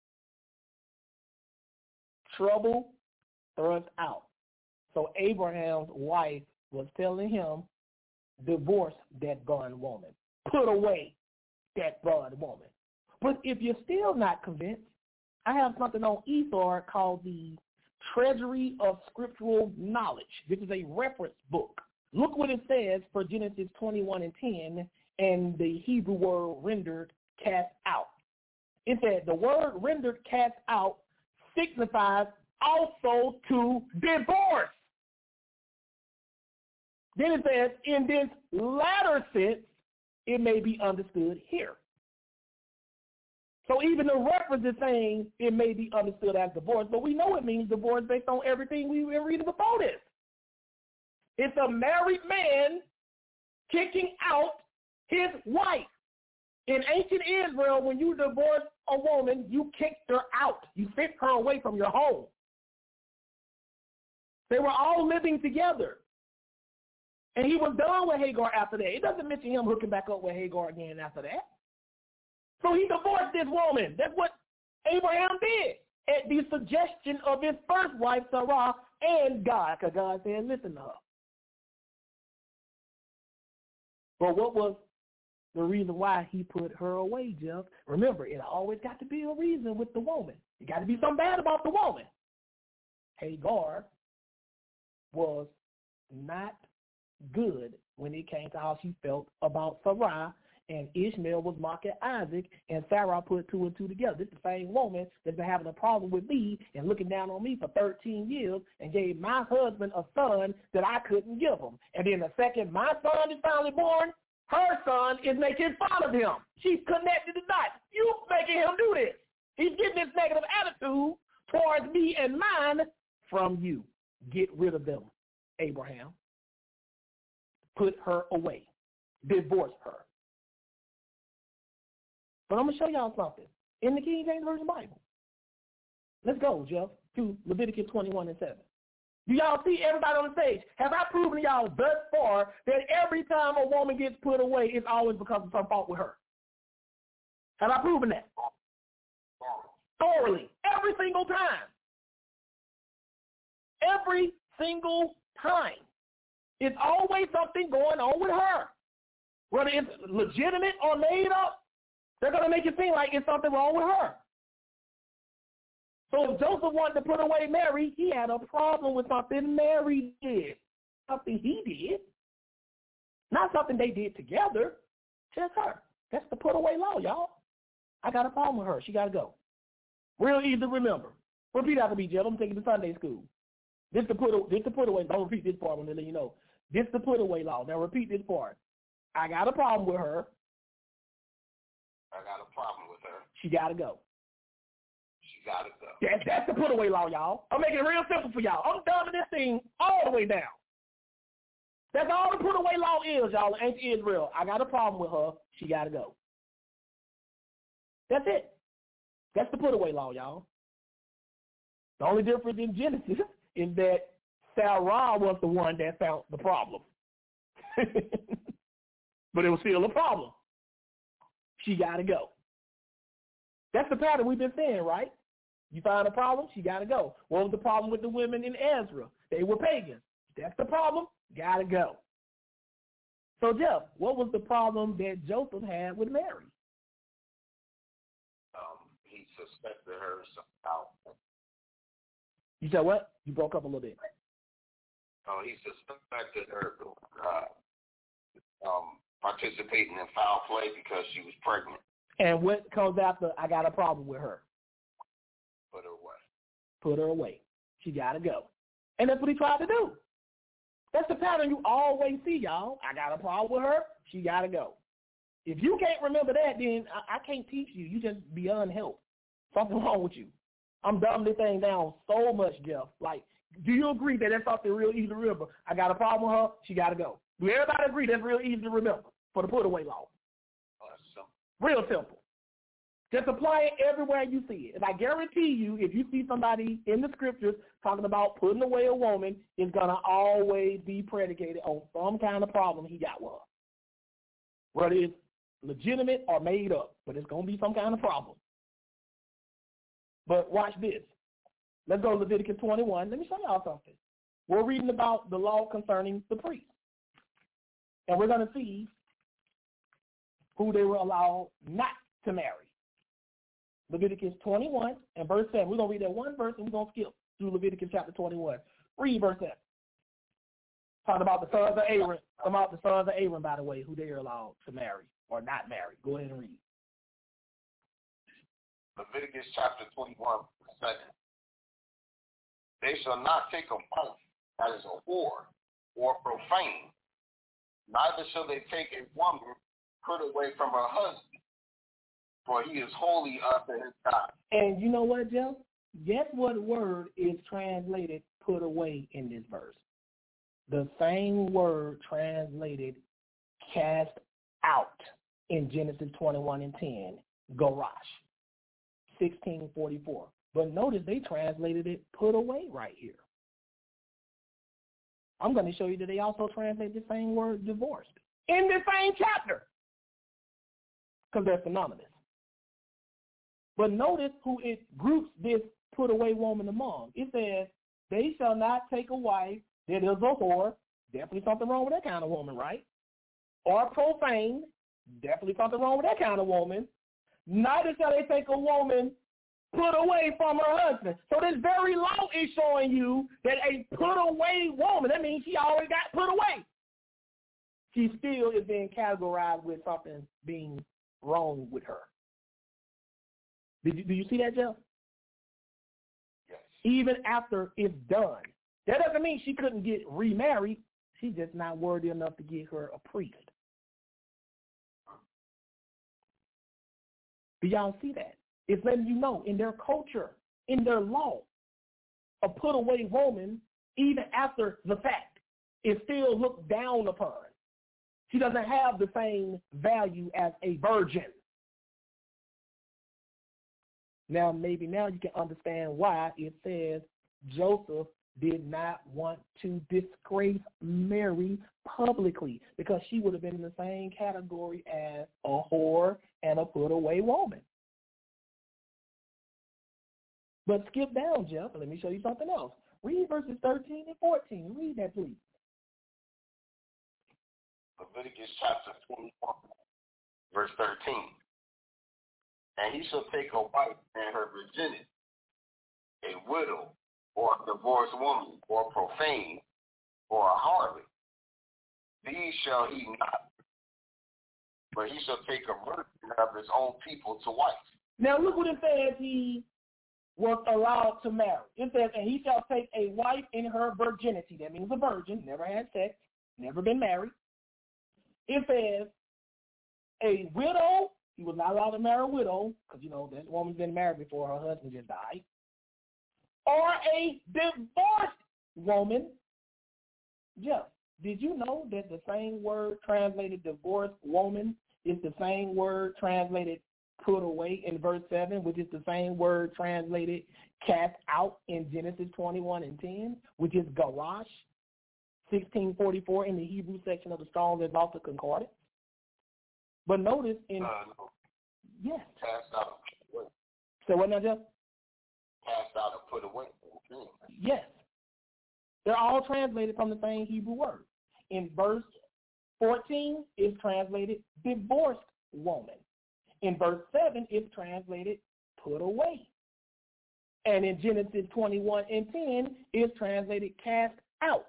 Trouble, thrust out. So Abraham's wife was telling him, divorce that bond woman. Put away that bond woman. But if you're still not convinced, I have something on eSword called the Treasury of Scriptural Knowledge. This is a reference book Look what it says for Genesis twenty-one and ten, and the Hebrew word rendered cast out. It said the word rendered cast out signifies also to divorce. Then it says, in this latter sense, it may be understood here. So even the reference is saying it may be understood as divorce, but we know it means divorce based on everything we've been reading before this. It's a married man kicking out his wife. In ancient Israel, when you divorced a woman, you kicked her out. You sent her away from your home. They were all living together. And he was done with Hagar after that. It doesn't mention him hooking back up with Hagar again after that. So he divorced this woman. That's what Abraham did at the suggestion of his first wife, Sarah, and God, because God said, listen to her. But what was the reason why he put her away, Jeff? Remember, it always got to be a reason with the woman. It got to be something bad about the woman. Hagar was not good when it came to how she felt about Sarah, and Ishmael was mocking Isaac, and Sarah put two and two together. This is the same woman that's been having a problem with me and looking down on me for thirteen years and gave my husband a son that I couldn't give him. And then the second my son is finally born, her son is making fun of him. She's connected the dots. You making him do this. He's getting this negative attitude towards me and mine from you. Get rid of them, Abraham. Put her away. Divorce her. But I'm going to show y'all something. In the King James Version Bible. Let's go, Jeff, to Leviticus twenty-one and seven. Do y'all see everybody on the stage? Have I proven to y'all thus far that every time a woman gets put away, it's always because of some fault with her? Have I proven that? Thoroughly. Every single time. Every single time. It's always something going on with her. Whether it's legitimate or made up, they're going to make it seem like it's something wrong with her. So if Joseph wanted to put away Mary, he had a problem with something Mary did. Something he did. Not something they did together. Just her. That's the put away law, y'all. I got a problem with her. She got to go. Real easy to remember. Repeat after me, Jeff. I'm taking to Sunday school. This the put, this the put away. Don't repeat this part when they let you know. This the put away law. Now repeat this part. I got a problem with her. I got a problem with her. She got to go. She got to go. That, that's the put away law, y'all. I'm making it real simple for y'all. I'm dumbing this thing all the way down. That's all the put away law is, y'all, in ancient Israel. I got a problem with her. She got to go. That's it. That's the put away law, y'all. The only difference in Genesis is that Sarah was the one that found the problem. But it was still a problem. She got to go. That's the pattern we've been saying, right? You find a problem, she got to go. What was the problem with the women in Ezra? They were pagans. That's the problem, got to go. So, Jeff, what was the problem that Joseph had with Mary? Um, he suspected her somehow. You said what? You broke up a little bit. Oh, he suspected her uh, um, participating in foul play because she was pregnant. And what comes after, I got a problem with her? Put her away. Put her away. She got to go. And that's what he tried to do. That's the pattern you always see, y'all. I got a problem with her. She got to go. If you can't remember that, then I, I can't teach you. You just beyond help. Something wrong with you. I'm dumbing this thing down so much, Jeff. Like, do you agree that that's something real easy to remember? I got a problem with her. She got to go. Do everybody agree that's real easy to remember for the put away law? Oh, that's simple. Real simple. Just apply it everywhere you see it. And I guarantee you, if you see somebody in the scriptures talking about putting away a woman, it's going to always be predicated on some kind of problem he got with her. Whether it's legitimate or made up, but it's going to be some kind of problem. But watch this. Let's go to Leviticus twenty-one. Let me show y'all something. We're reading about the law concerning the priest. And we're going to see who they were allowed not to marry. Leviticus twenty-one and verse seven. We're going to read that one verse and we're going to skip through Leviticus chapter twenty-one. Read verse seven. Talking about the sons of Aaron. Talking about the sons of Aaron, by the way, who they are allowed to marry or not marry. Go ahead and read. Leviticus chapter twenty-one, second. They shall not take a wife that is a whore or profane, neither shall they take a woman put away from her husband, for he is holy unto his God. And you know what, Jeff? Guess what word is translated put away in this verse? The same word translated cast out in Genesis twenty-one and ten, Garash, sixteen forty-four. But notice they translated it put away right here. I'm going to show you that they also translated the same word divorced in the same chapter because they're synonymous. But notice who it groups this put away woman among. It says, they shall not take a wife that is a whore, definitely something wrong with that kind of woman, right? Or profane, definitely something wrong with that kind of woman. Neither shall they take a woman put away from her husband. So this very law is showing you that a put away woman, that means she already got put away. She still is being categorized with something being wrong with her. Did you, do you see that, Jeff? Yes. Even after it's done. That doesn't mean she couldn't get remarried. She's just not worthy enough to get her a priest. Do y'all see that? It's letting you know in their culture, in their law, a put away woman, even after the fact, is still looked down upon. She doesn't have the same value as a virgin. Now, maybe now you can understand why it says Joseph did not want to disgrace Mary publicly, because she would have been in the same category as a whore and a put away woman. But skip down, Jeff, and let me show you something else. Read verses thirteen and fourteen. Read that, please. Leviticus chapter twenty-one, verse thirteen. And he shall take a wife and her virginity, a widow, or a divorced woman, or profane, or a harlot. These shall he not, but he shall take a virgin of his own people to wife. Now look what it says he was allowed to marry. It says, and he shall take a wife in her virginity. That means a virgin, never had sex, never been married. It says a widow. He was not allowed to marry a widow because, you know, that woman's been married before her husband just died. Or a divorced woman. Jeff, did you know that the same word translated divorced woman is the same word translated put away in verse seven, which is the same word translated cast out in Genesis twenty-one and ten, which is garash, sixteen forty-four in the Hebrew section of the Strong's Exalted Concordance? But notice in, uh, no. yes. Cast out. So what now, Jeff? Cast out and put away. Yes. They're all translated from the same Hebrew word. In verse fourteen, it's translated divorced woman. In verse seven, it's translated put away. And in Genesis twenty-one and ten, it's translated cast out.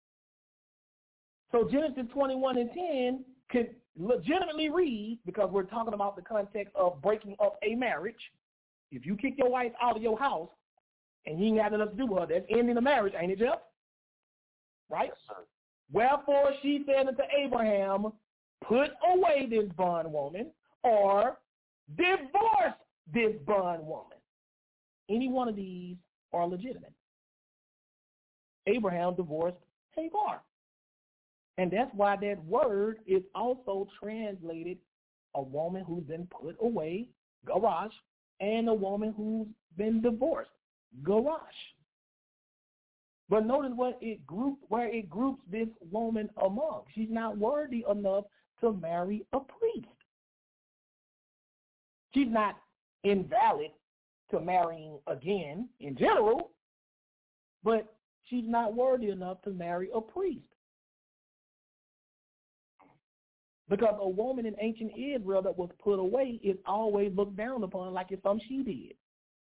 So Genesis twenty-one and ten could legitimately read, because we're talking about the context of breaking up a marriage. If you kick your wife out of your house and you ain't got nothing to do with her, that's ending the marriage, ain't it, Jeff? Right? Yes, sir. Wherefore she said unto Abraham, put away this bondwoman, or divorce this bondwoman. Any one of these are legitimate. Abraham divorced Hagar. And that's why that word is also translated a woman who's been put away, garash, and a woman who's been divorced, garash. But notice what it groups, where it groups this woman among. She's not worthy enough to marry a priest. She's not invalid to marrying again in general, but she's not worthy enough to marry a priest. Because a woman in ancient Israel that was put away is always looked down upon like it's something she did.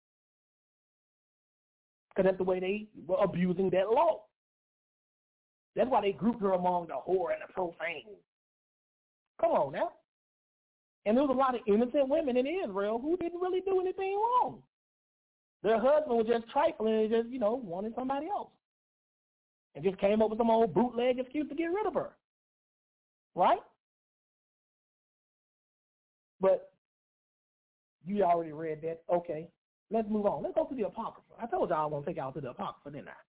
Because that's the way they were abusing that law. That's why they grouped her among the whore and the profane. Come on now. And there was a lot of innocent women in Israel who didn't really do anything wrong. Their husband was just trifling and just, you know, wanted somebody else. And just came up with some old bootleg excuse to get rid of her. Right? But you already read that. Okay. Let's move on. Let's go to the Apocrypha. I told y'all I was going to take y'all to the Apocrypha, didn't I?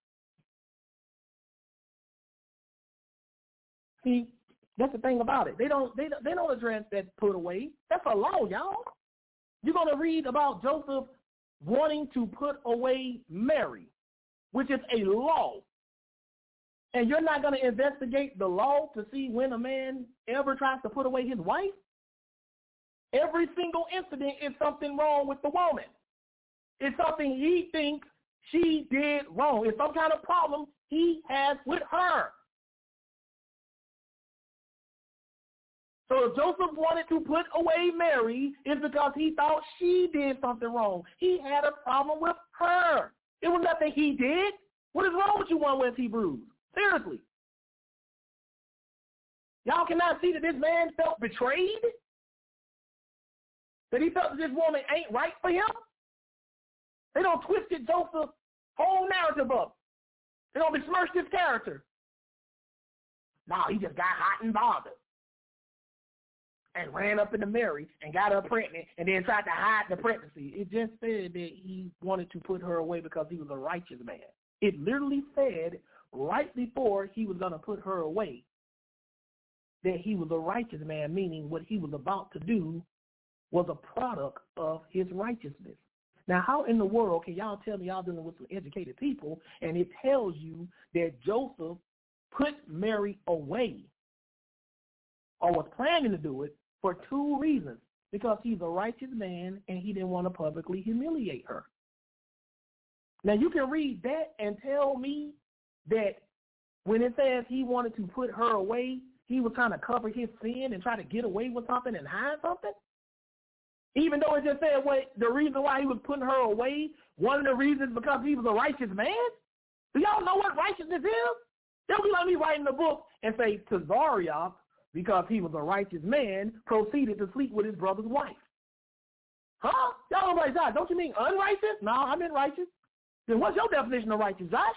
See, that's the thing about it. They don't they don't, they don't address that put away. That's a law, y'all. You're going to read about Joseph wanting to put away Mary, which is a law. And you're not going to investigate the law to see when a man ever tries to put away his wife? Every single incident is something wrong with the woman. It's something he thinks she did wrong. It's some kind of problem he has with her. So if Joseph wanted to put away Mary, it's because he thought she did something wrong. He had a problem with her. It was nothing he did. What is wrong with you, one West Hebrews? Seriously. Y'all cannot see that this man felt betrayed? That he felt that this woman ain't right for him? They don't twisted Joseph's whole narrative up. They don't besmirch his character. No, he just got hot and bothered. And ran up into Mary and got her pregnant and then tried to hide the pregnancy. It just said that he wanted to put her away because he was a righteous man. It literally said right before he was going to put her away that he was a righteous man, meaning what he was about to do was a product of his righteousness. Now, how in the world can y'all tell me y'all dealing with some educated people and it tells you that Joseph put Mary away or was planning to do it for two reasons? Because he's a righteous man and he didn't want to publicly humiliate her. Now, you can read that and tell me that when it says he wanted to put her away, he was trying to cover his sin and try to get away with something and hide something? Even though it just said what the reason why he was putting her away, one of the reasons because he was a righteous man? Do y'all know what righteousness is? They'll be like me writing a book and say, Tazariah, because he was a righteous man, proceeded to sleep with his brother's wife. Huh? Y'all like, Josh, don't you mean unrighteous? No, I meant righteous. Then what's your definition of righteous, Josh?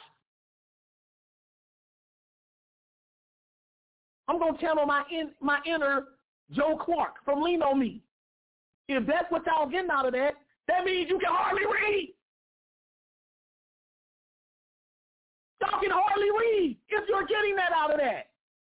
I'm going to channel my in, my inner Joe Clark from Lean On Me. If that's what y'all getting out of that, that means you can hardly read. Y'all can hardly read if you're getting that out of that.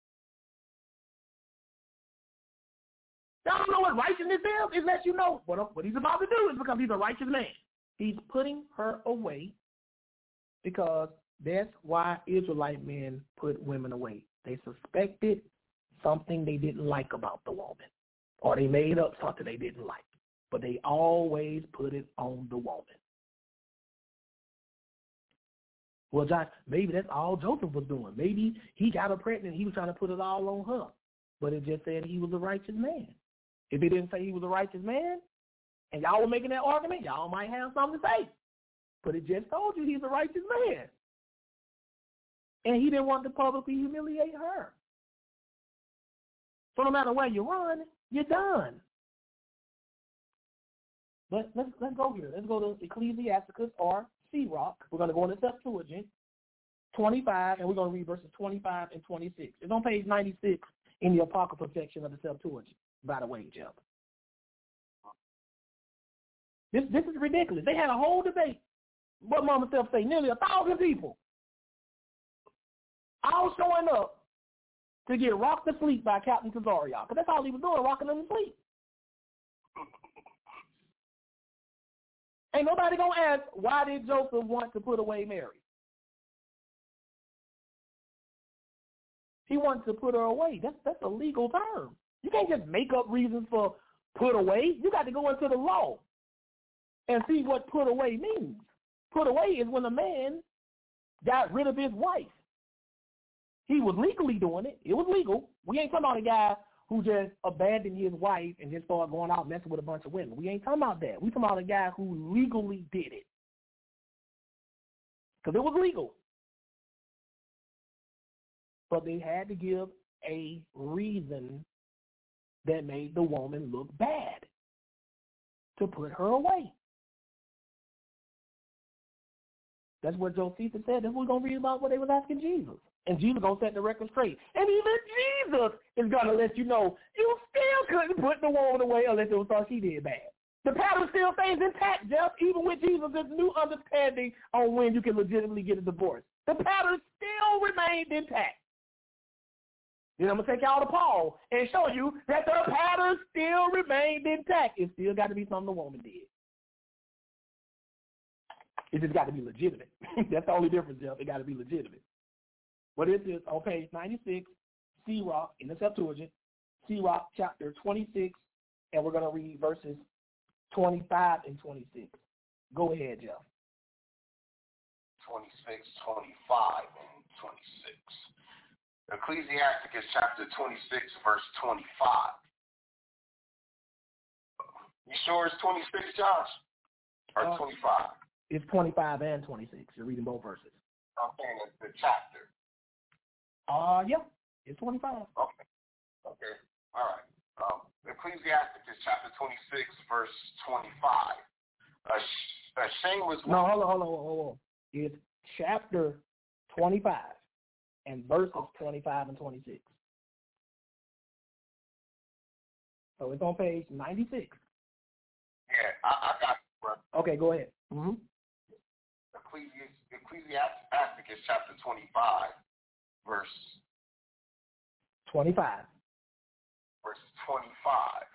Y'all don't know what righteousness is? It lets you know what, what he's about to do is because he's a righteous man. He's putting her away because that's why Israelite men put women away. They suspected something they didn't like about the woman. Or they made up something they didn't like. But they always put it on the woman. Well, Josh, maybe that's all Joseph was doing. Maybe he got her pregnant and he was trying to put it all on her. But it just said he was a righteous man. If it didn't say he was a righteous man, and y'all were making that argument, y'all might have something to say. But it just told you he's a righteous man. And he didn't want to publicly humiliate her. So no matter where you run, you're done. But let's let's go here. Let's go to Ecclesiasticus or Sirach. We're going to go into Septuagint twenty-five, and we're going to read verses twenty-five and twenty-six. It's on page ninety-six in the Apocrypha section of the Septuagint, by the way, Jeff. This this is ridiculous. They had a whole debate. What Mama Self say? Nearly a thousand people all showing up to get rocked to sleep by Captain Tazariah. Because that's all he was doing, rocking them to sleep. Ain't nobody going to ask, why did Joseph want to put away Mary? He wanted to put her away. That's, that's a legal term. You can't just make up reasons for put away. You got to go into the law and see what put away means. Put away is when a man got rid of his wife. He was legally doing it. It was legal. We ain't talking about a guy who just abandoned his wife and just started going out messing with a bunch of women. We ain't talking about that. We talking about a guy who legally did it. Because it was legal. but they had to give a reason that made the woman look bad to put her away. That's what Josephus said. That's what we're going to read about what they was asking Jesus. And Jesus going to set the record straight. And even Jesus is going to let you know you still couldn't put the woman away unless it was thought she did bad. The pattern still stays intact, Jeff, even with Jesus' new understanding on when you can legitimately get a divorce. The pattern still remained intact. Then I'm going to take y'all to Paul and show you that the pattern still remained intact. It still got to be something the woman did. It just got to be legitimate. That's the only difference, Jeff. It got to be legitimate. What is this? On page ninety-six, C-Rock, in the Septuagint, C-Rock chapter twenty-six, and we're going to read verses twenty-five and twenty-six. Go ahead, Jeff. twenty-six, twenty-five, and twenty-six. Ecclesiasticus chapter twenty-six, verse twenty-five. You sure it's twenty-six, Josh? Or uh, twenty-five? It's twenty-five and twenty-six. You're reading both verses. I'm saying it's the chapter. Uh, yeah, it's twenty-five. Okay. Okay. All right. Um, Ecclesiasticus chapter twenty-six, verse twenty-five. A, sh- a shameless woman. No, hold on, hold on, hold on. It's chapter twenty-five and verses okay. twenty-five and twenty-six. So it's on page ninety-six. Yeah, I, I got it, brother. Okay, go ahead. Mm-hmm. Ecclesi- Ecclesiasticus chapter twenty-five, verse twenty-five. Verse twenty-five.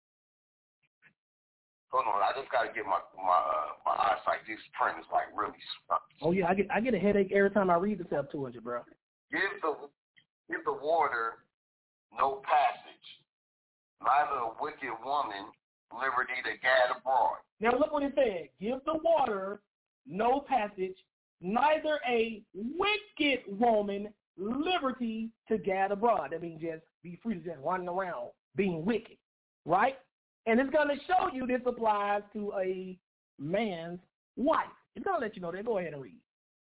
Hold on, I just got to get my my uh, my eyesight. This print is like really. Oh yeah, I get I get a headache every time I read the Septuagint, bro. Give the give the water no passage, neither a wicked woman liberty to gad abroad. Now look what it said. Give the water no passage, neither a wicked woman liberty to gad abroad. That means just be free to just running around being wicked, right? And it's going to show you this applies to a man's wife. It's going to let you know that. Go ahead and read.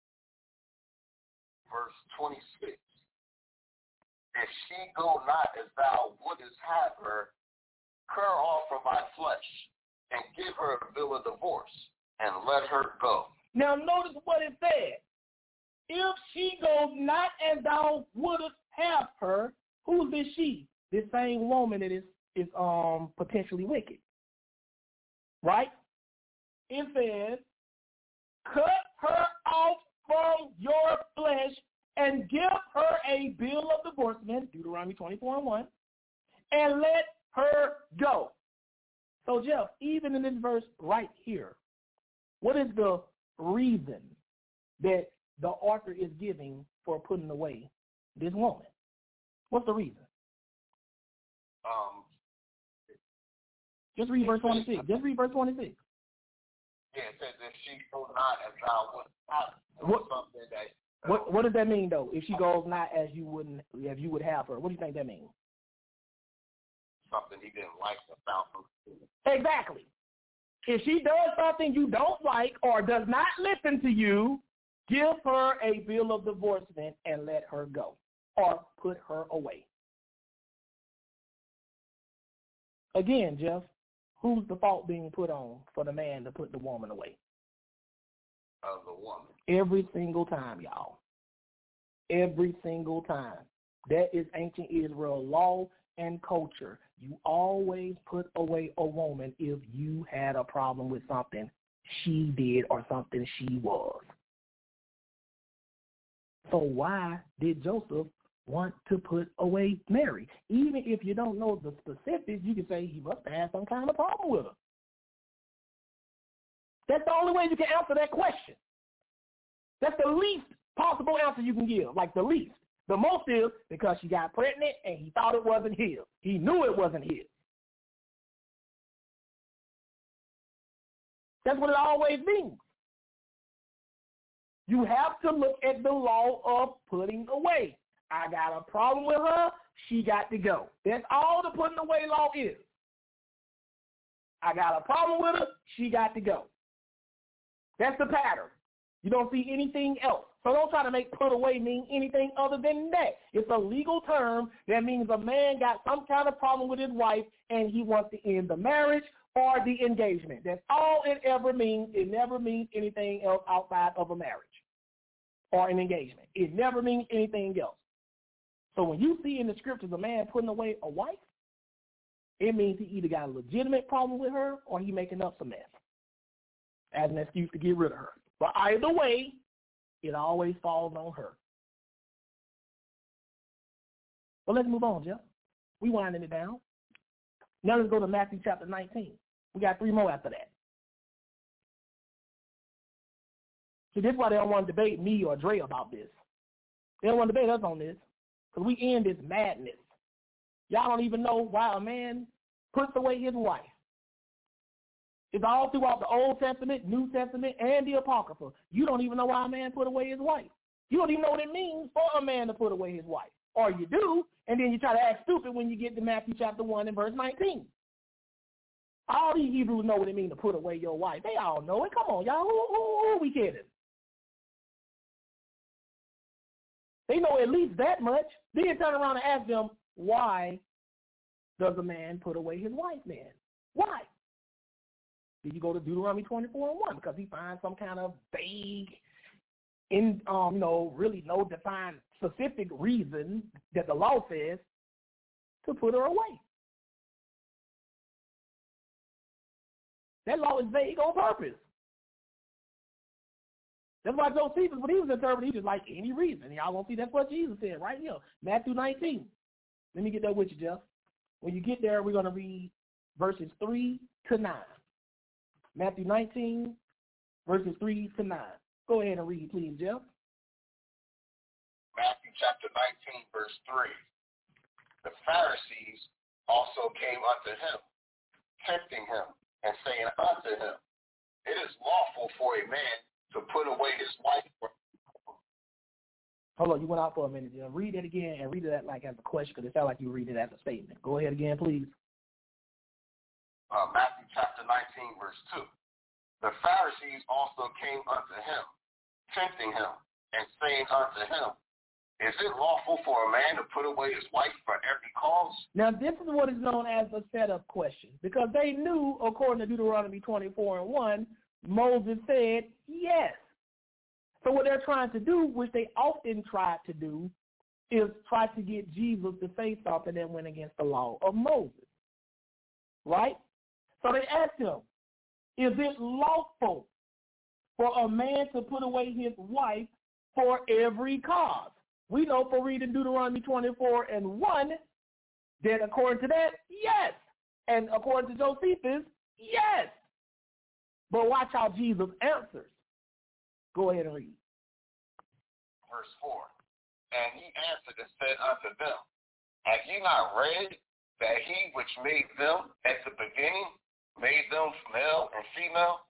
Verse twenty-six. If she go not as thou wouldest have her, cur off from thy flesh, and give her a bill of divorce, and let her go. Now notice what it said. If she goes not as thou wouldest have her, who's this she? This same woman that is, is um potentially wicked. Right? It says, cut her off from your flesh and give her a bill of divorcement, Deuteronomy twenty-four and one, and let her go. So, Jeff, even in this verse right here, what is the reason that the author is giving for putting away this woman? What's the reason? Um, Just read verse twenty-six. Just read verse twenty-six. Yeah, it says if she go not as thou wouldst have her. What, something that, uh, what, what does that mean, though? If she goes not as you wouldn't, if you would have her, what do you think that means? Something he didn't like about her. Exactly. If she does something you don't like or does not listen to you, give her a bill of divorcement and let her go or put her away. Again, Jeff, who's the fault being put on for the man to put the woman away? Of the woman. Every single time, y'all. Every single time. That is ancient Israel law and culture. You always put away a woman if you had a problem with something she did or something she was. So why did Joseph want to put away Mary? Even if you don't know the specifics, you can say he must have had some kind of problem with her. That's the only way you can answer that question. That's the least possible answer you can give, like the least. The most is because she got pregnant and he thought it wasn't his. He knew it wasn't his. That's what it always means. You have to look at the law of putting away. I got a problem with her, she got to go. That's all the putting away law is. I got a problem with her, she got to go. That's the pattern. You don't see anything else. So don't try to make put away mean anything other than that. It's a legal term that means a man got some kind of problem with his wife and he wants to end the marriage or the engagement. That's all it ever means. It never means anything else outside of a marriage or an engagement. It never means anything else. So when you see in the scriptures a man putting away a wife, it means he either got a legitimate problem with her or he making up some mess as an excuse to get rid of her. But either way, it always falls on her. Well, let's move on, Jeff. We winding it down. Now let's go to Matthew chapter nineteen. We got three more after that. See, this is why they don't want to debate me or Dre about this. They don't want to debate us on this because we end this madness. Y'all don't even know why a man puts away his wife. It's all throughout the Old Testament, New Testament, and the Apocrypha. You don't even know why a man put away his wife. You don't even know what it means for a man to put away his wife. Or you do, and then you try to act stupid when you get to Matthew chapter one and verse nineteen. All these Hebrews know what it means to put away your wife. They all know it. Come on, y'all. Who, who, who are we kidding? They know at least that much. Then you turn around and ask them, why does a man put away his wife, man? Why? Did you go to Deuteronomy twenty-four and one? Because he finds some kind of vague, in um, you know, really no defined specific reason that the law says to put her away. That law is vague on purpose. That's why Josephus, when he was interpreting, he was like, any reason. Y'all won't see that's what Jesus said right here. Matthew nineteen. Let me get that with you, Jeff. When you get there, we're going to read verses three to nine. Matthew nineteen, verses three to nine. Go ahead and read, please, Jeff. Matthew chapter nineteen, verse three. The Pharisees also came unto him, tempting him, and saying unto him, it is lawful for a man to put away his wife. Hold on, you went out for a minute. Jeff. Read it again and read it like as a question because it sounds like you read it as a statement. Go ahead again, please. Uh, Matthew chapter nineteen, verse two. The Pharisees also came unto him, tempting him, and saying unto him, is it lawful for a man to put away his wife for every cause? Now, this is what is known as a setup question, because they knew, according to Deuteronomy twenty-four and one, Moses said yes. So what they're trying to do, which they often tried to do, is try to get Jesus to say something that went against the law of Moses. Right? So they asked him, is it lawful for a man to put away his wife for every cause? We know from reading Deuteronomy twenty-four and one that according to that, yes. And according to Josephus, yes. But watch how Jesus answers. Go ahead and read. Verse four. And he answered and said unto them, have ye not read that he which made them at the beginning made them male and female?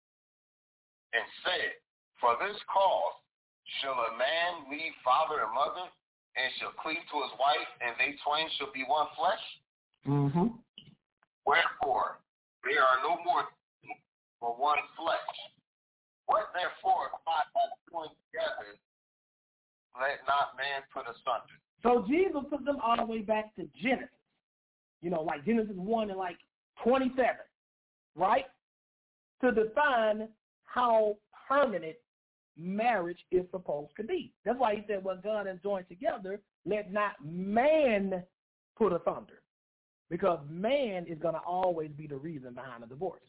And said, for this cause shall a man leave father and mother, and shall cleave to his wife, and they twain shall be one flesh? Mm-hmm. Wherefore, they are no more for one flesh. What therefore God hath joined together, let not man put asunder. So Jesus took them all the way back to Genesis. You know, like Genesis one and like twenty-seven, right? To define how permanent marriage is supposed to be. That's why he said, what God has joined together, let not man put asunder. Because man is going to always be the reason behind a divorce.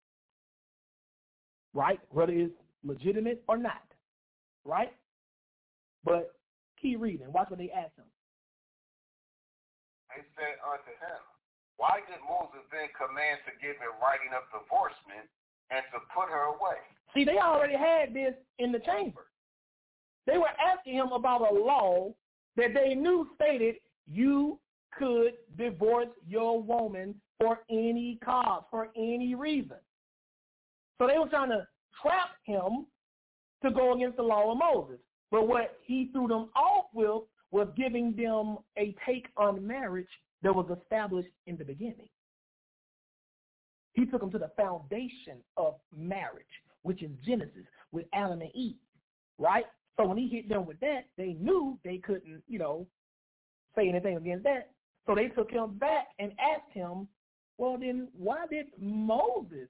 Right? Whether it's legitimate or not. Right? But keep reading. Watch what they ask him. They said unto him, why did Moses then command to give in writing of divorcement and to put her away? See, they already had this in the chamber. They were asking him about a law that they knew stated you could divorce your woman for any cause, for any reason. So they were trying to trap him to go against the law of Moses. But what he threw them off with was giving them a take on marriage that was established in the beginning. He took them to the foundation of marriage, which is Genesis with Adam and Eve, right? So when he hit them with that, they knew they couldn't, you know, say anything against that. So they took him back and asked him, well, then why did Moses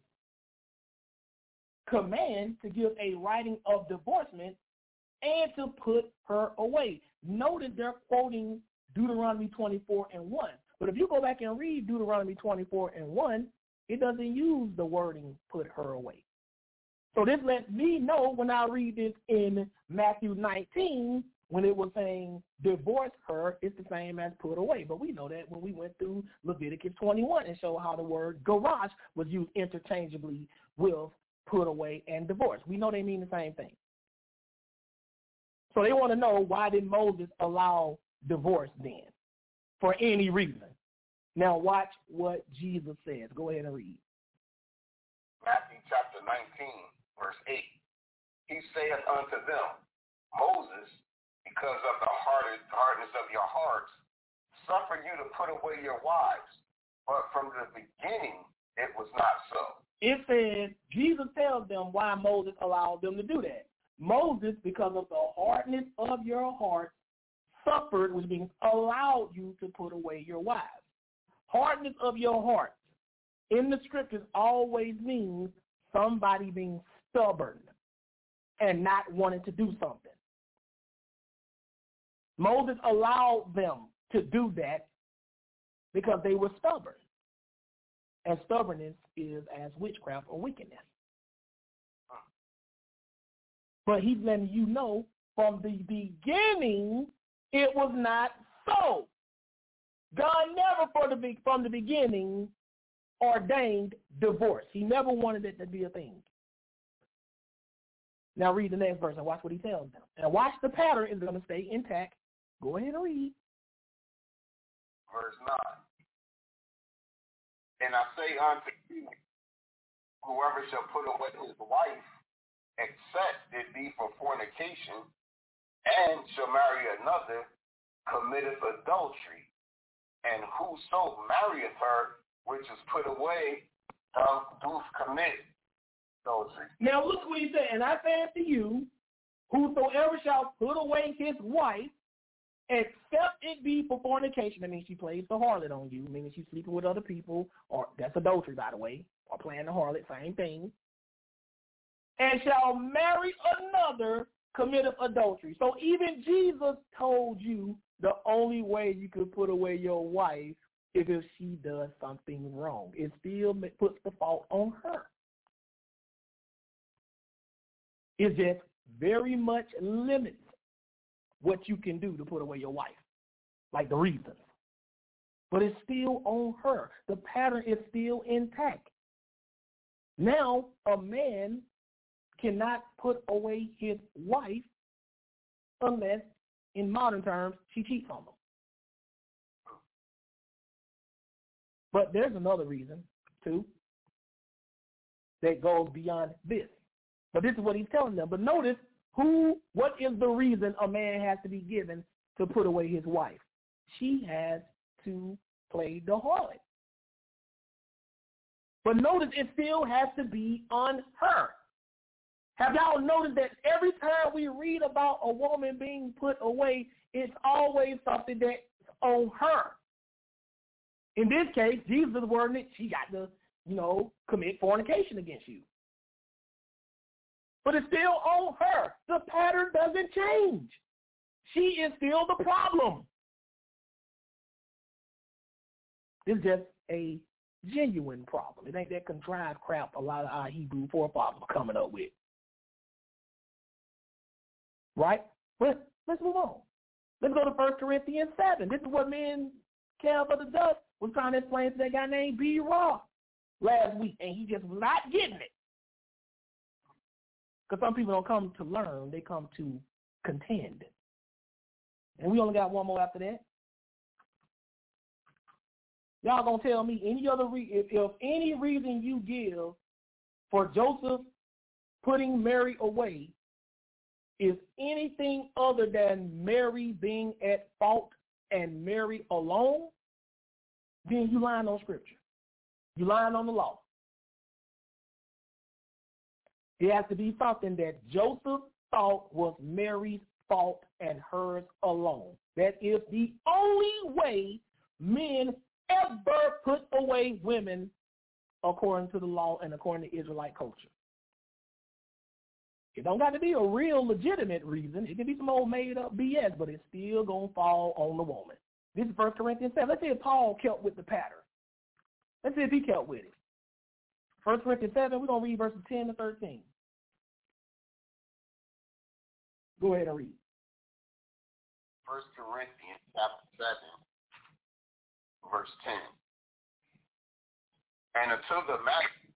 command to give a writing of divorcement and to put her away? Notice they're quoting Deuteronomy twenty-four and one. But if you go back and read Deuteronomy twenty-four and one, it doesn't use the wording put her away. So this lets me know when I read this in Matthew nineteen, when it was saying divorce her, it's the same as put away. But we know that when we went through Leviticus twenty-one and showed how the word garage was used interchangeably with put away and divorce. We know they mean the same thing. So they want to know, why did Moses allow divorce then? For any reason. Now watch what Jesus says. Go ahead and read. Matthew chapter nineteen, verse eight. He saith unto them, Moses, because of the hardness of your hearts, suffered you to put away your wives, but from the beginning it was not so. It says, Jesus tells them why Moses allowed them to do that. Moses, because of the hardness of your heart, suffered, which means allowed you to put away your wives. Hardness of your heart in the scriptures always means somebody being stubborn and not wanting to do something. Moses allowed them to do that because they were stubborn. And stubbornness is as witchcraft or wickedness. But he's letting you know from the beginning it was not so. God never for the, from the beginning ordained divorce. He never wanted it to be a thing. Now read the next verse and watch what he tells them. And watch the pattern is going to stay intact. Go ahead and read. Verse nine. And I say unto you, whoever shall put away his wife, except it be for fornication, and shall marry another, committeth adultery. And whoso marrieth her, which is put away, doth, doth commit adultery. Now look what he said. And I say unto you, whosoever shall put away his wife, except it be for fornication. That means she plays the harlot on you, meaning she's sleeping with other people, or that's adultery, by the way, or playing the harlot, same thing. And shall marry another, committeth adultery. So even Jesus told you the only way you could put away your wife is if she does something wrong. It still puts the fault on her. It just very much limits what you can do to put away your wife, like the reasons. But it's still on her. The pattern is still intact. Now, a man cannot put away his wife unless, in modern terms, she cheats on him. But there's another reason, too, that goes beyond this. But this is what he's telling them. But notice, who, what is the reason a man has to be given to put away his wife? She has to play the harlot. But notice it still has to be on her. Have y'all noticed that every time we read about a woman being put away, it's always something that's on her? In this case, Jesus is wording it, she got to, you know, commit fornication against you. But it's still on her. The pattern doesn't change. She is still the problem. It's just a genuine problem. It ain't that contrived crap a lot of our Hebrew forefathers are coming up with. Right? But let's move on. Let's go to First Corinthians seven. This is what me and Cal for the Dust was trying to explain to that guy named B. Raw last week, and he just was not getting it. Because some people don't come to learn, they come to contend. And we only got one more after that. Y'all gonna tell me any other re- if, if any reason you give for Joseph putting Mary away is anything other than Mary being at fault and Mary alone, then you lying on Scripture. You lying on the law. It has to be something that Joseph thought was Mary's fault and hers alone. That is the only way men ever put away women according to the law and according to Israelite culture. It don't got to be a real legitimate reason. It can be some old made-up B S, but it's still going to fall on the woman. This is First Corinthians seven. Let's see if Paul kept with the pattern. Let's see if he kept with it. First Corinthians seven, we're going to read verses ten to thirteen. Go ahead and read. First Corinthians chapter seven, verse ten. And until the marriage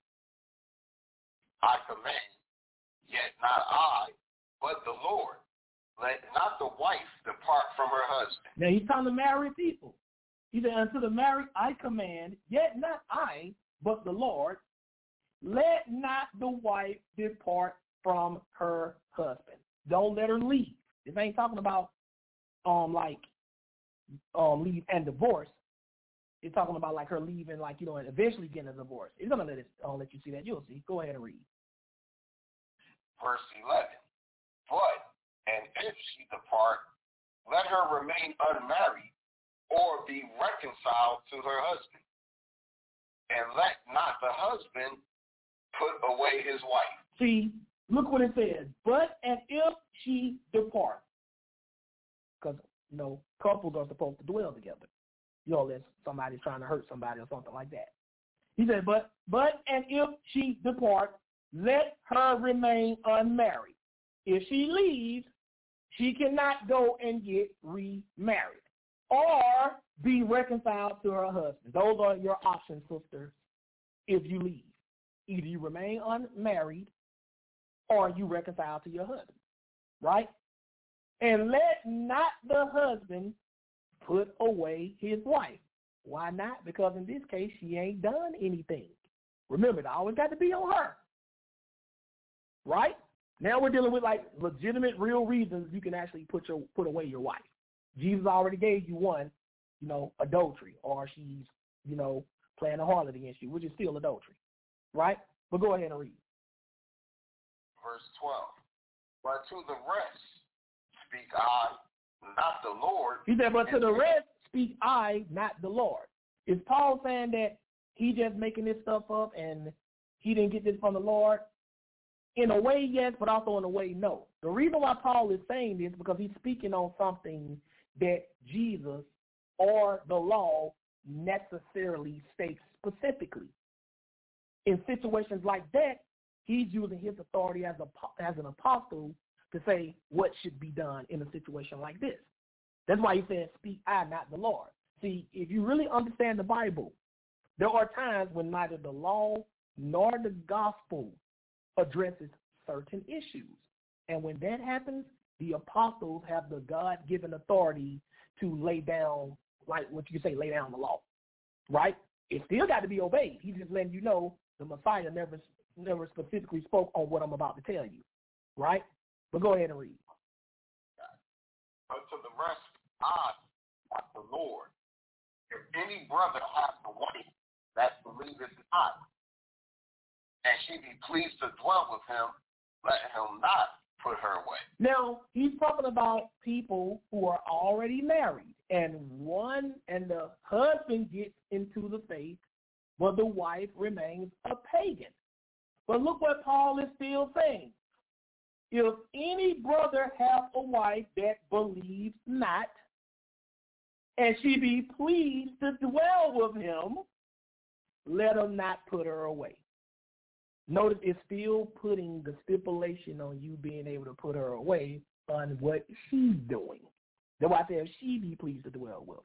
I command, yet not I, but the Lord. Let not the wife depart from her husband. Now he's talking to married people. He said, unto the married I command, yet not I, but the Lord. Let not the wife depart from her husband. Don't let her leave. This ain't talking about um like um leave and divorce. It's talking about like her leaving, like, you know, and eventually getting a divorce. It's gonna let it I'll let you see that. You'll see. Go ahead and read. Verse eleven. But and if she depart, let her remain unmarried, or be reconciled to her husband. And let not the husband put away his wife. See, look what it says. But and if she depart, because, you know, couples are supposed to dwell together. You know, unless somebody's trying to hurt somebody or something like that. He said, but, but and if she depart, let her remain unmarried. If she leaves, she cannot go and get remarried or be reconciled to her husband. Those are your options, sisters, if you leave. Either you remain unmarried or you reconcile to your husband, right? And let not the husband put away his wife. Why not? Because in this case, she ain't done anything. Remember, it always got to be on her, right? Now we're dealing with like legitimate, real reasons you can actually put your put away your wife. Jesus already gave you one, you know, adultery, or she's, you know, playing a harlot against you, which is still adultery, right? But go ahead and read. Verse twelve. But to the rest speak I, not the Lord. He said, but to the rest speak I, not the Lord. Is Paul saying that he just making this stuff up and he didn't get this from the Lord? In a way, yes, but also in a way, no. The reason why Paul is saying this is because he's speaking on something that Jesus or the law necessarily states specifically. In situations like that, he's using his authority as a as an apostle to say what should be done in a situation like this. That's why he says, speak I, not the Lord. See, if you really understand the Bible, there are times when neither the law nor the gospel addresses certain issues. And when that happens, the apostles have the God-given authority to lay down, like what you say, lay down the law, right? It still got to be obeyed. He's just letting you know the Messiah never never specifically spoke on what I'm about to tell you, right? But go ahead and read. But to the rest, I, not the Lord. If any brother hath a wife that believeth not, and she be pleased to dwell with him, let him not put her away. Now, he's talking about people who are already married, and one and the husband gets into the faith, but the wife remains a pagan. But look what Paul is still saying. If any brother have a wife that believes not, and she be pleased to dwell with him, let him not put her away. Notice it's still putting the stipulation on you being able to put her away on what she's doing. That's why I said she be pleased to dwell with.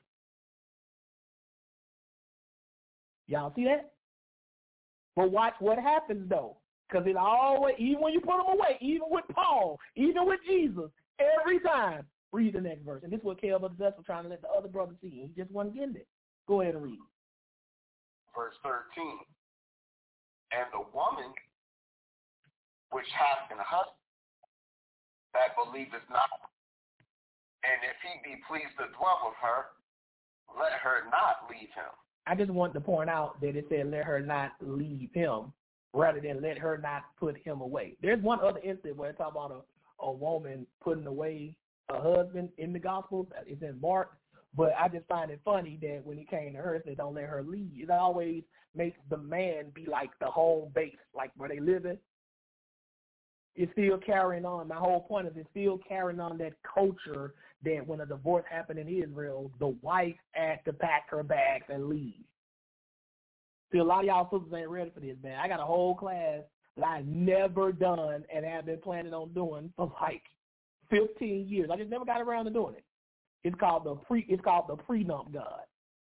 Y'all see that? But watch what happens though. Because it always, even when you put them away, even with Paul, even with Jesus, every time, read the next verse. And this is what Caleb was trying to let the other brother see. He just wasn't getting it. Go ahead and read. Verse thirteen. And the woman which hath an husband that believeth not, and if he be pleased to dwell with her, let her not leave him. I just want to point out that it said let her not leave him rather than let her not put him away. There's one other instance where it's talking about a woman putting away a husband in the Gospels. It's in Mark. But I just find it funny that when he came to her, it said don't let her leave. It always makes the man be like the home base, like where they live in. It's still carrying on. My whole point is it's still carrying on that culture that when a divorce happened in Israel, the wife had to pack her bags and leave. See, a lot of y'all sisters ain't ready for this, man. I got a whole class that I've never done and have been planning on doing for like fifteen years. I just never got around to doing it. It's called the pre. It's called the prenup God.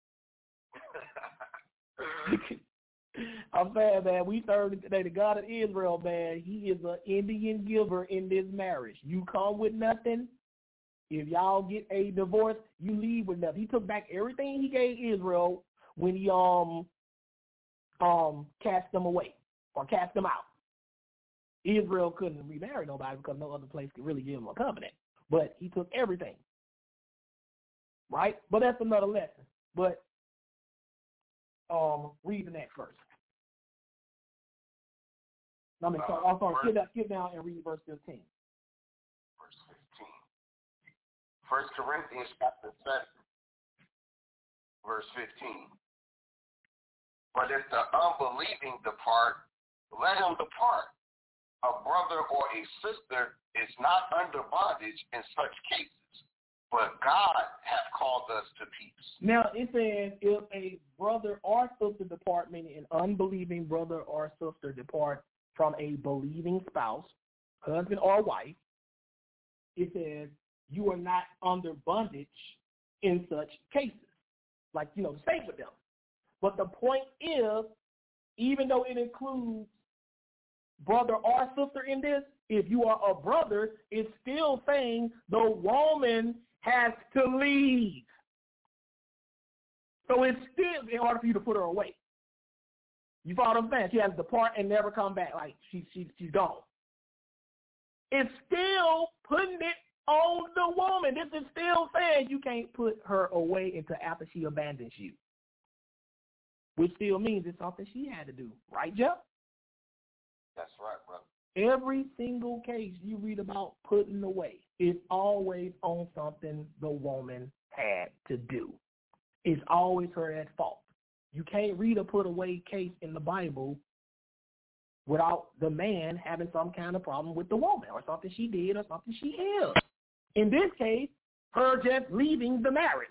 I'm saying, man, we serve today the God of Israel, man. He is an Indian giver in this marriage. You come with nothing. If y'all get a divorce, you leave with nothing. He took back everything he gave Israel when he um um cast them away or cast them out. Israel couldn't remarry nobody because no other place could really give him a covenant. But he took everything. Right? But that's another lesson. But um, read the next verse. I mean, sorry, I'm sorry. Skip down, skip down and read verse fifteen. Verse fifteen. First Corinthians chapter seven, verse fifteen. But if the unbelieving depart, let him depart. A brother or a sister is not under bondage in such cases, but God hath called us to peace. Now, it says if a brother or sister depart, meaning an unbelieving brother or sister depart from a believing spouse, husband or wife, it says you are not under bondage in such cases. Like, you know, to stay with them. But the point is, even though it includes brother or sister in this, if you are a brother, it's still saying the woman has to leave. So it's still in order for you to put her away. You follow what I'm saying? She has to depart and never come back. Like she, she, she's gone. It's still putting it on the woman. This is still saying you can't put her away until after she abandons you. Which still means it's something she had to do. Right, Jeff? That's right, brother. Every single case you read about putting away is always on something the woman had to do. It's always her at fault. You can't read a put away case in the Bible without the man having some kind of problem with the woman or something she did or something she is. In this case, her just leaving the marriage.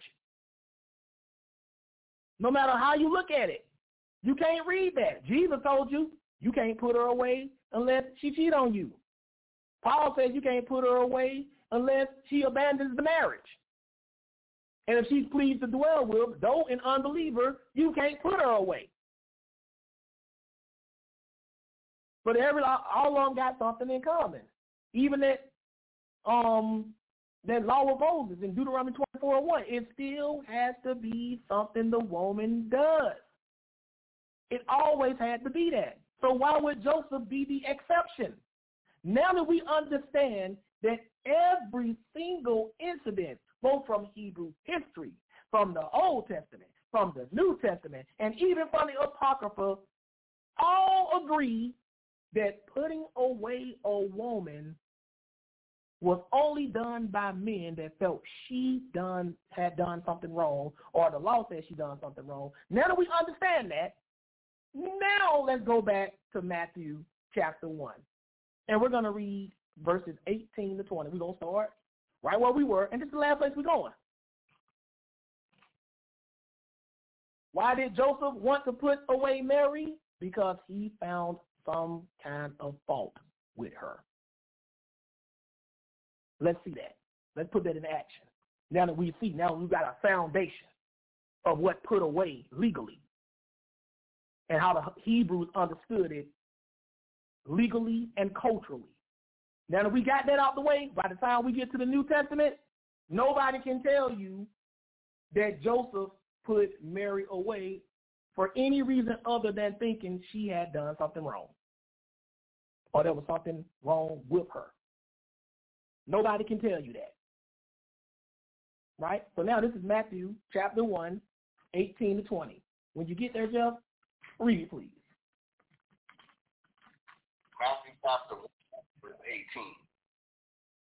No matter how you look at it, you can't read that. Jesus told you you can't put her away unless she cheat on you. Paul says you can't put her away unless she abandons the marriage. And if she's pleased to dwell with, though an unbeliever, you can't put her away. But every all of them got something in common. Even that um that law of Moses in Deuteronomy twenty-four one, it still has to be something the woman does. It always had to be that. So why would Joseph be the exception? Now that we understand that every single incident, both from Hebrew history, from the Old Testament, from the New Testament, and even from the Apocrypha, all agree that putting away a woman was only done by men that felt she done had done something wrong, or the law said she done something wrong. Now that we understand that, now let's go back to Matthew chapter one. And we're going to read verses eighteen to twenty. We're going to start right where we were, and this is the last place we're going. Why did Joseph want to put away Mary? Because he found some kind of fault with her. Let's see that. Let's put that in action. Now that we see, now we've got a foundation of what put away legally and how the Hebrews understood it legally and culturally. Now that we got that out the way, by the time we get to the New Testament, nobody can tell you that Joseph put Mary away for any reason other than thinking she had done something wrong or there was something wrong with her. Nobody can tell you that. Right? So now this is Matthew chapter one, eighteen to twenty. When you get there, Jeff, read it, please. Matthew chapter one, verse eighteen.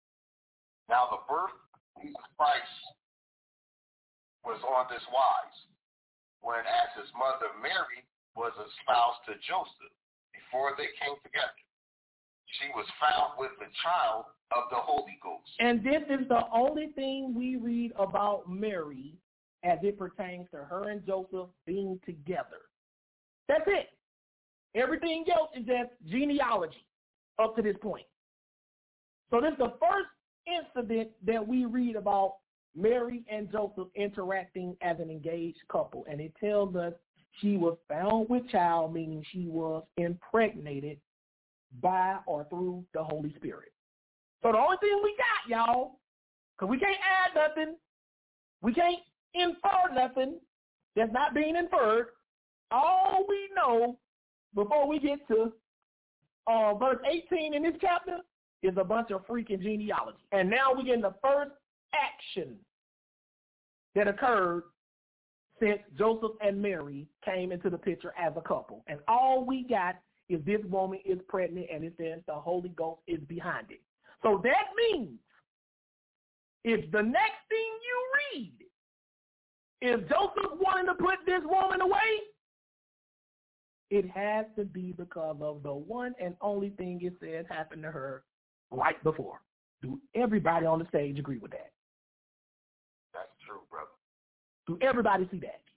Now the birth of Jesus Christ was on this wise, when as his mother Mary was espoused to Joseph before they came together, she was found with the child of the Holy Ghost. And this is the only thing we read about Mary as it pertains to her and Joseph being together. That's it. Everything else is just genealogy up to this point. So this is the first incident that we read about Mary and Joseph interacting as an engaged couple. And it tells us she was found with child, meaning she was impregnated by or through the Holy Spirit. So the only thing we got, y'all, because we can't add nothing, we can't infer nothing that's not being inferred. All we know before we get to uh, verse eighteen in this chapter is a bunch of freaking genealogy. And now we get in the first action that occurred since Joseph and Mary came into the picture as a couple. And all we got is this woman is pregnant, and it says the Holy Ghost is behind it. So that means if the next thing you read is Joseph wanting to put this woman away, it has to be because of the one and only thing it says happened to her right before. Do everybody on the stage agree with that? That's true, brother. Do everybody see that?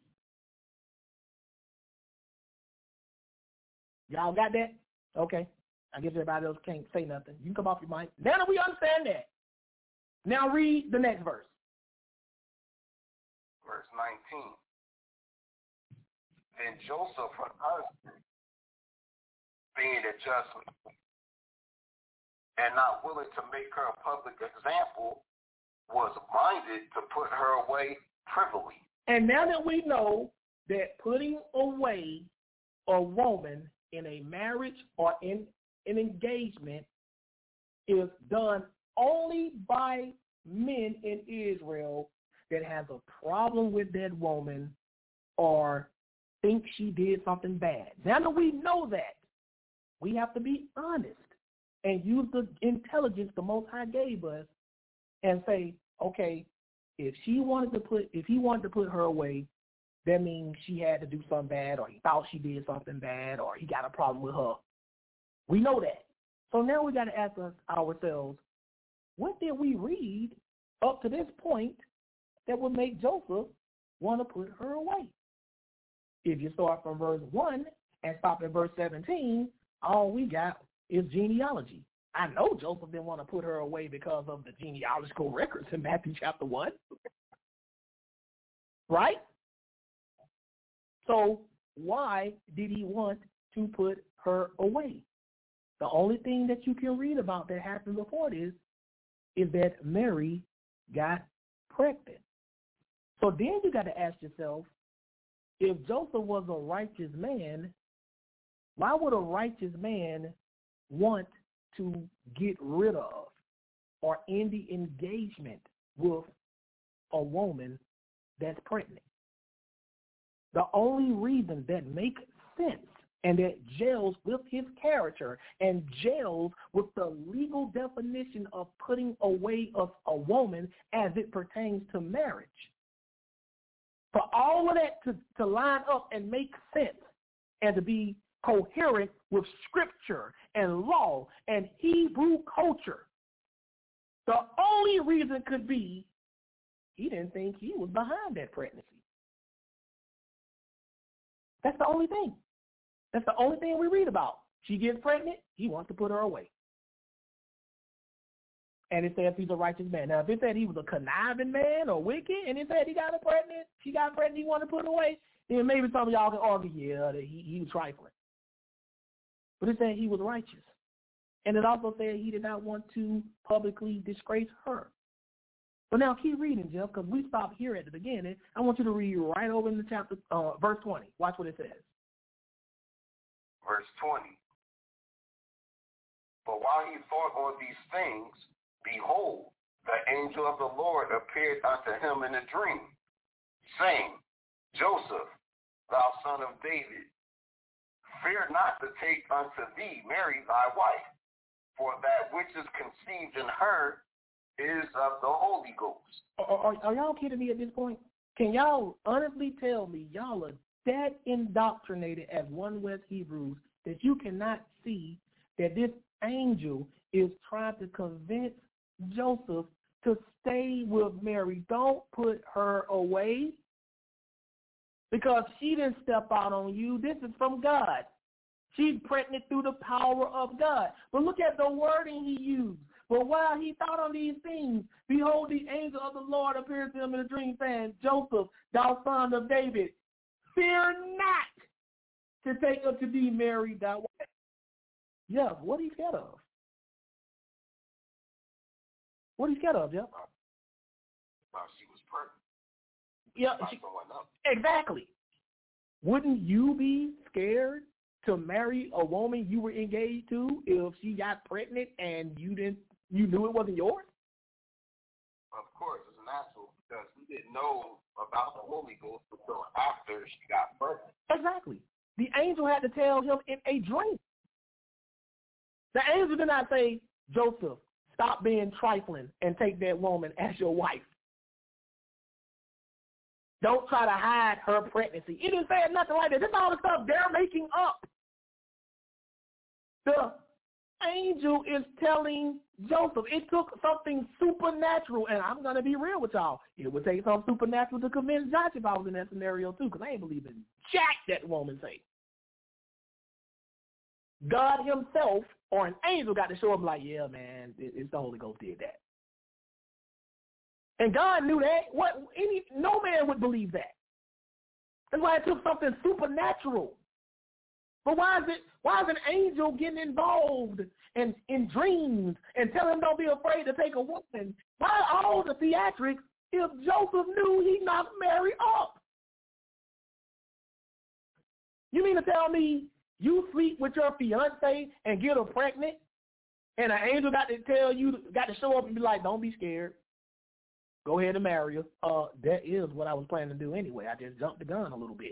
Y'all got that? Okay. I guess everybody else can't say nothing. You can come off your mic. Now that we understand that, now read the next verse. Verse nineteen. Then Joseph, her husband, being a just and not willing to make her a public example, was minded to put her away privily. And now that we know that putting away a woman in a marriage or in an engagement is done only by men in Israel that has a problem with that woman or think she did something bad. Now that we know that, we have to be honest and use the intelligence the Most High gave us and say, okay, if she wanted to put, if he wanted to put her away, that means she had to do something bad, or he thought she did something bad, or he got a problem with her. We know that. So now we got to ask us ourselves, what did we read up to this point that would make Joseph want to put her away? If you start from verse one and stop at verse seventeen, all we got is genealogy. I know Joseph didn't want to put her away because of the genealogical records in Matthew chapter one. Right? So why did he want to put her away? The only thing that you can read about that happened before this is that Mary got pregnant. So then you got to ask yourself, if Joseph was a righteous man, why would a righteous man want to get rid of or end the engagement with a woman that's pregnant? The only reason that makes sense and that gels with his character and gels with the legal definition of putting away of a woman as it pertains to marriage, for all of that to, to line up and make sense and to be coherent with scripture and law and Hebrew culture, the only reason could be he didn't think he was behind that pregnancy. That's the only thing. That's the only thing we read about. She gets pregnant, he wants to put her away. And it says he's a righteous man. Now, if it said he was a conniving man or wicked, and it said he got her pregnant, she got pregnant, he wanted to put her away, then maybe some of y'all can argue, yeah, that he, he was trifling. But it said he was righteous. And it also said he did not want to publicly disgrace her. But now keep reading, Jeff, because we stopped here at the beginning. I want you to read right over in the chapter, uh, verse twenty. Watch what it says. Verse twenty. But while he thought on these things, behold, the angel of the Lord appeared unto him in a dream, saying, Joseph, thou son of David, fear not to take unto thee Mary thy wife, for that which is conceived in her is of the Holy Ghost. Are, are, are y'all kidding me at this point? Can y'all honestly tell me y'all are that indoctrinated as One West Hebrews that you cannot see that this angel is trying to convince Joseph to stay with Mary? Don't put her away because she didn't step out on you. This is from God. She's pregnant through the power of God. But look at the wording he used. But while he thought on these things, behold, the angel of the Lord appeared to him in a dream, saying, Joseph, thou son of David, fear not to take up to thee Mary thy wife. Yeah, what are you scared of? What are you scared of, Jeff? While she was pregnant. Yeah, she, exactly. Wouldn't you be scared to marry a woman you were engaged to if she got pregnant and you didn't, you knew it wasn't yours? Of course, it's natural because we didn't know about the Holy Ghost until after she got pregnant. Exactly. The angel had to tell him in a dream. The angel did not say, Joseph, stop being trifling and take that woman as your wife. Don't try to hide her pregnancy. It didn't say nothing like that. This is all the stuff they're making up. The angel is telling Joseph it took something supernatural, and I'm going to be real with y'all. It would take something supernatural to convince Josh if I was in that scenario too, because I ain't believing jack that woman say. God himself or an angel got to show up like, yeah, man, it's the Holy Ghost did that. And God knew that. What any no man would believe that. That's why it took something supernatural. But why is it? Why is an angel getting involved in, in dreams and telling him don't be afraid to take a woman? Why all the theatrics if Joseph knew he knocked Mary up? You mean to tell me you sleep with your fiance and get her pregnant, and an angel got to tell you, got to show up and be like, don't be scared. Go ahead and marry her. Uh, that is what I was planning to do anyway. I just jumped the gun a little bit.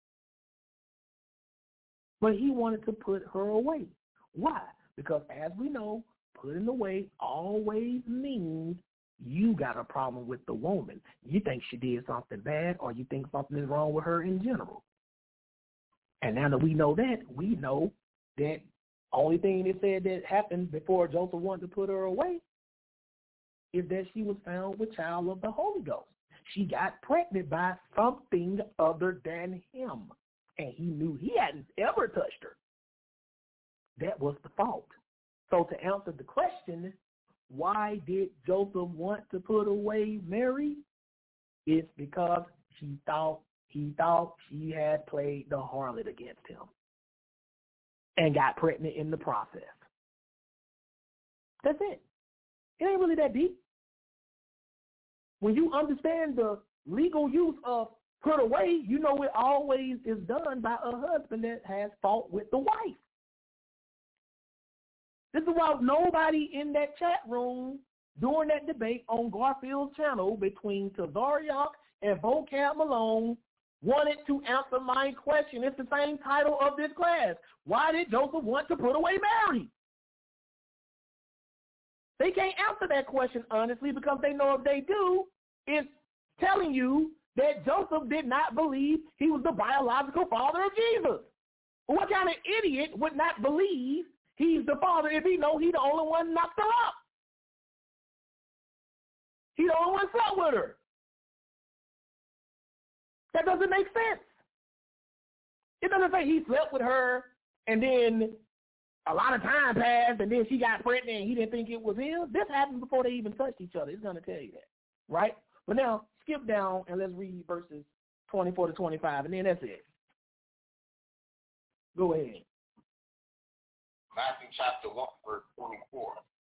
But he wanted to put her away. Why? Because as we know, putting away always means you got a problem with the woman. You think she did something bad or you think something is wrong with her in general. And now that we know that, we know that only thing it said that happened before Joseph wanted to put her away is that she was found with child of the Holy Ghost. She got pregnant by something other than him. And he knew he hadn't ever touched her. That was the fault. So to answer the question, why did Joseph want to put away Mary? It's because he thought he thought she had played the harlot against him and got pregnant in the process. That's it. It ain't really that deep. When you understand the legal use of put away, you know it always is done by a husband that has fought with the wife. This is why nobody in that chat room during that debate on Garfield's channel between Tazariak and Vocab Malone wanted to answer my question. It's the same title of this class. Why did Joseph want to put away Mary? They can't answer that question honestly because they know if they do, it's telling you that Joseph did not believe he was the biological father of Jesus. What kind of idiot would not believe he's the father if he know he the only one knocked her up? He the only one slept with her. That doesn't make sense. It doesn't say he slept with her and then a lot of time passed and then she got pregnant and he didn't think it was him. This happened before they even touched each other. It's going to tell you that, right? But now, skip down and let's read verses twenty-four to twenty-five, and then that's it. Go ahead. Matthew chapter one, verse twenty-four.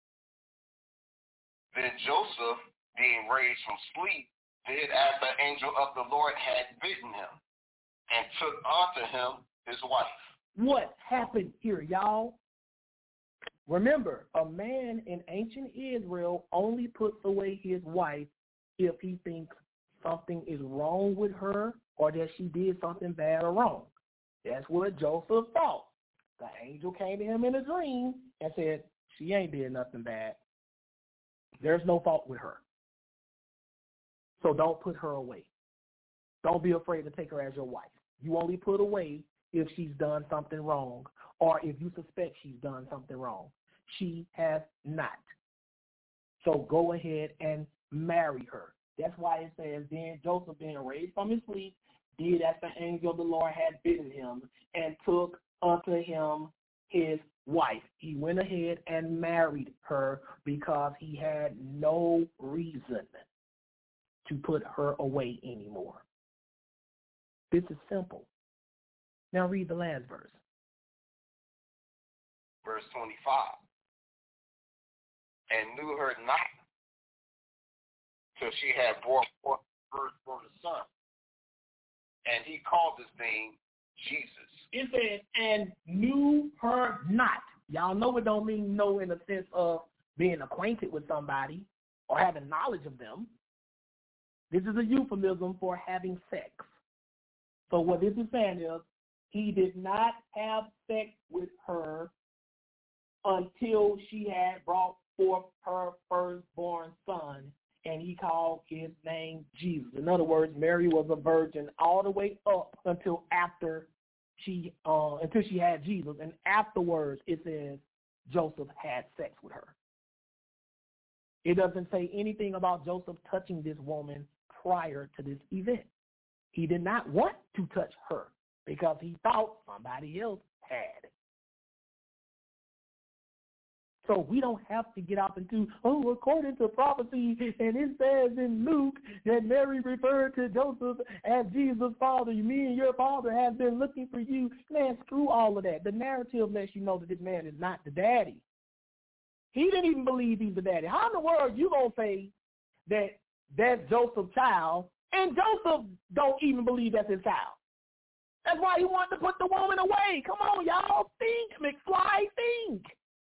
Then Joseph, being raised from sleep, did as the angel of the Lord had bidden him, and took unto him his wife. What happened here, y'all? Remember, a man in ancient Israel only puts away his wife if he thinks something is wrong with her or that she did something bad or wrong. That's what Joseph thought. The angel came to him in a dream and said, she ain't did nothing bad. There's no fault with her. So don't put her away. Don't be afraid to take her as your wife. You only put away if she's done something wrong or if you suspect she's done something wrong. She has not. So go ahead and marry her. That's why it says, then Joseph, being raised from his sleep, did as the angel of the Lord had bidden him, and took unto him his wife. He went ahead and married her because he had no reason to put her away anymore. This is simple. Now read the last verse. Verse twenty-five. And knew her not till she had brought forth for the son. And he called his name Jesus. It said, and knew her not. Y'all know it don't mean know in the sense of being acquainted with somebody or having knowledge of them. This is a euphemism for having sex. So what this is saying is he did not have sex with her until she had brought forth her firstborn son, and he called his name Jesus. In other words, Mary was a virgin all the way up until after she uh, until she had Jesus, and afterwards it says Joseph had sex with her. It doesn't say anything about Joseph touching this woman prior to this event. He did not want to touch her because he thought somebody else had. So we don't have to get up into, oh, according to prophecy, and it says in Luke that Mary referred to Joseph as Jesus' father. Me and your father have been looking for you. Man, screw all of that. The narrative lets you know that this man is not the daddy. He didn't even believe he's the daddy. How in the world you going to say that that's Joseph's child, and Joseph don't even believe that's his child? That's why he wanted to put the woman away. Come on, y'all. Think, McFly, think.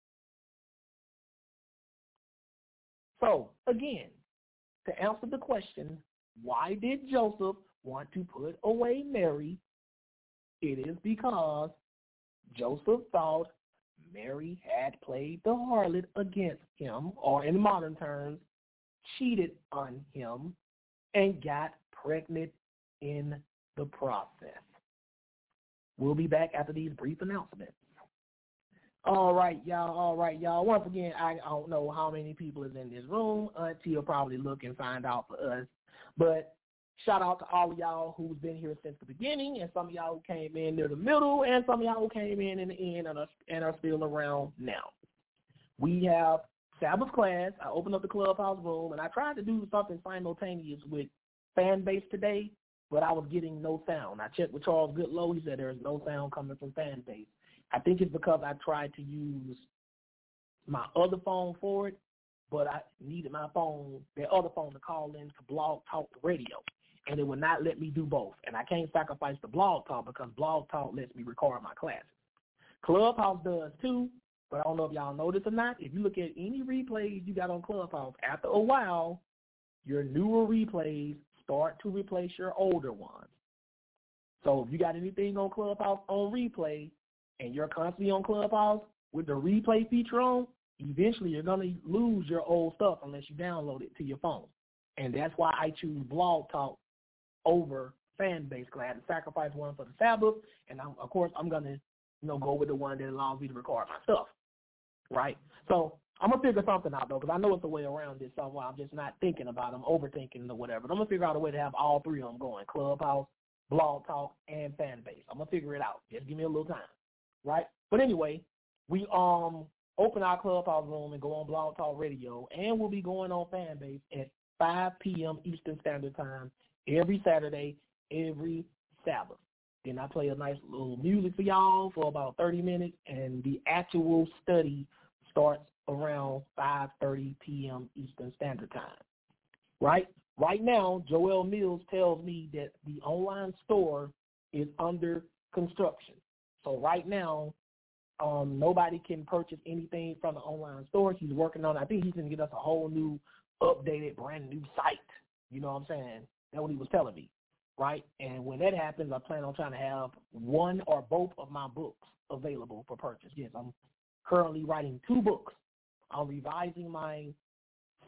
So, again, to answer the question, why did Joseph want to put away Mary? It is because Joseph thought Mary had played the harlot against him, or in modern terms, cheated on him, and got pregnant in the process. We'll be back after these brief announcements. All right, y'all. All right, y'all. Once again, I don't know how many people is in this room until you'll probably look and find out for us. But shout out to all of y'all who's been here since the beginning, and some of y'all who came in near the middle, and some of y'all who came in in the end and are, and are still around now. We have Sabbath class. I opened up the Clubhouse room, and I tried to do something simultaneous with fan base today, but I was getting no sound. I checked with Charles Goodlow. He said there's no sound coming from fan base. I think it's because I tried to use my other phone for it, but I needed my phone, the other phone, to call in to Blog Talk Radio, and it would not let me do both. And I can't sacrifice the Blog Talk because Blog Talk lets me record my classes. Clubhouse does too, but I don't know if y'all know this or not. If you look at any replays you got on Clubhouse, after a while, your newer replays start to replace your older ones. So if you got anything on Clubhouse on replay, and you're constantly on Clubhouse with the replay feature on, eventually you're going to lose your old stuff unless you download it to your phone. And that's why I choose Blog Talk over Fanbase, because I had to sacrifice one for the Sabbath, and I'm, of course I'm going to you know, go with the one that allows me to record my stuff, right? So I'm going to figure something out, though, because I know it's a way around this somewhere. I'm just not thinking about them, overthinking or whatever. But I'm going to figure out a way to have all three of them going, Clubhouse, Blog Talk, and Fanbase. I'm going to figure it out. Just give me a little time. Right? But anyway, we um open our Clubhouse room and go on Blog Talk Radio, and we'll be going on Fanbase at five p.m. Eastern Standard Time every Saturday, every Sabbath. Then I play a nice little music for y'all for about thirty minutes, and the actual study starts around five thirty p.m. Eastern Standard Time. Right? Right now, Joel Mills tells me that the online store is under construction. So right now, um, nobody can purchase anything from the online store. He's working on it. I think he's going to get us a whole new, updated, brand new site. You know what I'm saying? That's what he was telling me, right? And when that happens, I plan on trying to have one or both of my books available for purchase. Yes, I'm currently writing two books. I'm revising my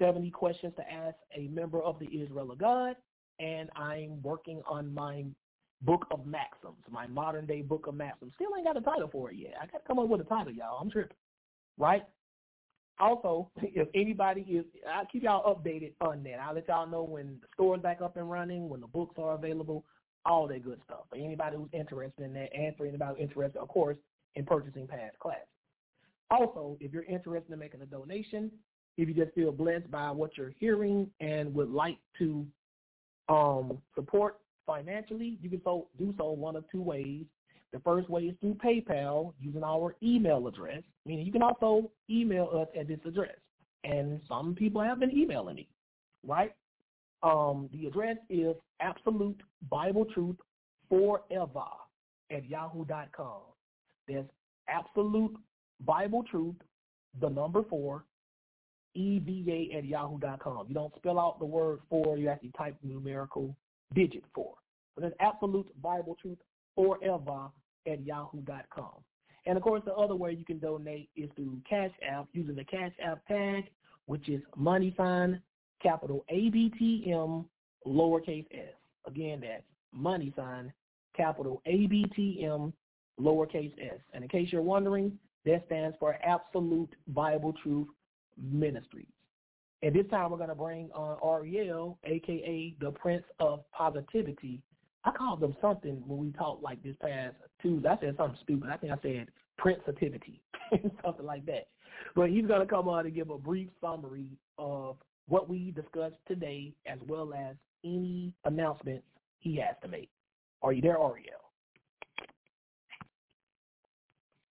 seventy questions to ask a member of the Israel of God, and I'm working on my Book of Maxims, my modern-day Book of Maxims. Still ain't got a title for it yet. I got to come up with a title, y'all. I'm tripping, right? Also, if anybody is, I'll keep y'all updated on that. I'll let y'all know when the store's back up and running, when the books are available, all that good stuff. For anybody who's interested in that, and for anybody who's interested, of course, in purchasing past classes. Also, if you're interested in making a donation, if you just feel blessed by what you're hearing and would like to um, support financially, you can so, do so one of two ways. The first way is through PayPal using our email address, meaning you can also email us at this address. And some people have been emailing me, right? Um, the address is Absolute Bible Truth Forever at yahoo dot com. There's Absolute Bible Truth, the number four, E V A at yahoo dot com. You don't spell out the word four, you actually type numerical digit four. So there's Absolute Bible Truth Forever at yahoo dot com. And, of course, the other way you can donate is through Cash App using the Cash App tag, which is money sign, capital A B T M, lowercase s. Again, that's money sign, capital A B T M, lowercase s. And in case you're wondering, that stands for Absolute Bible Truth Ministries. At this time, we're going to bring on Ariel, a k a the Prince of Positivity. I called them something when we talked like this past Tuesday. I said something stupid. I think I said Princeativity, something like that. But he's going to come on and give a brief summary of what we discussed today, as well as any announcements he has to make. Are you there, Ariel?